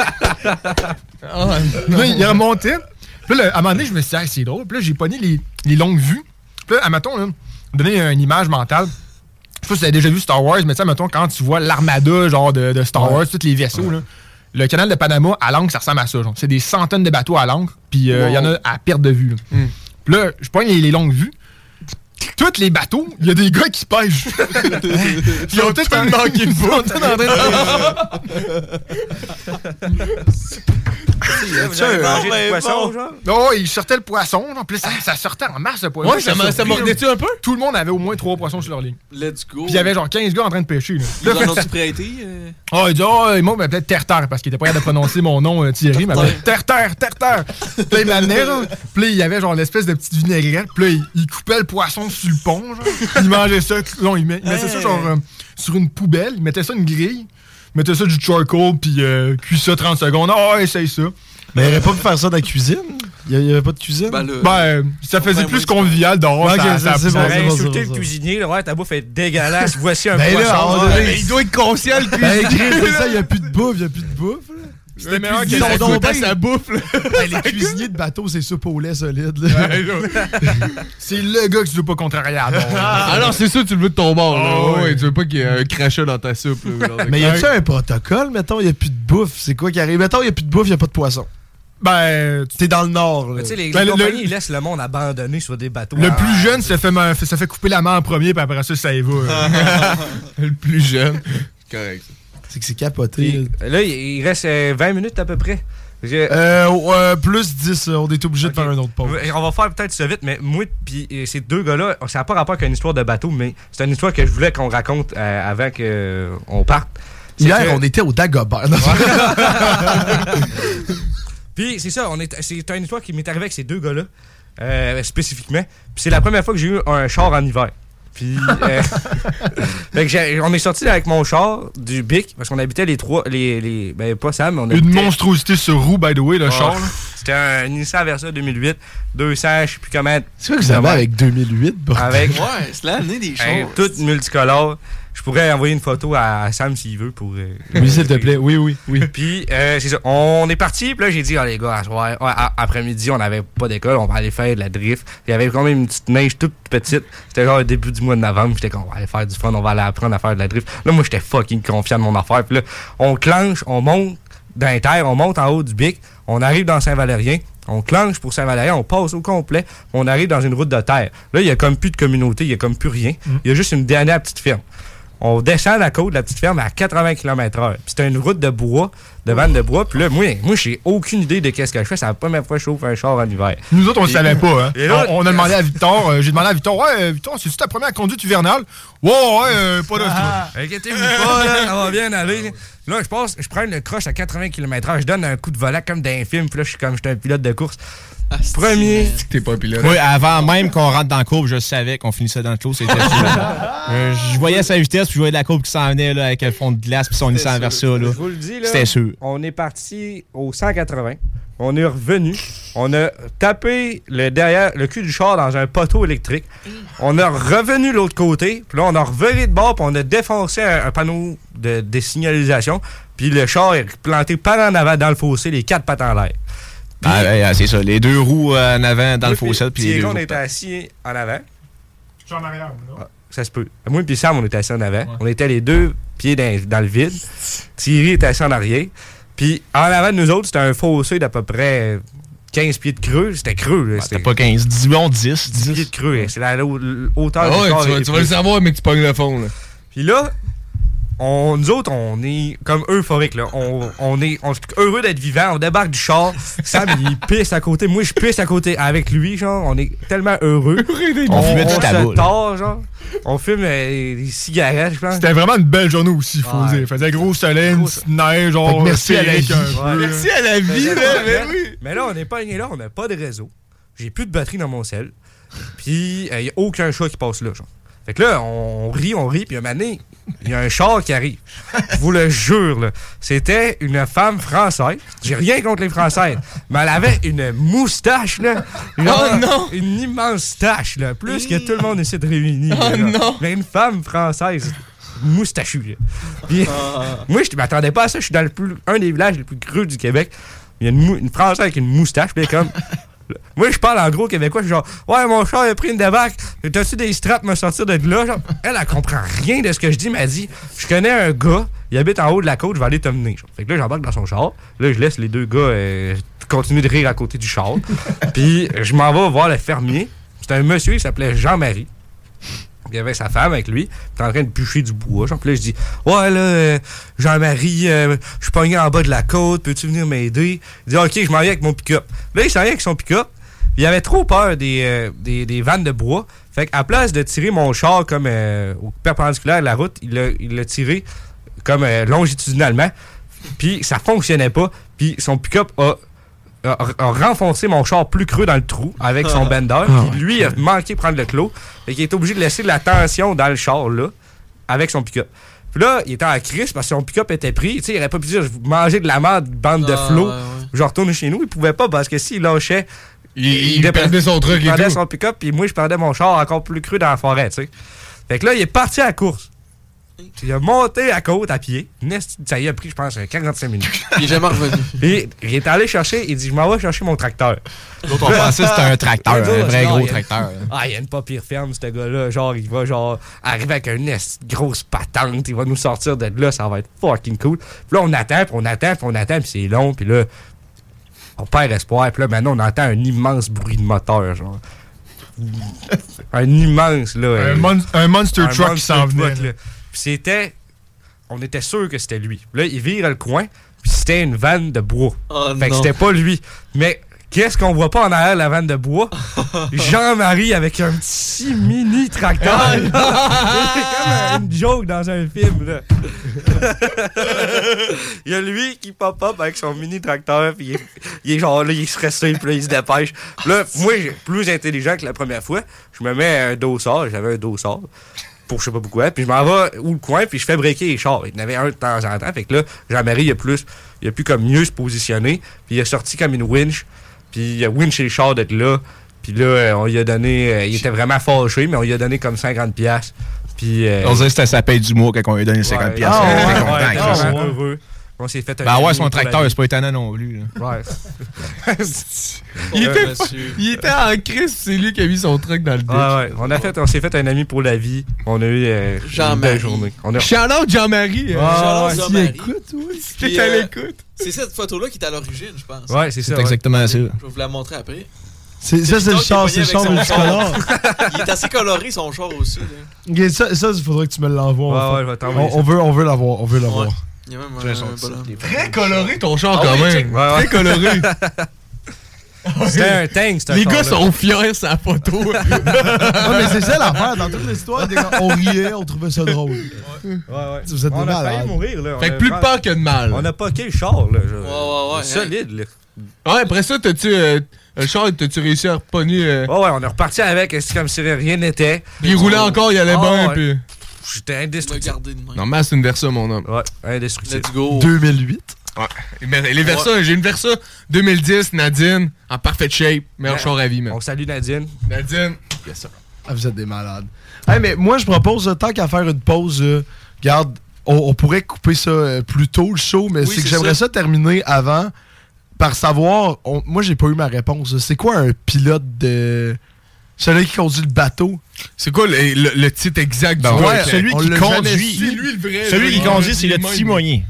S11: Là, ils remontaient. Puis là, à un moment donné, je me suis dit, ah, c'est drôle. Puis là, j'ai pogné les, les longues vues. Puis là, admettons, là, donner une image mentale. Je sais pas si vous avez déjà vu Star Wars, mais tu sais, admettons, quand tu vois l'armada genre de, de Star Wars, tous les vaisseaux, là, le canal de Panama, à l'ancre, ça ressemble à ça. Genre. C'est des centaines de bateaux à l'ancre, puis il euh,
S10: Wow.
S11: y en a à perte de vue. Là.
S8: Mm.
S11: Puis là, je pogne les, les longues vues. Tous les bateaux, il y a des gars qui pêchent. Ils ont peut-être un manqué de bouffe.
S3: Vous avez mangé du poisson, genre?
S11: Non, ils sortaient le poisson, genre, puis là, ça, ça sortait en masse, le poisson.
S9: Ouais, ça m'a- ça mordait-tu un peu?
S11: Tout le monde avait au moins trois poissons sur leur ligne.
S10: let's go.
S11: Puis il y avait genre quinze gars en train de pêcher. Là.
S10: Ils en ont-tu prêté? euh?
S11: Oh, il dit, oh, moi, ben, peut-être Terre-Terre, parce qu'il était pas capable de prononcer mon nom, euh, Thierry, mais Terre-Terre, Terre-Terre. Puis là, il m'amenait, là. Puis là, il y avait genre l'espèce de petite vinaigrette. Puis là, il, il coupait le poisson sur le pont, genre. Il mangeait ça. Non, il, met- il mettait ça genre euh, sur une poubelle. Il mettait ça une grille. Il mettait ça du charcoal, puis euh, cuit ça trente secondes. Oh, essaye ça.
S8: Mais il aurait pas pu faire ça dans la cuisine? Il y avait pas de cuisine?
S10: Ben, là,
S11: Ben, euh, ça faisait
S10: ben,
S11: plus
S10: oui,
S11: convivial dehors.
S8: Ok,
S11: ça,
S8: c'est-
S11: ça-
S8: c'est
S11: ça-
S8: bon,
S3: J'aurais
S8: c'est bon,
S3: insulté
S8: c'est
S3: le
S8: bon.
S3: cuisinier, là, ouais, ta bouffe est dégueulasse, voici un
S8: Ben là,
S3: poisson.
S8: à un moment
S3: Ouais,
S8: donné,
S3: mais
S9: Il doit être conscient, le
S8: Ben,
S9: cuisinier.
S8: Chris, c'est ça, il y a plus de bouffe, il y a plus de bouffe. là.
S11: C'était meilleur que
S8: Ils
S11: la
S8: sont donc
S11: coupe à
S8: bien-
S11: sa bouffe, là.
S8: Ben, les cuisiniers de bateau, c'est soupe au lait solide. là.
S11: Ouais, là. C'est le gars que tu veux pas contrarier à bord.
S9: Ah non, c'est sûr, tu le veux de ton bord. là.
S11: Oh,
S9: Ouais,
S11: ouais.
S9: tu veux pas qu'il y ait un crachat dans ta soupe. là, genre de-
S8: Mais y a-tu un protocole, mettons, il y a plus de bouffe? C'est quoi qui arrive? Mettons, il y a plus de bouffe, il y a pas de poisson.
S11: Ben,
S8: T'es dans le nord, là.
S3: Tu sais, les,
S11: Ben,
S3: les
S11: le-
S3: compagnies,
S11: le-
S3: ils laissent le monde abandonné sur des bateaux.
S11: le
S3: Ah,
S11: plus jeune se fait, ma- se fait couper la main en premier, puis après ça, ça y va. euh.
S9: Le plus jeune. Correct. ça.
S8: C'est que c'est capoté.
S3: Puis, là, il il reste euh, vingt minutes à peu près. J'ai-
S8: Euh, euh, plus dix, on est obligé
S3: Ok.
S8: de faire un autre pause.
S3: On va faire peut-être ça vite, mais moi puis euh, ces deux gars-là, ça n'a pas rapport avec une histoire de bateau, mais c'est une histoire que je voulais qu'on raconte euh, avant qu'on parte. C'est
S8: Hier,
S3: que-
S8: on était au Dagobert. Non,
S3: Puis c'est ça, on est, c'est une histoire qui m'est arrivée avec ces deux gars-là, euh, spécifiquement. Puis c'est la première fois que j'ai eu un char en hiver. Puis euh, fait que j'ai- on est sorti avec mon char du Bic, parce qu'on habitait les trois, les, les ben pas Sam, mais on
S11: Une
S3: habitait...
S11: monstruosité sur roue, by the way, le
S3: Ah,
S11: char. là.
S3: C'était un Nissan Versa deux mille huit, deux cents, je sais plus comment.
S8: c'est quoi que vous avez avec deux mille huit? bordel?
S3: Avec
S10: Ouais, c'est l'année des
S3: Hey,
S10: choses.
S3: tout multicolore. Je pourrais envoyer une photo à Sam s'il veut pour. euh,
S8: Oui, s'il te plaît. Oui, oui, oui.
S3: Puis, euh, c'est ça. On est parti. Puis là, j'ai dit, ah, les gars, à soir, ouais, à- après-midi, on n'avait pas d'école. On va aller faire de la drift. Il y avait quand même une petite neige toute petite. C'était genre au début du mois de novembre. J'étais comme, on va aller faire du fun. On va aller apprendre à faire de la drift. Là, moi, j'étais fucking confiant de mon affaire. Puis là, on clenche, on monte dans les terres, on monte en haut du Bic. On arrive dans Saint-Valérien. On clenche pour Saint-Valérien, on passe au complet, on arrive dans une route de terre. Là, il y a comme plus de communauté, il y a comme plus rien. Il y a juste une dernière petite ferme. on descend la côte de la petite ferme à quatre-vingts kilomètres heure. Puis c'était une route de bois, de vanne de bois. Puis là, moi, moi j'ai aucune idée de qu'est-ce que je fais. C'est la première fois que je chauffe un char en hiver.
S11: Nous autres, on ne savait pas. Hein?
S3: Là,
S11: on, on a demandé à Victor, euh, j'ai demandé à Victor, ouais, euh, Victor, c'est-tu ta première conduite hivernale? Ouais, ouais, euh, pas de
S3: ah, inquiétez-vous pas, là, ça va bien aller. Là, je passe, je prends le croche à quatre-vingts kilomètres heure. Je donne un coup de volant comme dans un film. Puis là, je suis comme j'étais un pilote de course. Ah, Premier.
S9: T'es pas un pilote.
S12: Oui, avant même qu'on rentre dans la courbe, je savais qu'on finissait dans le clos. C'était euh, je voyais sa vitesse, puis je voyais la courbe qui s'en venait là, avec le fond de glace, puis son Nissan Versa. Là.
S3: Je vous le dis, là.
S12: C'était sûr.
S3: On est parti au cent quatre-vingts. On est revenu. On a tapé le derrière le cul du char dans un poteau électrique. On a revenu de l'autre côté. Puis là, on a reviré de bord, puis on a défoncé un, un panneau de, de signalisation. Puis le char est planté par en avant dans le fossé, les quatre pattes en l'air.
S12: Puis, ah, ah, c'est ça, les deux roues euh, en avant dans le fossé. Puis les deux
S3: on était assis en avant.
S11: Je suis en arrière, là.
S3: Ah, ça se peut. Moi et Sam, on était assis en avant. Ouais. On était les deux pieds dans, dans le vide. Thierry était assis en arrière. Puis en avant de nous autres, c'était un fossé d'à peu près quinze pieds de creux. C'était creux. Là.
S12: Ah, c'était pas quinze, dix, dix.
S3: dix pieds de creux. C'est la hauteur
S9: ah,
S3: du
S9: ouais,
S3: corps.
S9: Tu vas, tu vas le savoir, mais tu pognes le fond. Là.
S3: Puis là, on, nous autres, on est comme euphoriques. Là. On, on est on, heureux d'être vivants. On débarque du char. Sam, il pisse à côté. Moi, je pisse à côté avec lui. Genre, on est tellement heureux.
S12: on
S3: on,
S12: fumait
S3: on
S12: du tabac.
S3: se tord, genre. On fume euh, des cigarettes, je pense.
S11: C'était vraiment une belle journée aussi, il faut ouais. dire. Il faisait gros soleil, une petite neige, genre.
S8: Merci à la vie.
S11: Ouais.
S9: Merci à la vie, là. Mais, oui.
S3: mais là, on n'est pas gagné là. On n'a pas de réseau. J'ai plus de batterie dans mon cell. Puis, il euh, n'y a aucun chat qui passe là, genre. Fait que là, on rit, on rit, puis un moment donné, il y a un char qui arrive. Je vous le jure, là. C'était une femme française. J'ai rien contre les Françaises, mais elle avait une moustache, là. Genre,
S9: oh non!
S3: Une immense tache, là. Plus que tout le monde essaie de réunir.
S9: Oh
S3: là.
S9: non!
S3: Mais une femme française moustachue, là. Puis, oh. Moi, je m'attendais pas à ça. Je suis dans le plus, un des villages les plus creux du Québec. Il y a une, mou- une Française avec une moustache, puis comme... Moi, je parle en gros québécois, je suis genre, ouais, mon char a pris une débarque, t'as-tu des straps me sortir de là? Genre, elle, elle comprend rien de ce que je dis, m'a dit, je connais un gars, il habite en haut de la côte, je vais aller te mener. Genre. Fait que là, j'embarque dans son char, là, je laisse les deux gars euh, continuer de rire à côté du char, puis je m'en vais voir le fermier. C'était un monsieur, il s'appelait Jean-Marie. Il y avait sa femme avec lui, il était en train de bûcher du bois. Genre, puis là, je dis, ouais, là, euh, Jean-Marie, euh, je suis pogné en bas de la côte, peux-tu venir m'aider? Il dit, OK, je m'en viens avec mon pick-up. Là, il s'en vient avec son pick-up. Il avait trop peur des, euh, des, des vannes de bois. Fait qu'à place de tirer mon char comme euh, au perpendiculaire de la route, il l'a, il l'a tiré comme euh, longitudinalement. Puis ça fonctionnait pas. Puis son pick-up a, a, a renfoncé mon char plus creux dans le trou avec son bender. Puis lui, il a manqué de prendre le clos. Fait qu'il est obligé de laisser de la tension dans le char, là, avec son pick-up. Puis là, il était en crise parce que son pick-up était pris. Tu sais, il aurait pas pu dire, je vais manger de la merde, bande de flots. Ah, ouais, ouais. Je retourne chez nous. Il pouvait pas parce que s'il lâchait...
S9: Il, il, il perdait son truc
S3: il
S9: et
S3: perdait
S9: tout.
S3: son pick-up, puis moi, je perdais mon char encore plus creux dans la forêt, tu sais. Fait que là, il est parti à la course. Il a monté à côte à pied. Ça y a pris, je pense, quarante-cinq minutes.
S10: Il est jamais revenu.
S3: Puis il est allé chercher, il dit, je m'en vais chercher mon tracteur.
S12: L'autre, on pensait que c'était un tracteur, un vrai gros tracteur.
S3: Ah, il y a une pas pire ferme, ce gars-là. Genre, il va genre arriver avec une grosse patente, il va nous sortir de là, ça va être fucking cool. Puis là, on attend, puis on attend, puis on attend, puis c'est long, puis là, on perd espoir. Puis là, maintenant, on entend un immense bruit de moteur, genre. un immense, là.
S11: Un,
S3: euh,
S11: mon- un monster
S3: un
S11: truck
S3: monster
S11: qui s'en
S3: truck,
S11: venait.
S3: là.
S11: là.
S3: Puis c'était... On était sûr que c'était lui. Là, il vire le coin, puis c'était une vanne de bois.
S10: Oh
S3: fait que
S10: non.
S3: c'était pas lui. Mais qu'est-ce qu'on voit pas en arrière de la vanne de bois? Jean-Marie avec un petit mini tracteur.
S10: Oh
S3: c'est comme une joke dans un film, là. Il y a lui qui pop-up avec son mini tracteur, puis il, est- il est genre là, il est stressé, puis là, il se dépêche. Puis là, moi, j'ai plus intelligent que la première fois. Je me mets un dossard, j'avais un dossard. Pour je sais pas pourquoi, puis je m'en vais où le coin, puis je fais breaker les chars. Il y en avait un de temps en temps, fait que là, Jean-Marie, il a plus, il a pu comme mieux se positionner, puis il a sorti comme une winch, puis il a winché les chars d'être là, puis là, on lui a donné, euh, il était vraiment fâché, mais on lui a donné comme cinquante piastres, puis... Euh,
S12: On disait que c'était sa paye du mois quand on lui a donné cinquante
S3: ouais,
S12: piastres.
S3: ah,
S12: Il était
S3: ouais,
S12: content,
S3: ouais,
S12: Chris.
S3: vraiment heureux. On s'est fait un
S12: Ben ouais,
S3: ami
S12: son
S3: pour
S12: tracteur,
S3: la vie.
S12: c'est pas étonnant non plus. là.
S3: Ouais.
S9: Il
S10: Ouais,
S9: était,
S10: monsieur.
S9: il était en crise, c'est lui qui a mis son truc dans le ditch.
S3: Ah ouais, on a fait, on s'est fait un ami pour la vie. On a eu euh, une
S10: Jean-Marie.
S3: belle journée. On a...
S9: Shout-out Jean-Marie.
S3: Ah,
S9: euh,
S10: ouais.
S9: s'il écoute, oui. Si
S10: Puis,
S9: t'es à
S10: euh,
S9: l'écoute.
S10: C'est cette photo-là qui est à l'origine, je pense.
S3: Ouais, c'est
S12: C'est
S3: ça.
S12: exactement ça.
S10: Je vais vous la montrer après.
S8: C'est, ça, c'est le char, c'est le char multicolore.
S10: Il est assez coloré, son char aussi. Là.
S8: Okay, ça, ça, il faudrait que tu me l'envoies.
S3: Ouais, ouais, je vais t'envoyer
S8: on, on, veut, on veut l'avoir. On veut l'avoir.
S10: Ouais. Il y a même un, un bonhomme.
S9: Très coloré ton char
S10: Ah
S9: quand
S10: oui,
S9: même.
S10: check.
S3: Ouais, ouais.
S9: Très coloré.
S3: C'était un tank, c'était un
S9: Les
S3: char,
S9: gars
S3: là.
S9: sont fiers sur la photo.
S8: Ouais, mais c'est ça l'affaire. Dans toute l'histoire, on riait, on trouvait ça drôle.
S3: Ouais, ouais.
S8: Vous êtes
S3: On
S8: des
S3: a failli
S8: malades.
S3: mourir, là.
S9: Fait
S3: On
S9: que
S3: a
S9: plus
S3: vraiment-
S9: peur que de mal.
S3: On a poqué le char, là. Je-
S10: Ouais, ouais, ouais.
S3: Solide, là.
S9: Ouais, après ça, t'as-tu. Euh, le char, t'as-tu réussi à repogner. Euh...
S3: Ouais, ouais, on est reparti avec, c'est comme si rien n'était.
S9: Puis il roulait encore, il allait
S3: Ah,
S9: bien.
S3: ouais.
S9: Puis...
S3: J'étais
S10: Il l'a
S3: indestructible.
S10: gardé de main.
S9: Normal, c'est une Versa, mon homme.
S3: Ouais, indestructible.
S10: Let's go.
S8: deux mille huit.
S9: Ouais. Mais les Versa, j'ai une Versa deux mille dix, Nadine, en parfaite shape. Meilleur
S3: Ouais.
S9: char à vie, man.
S3: On salue Nadine.
S9: Nadine. Yes, sir.
S8: Ah, vous êtes des malades. Hey, mais moi, je propose, euh, tant qu'à faire une pause, euh, regarde, on, on pourrait couper ça euh, plus tôt, le show, mais
S10: Oui,
S8: c'est que
S10: c'est
S8: j'aimerais
S10: ça.
S8: ça terminer avant, par savoir, on- moi, j'ai pas eu ma réponse. C'est quoi un pilote de... Celui qui conduit le bateau?
S9: C'est quoi le, le- le titre exact du
S12: Ben
S9: gars?
S12: ouais,
S9: que-
S12: celui
S8: on
S12: qui
S8: l'a jamais
S12: conduit.
S8: su.
S9: C'est lui le vrai.
S12: Celui qui
S9: vrai.
S12: conduit, c'est le
S9: Il est
S12: timonier.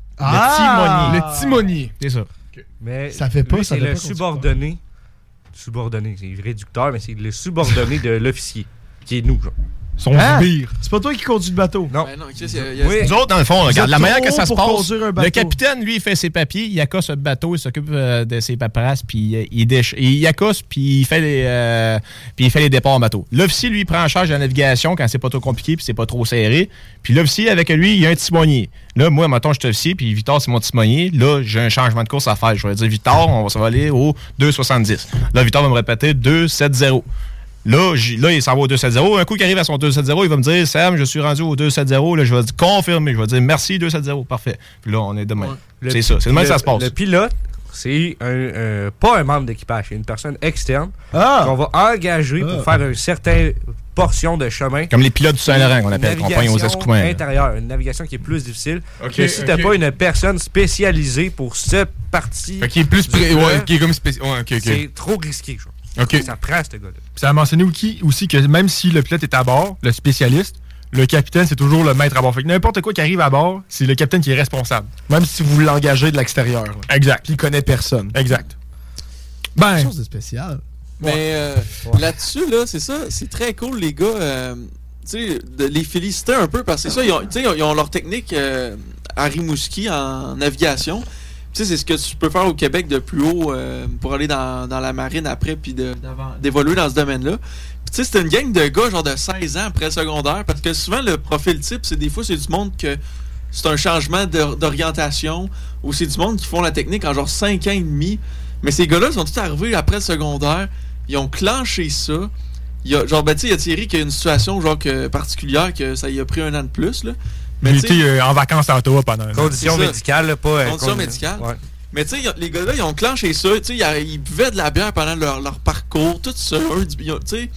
S8: Ah!
S9: Le timonier.
S12: C'est ça.
S3: Mais
S8: Ça fait pas,
S3: lui,
S8: ça
S3: c'est
S8: fait
S3: le
S8: pas qu'on dit
S3: subordonné. Subordonné, c'est réducteur, mais c'est le subordonné de l'officier, qui est nous, genre.
S12: Son
S8: Hein?
S12: sbire.
S8: C'est pas toi qui conduis le bateau?
S3: Non.
S10: Ben non, Chris, il y a- il y a-
S3: Oui.
S12: Nous autres, dans le fond, regarde,
S8: êtes
S12: la manière
S8: trop
S12: que ça se
S8: pour
S12: passe,
S8: conduire un
S12: le
S8: bateau.
S12: capitaine, lui, il fait ses papiers, il accosse le bateau, il s'occupe euh, de ses paperasses, puis euh, il, déch- il accosse, puis il fait les, euh, puis il fait les départs en bateau. L'officier, lui, prend en charge la navigation quand c'est pas trop compliqué, puis c'est pas trop serré. Puis l'officier, avec lui, il y a un timonier. Là, moi, mettons, je suis officier, puis Victor, c'est mon timonier. Là, j'ai un changement de course à faire. Je vais dire, Victor, on va s'en aller au deux soixante-dix. Là, Victor va me répéter deux cent soixante. Là, j'ai- là, il s'en va au deux cent soixante. Un coup qu'il arrive à son deux cent soixante, il va me dire, Sam, je suis rendu au deux cent soixante. Là, je vais dire, confirmer. Je vais dire, merci, deux cent soixante. Parfait. Puis là, on est demain.
S3: Le-
S12: C'est ça. C'est de même
S3: le-
S12: que ça se passe.
S3: Le pilote, c'est un, euh, pas un membre d'équipage, c'est une personne externe
S8: Ah!
S3: qu'on va engager
S8: Ah.
S3: pour faire une certaine portion de chemin.
S12: Comme les pilotes du Saint-Laurent qu'on appelle, qu'on pogne aux
S3: Navigation
S12: escoumins. là.
S3: intérieure, une navigation qui est plus difficile.
S9: Ok,
S3: que si t'as
S9: ok.
S3: pas une personne spécialisée pour cette partie,
S9: Fait qu'il est plus.
S3: du
S9: pré-
S3: fleuve,
S9: Ouais, qui est comme spécial. Ouais, ok, ok.
S3: c'est trop risqué. Genre.
S9: Ok.
S3: Ça prend ce gars-là.
S11: Ça a mentionné aussi, aussi que même si le pilote est à bord, le spécialiste, le capitaine, c'est toujours le maître à bord. Fait que n'importe quoi qui arrive à bord, c'est le capitaine qui est responsable.
S8: Même si vous l'engagez de l'extérieur. là.
S11: Exact.
S8: Puis il connaît personne.
S11: Exact.
S8: Quelque
S11: Ben,
S8: chose de spécial.
S10: Mais euh, là-dessus, là, c'est ça, c'est très cool, les gars. euh, tu sais, de les féliciter un peu parce que c'est ça, ils ont, tu sais, ils ont- ils ont leur technique euh, à Rimouski en navigation. Tu sais, c'est ce que tu peux faire au Québec de plus haut euh, pour aller dans, dans la marine après puis de- d'avant- d'évoluer dans ce domaine-là. Puis tu sais, c'est une gang de gars genre de seize ans après secondaire parce que souvent le profil type, c'est des fois c'est du monde que c'est un changement de- d'orientation ou c'est du monde qui font la technique en genre cinq ans et demi. Mais ces gars-là sont tous arrivés après le secondaire, ils ont clenché ça. Il y a, genre, ben, tu sais, il y a Thierry qui a une situation genre que, particulière que ça y a pris un an de plus, là. Mais
S11: j'ai
S10: tu sais,
S11: été euh, en vacances à Ottawa pendant un an.
S3: Conditions
S10: c'est ça.
S3: médicales, là, pas. euh,
S10: Conditions
S3: con-
S10: médicales.
S3: Ouais.
S10: Mais tu sais, y a- les gars-là, ils ont clenché ça. Tu sais, ils a- ils buvaient de la bière pendant leur, leur parcours, tout ça. eux, du- ils ont- Tu sais,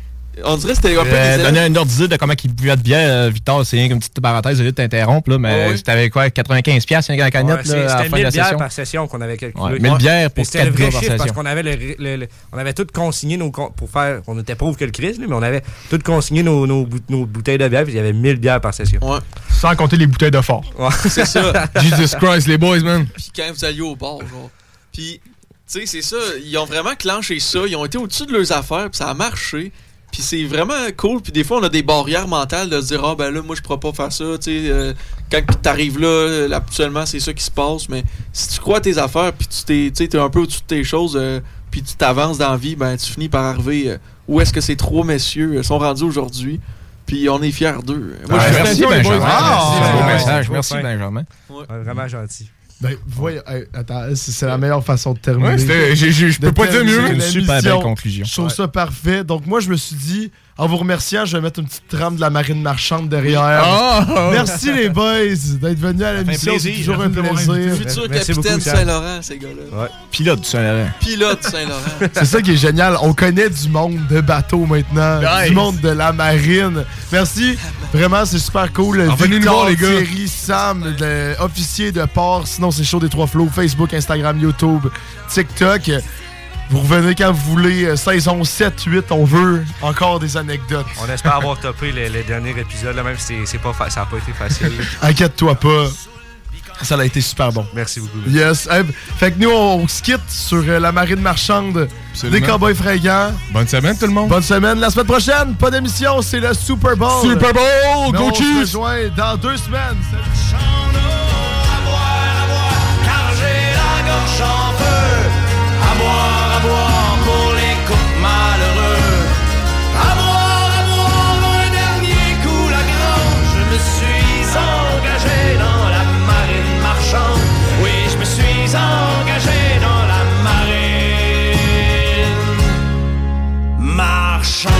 S10: on dirait que c'était un peu
S12: Euh,
S10: des
S12: donner
S10: élèves.
S12: un ordre d'idée de comment il buvait de bière, euh, Victor, c'est rien qu'une petite parenthèse, je vais t'interrompre, là, mais
S10: Oh oui.
S12: c'était avec quoi, quatre-vingt-quinze piastres, c'est un canette,
S3: Ouais, c'est-
S12: là, à la
S3: c'était
S12: fin de
S3: mille
S12: la
S3: bières
S12: session.
S3: par session qu'on avait calculé.
S12: Ouais, mille bières pour
S3: Puis c'était le
S12: quatre
S3: vrai
S12: gars par
S3: chiffre parce
S12: session.
S3: qu'on avait le, le- le- on avait tout consigné nos con- pour faire, on était pauvres que le Christ, là, mais on avait tout consigné nos, nos, bout- nos bouteilles de bière, puis il y avait mille bières par session.
S10: Ouais,
S11: Sans compter les bouteilles de fort.
S3: Ouais.
S10: c'est ça.
S9: Jesus Christ, les boys, man.
S10: Puis quand vous alliez au bar, genre. Puis, tu sais, c'est ça. Ils ont vraiment clenché ça. Ils ont été au-dessus de leurs affaires, puis ça a marché. Puis c'est vraiment cool. Puis des fois, on a des barrières mentales de se dire, ah ben là, moi, je pourrais pas faire ça. Tu sais, euh, quand t'arrives là, là, habituellement, c'est ça qui se passe. Mais si tu crois à tes affaires, puis tu t'es, tu sais, t'es un peu au-dessus de tes choses, euh, puis tu t'avances dans la vie, ben tu finis par arriver euh, où est-ce que ces trois messieurs euh, sont rendus aujourd'hui. Puis on est fiers d'eux. Moi,
S12: Ouais,
S10: je suis
S12: merci,
S10: fier
S12: Benjamin.
S8: Ah,
S12: Merci,
S8: ouais,
S12: message.
S3: ouais.
S12: Merci,
S3: Ouais.
S12: Benjamin.
S3: Ouais, vraiment gentil.
S8: Ben, voyons, hey, attends, c'est c'est la meilleure façon de terminer.
S9: Ouais, c'était- j'ai- j'ai- je
S8: De
S9: peux pas dire
S8: terminer
S9: mieux.
S12: C'est une super
S8: l'émission.
S12: belle conclusion.
S8: Je trouve ça parfait. Donc, moi, je me suis dit, en vous remerciant, je vais mettre une petite trame de la marine marchande derrière.
S9: Ah!
S8: Merci, les boys, d'être venus à l'émission. C'est
S3: plaisir.
S8: toujours un
S11: Merci de m'avoir
S8: plaisir.
S10: futur
S3: Merci beaucoup,
S10: capitaine
S3: Sam.
S10: Saint-Laurent, ces gars-là.
S12: Pilote du Saint-Laurent.
S10: Pilote Saint-Laurent.
S8: C'est ça qui est génial. On connaît du monde de bateaux maintenant.
S9: Nice.
S8: Du monde de la marine. Merci. Vraiment, c'est super cool.
S9: Alors, venez nous
S8: Victor,
S9: voir, les gars.
S8: Thierry, Sam, le officier de port. Sinon, c'est Chaud des Trois Flots. Facebook, Instagram, YouTube, TikTok. Vous revenez quand vous voulez. Euh, Saison sept, huit, on veut encore des anecdotes.
S3: On espère avoir topé le, le dernier épisode, là, même si c'est- c'est pas fa- ça n'a pas été facile.
S8: Inquiète-toi pas. Ça a été super bon.
S3: Merci beaucoup.
S8: Yes. Hey, fait que nous, on se quitte sur euh, la marine marchande
S9: Absolument.
S8: des Cowboys fringants.
S9: Bonne semaine, tout le monde.
S8: Bonne semaine. La semaine prochaine, pas d'émission, c'est le Super Bowl.
S9: Super Bowl,
S8: Mais
S9: go
S8: on
S9: Chiefs!
S8: se rejoint dans deux semaines. Salut.
S16: Car j'ai la gorge en feu. À boire, à boire pour les couples malheureux. À boire, à boire un dernier coup la grange. Je me suis engagé dans la marine marchande. Oui, je me suis engagé dans la marine marchande.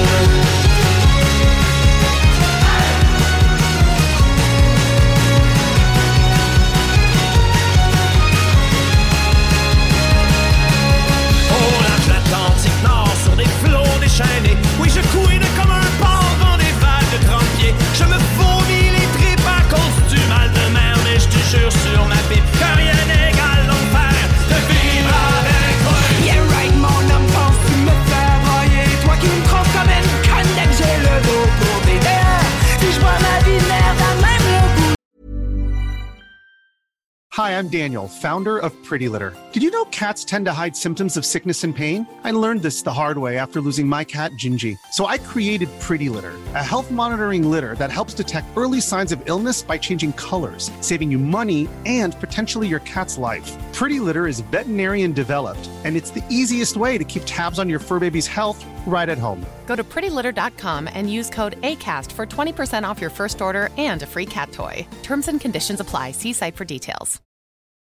S16: Oui, je couine comme un porc dans des vagues de trente pieds. Je me vomis les tripes à cause du mal de mer. Mais je te jure sur ma pipe que rien n'égale l'enfer de vivre avec toi. Yeah right, mon homme, penses-tu me faire broyer? Toi qui me trouves comme une conne dès que j'ai le dos pour t'aider. Si je vois ma vie de merde à même le bout.
S17: Hi, I'm Daniel, founder of Pretty Litter. Did you know cats tend to hide symptoms of sickness and pain? I learned this the hard way after losing my cat, Gingy. So I created Pretty Litter, a health monitoring litter that helps detect early signs of illness by changing colors, saving you money and potentially your cat's life. Pretty Litter is veterinarian developed, and it's the easiest way to keep tabs on your fur baby's health right at home.
S5: Go to pretty litter dot com and use code ACAST for twenty percent off your first order and a free cat toy. Terms and conditions apply. See site for details.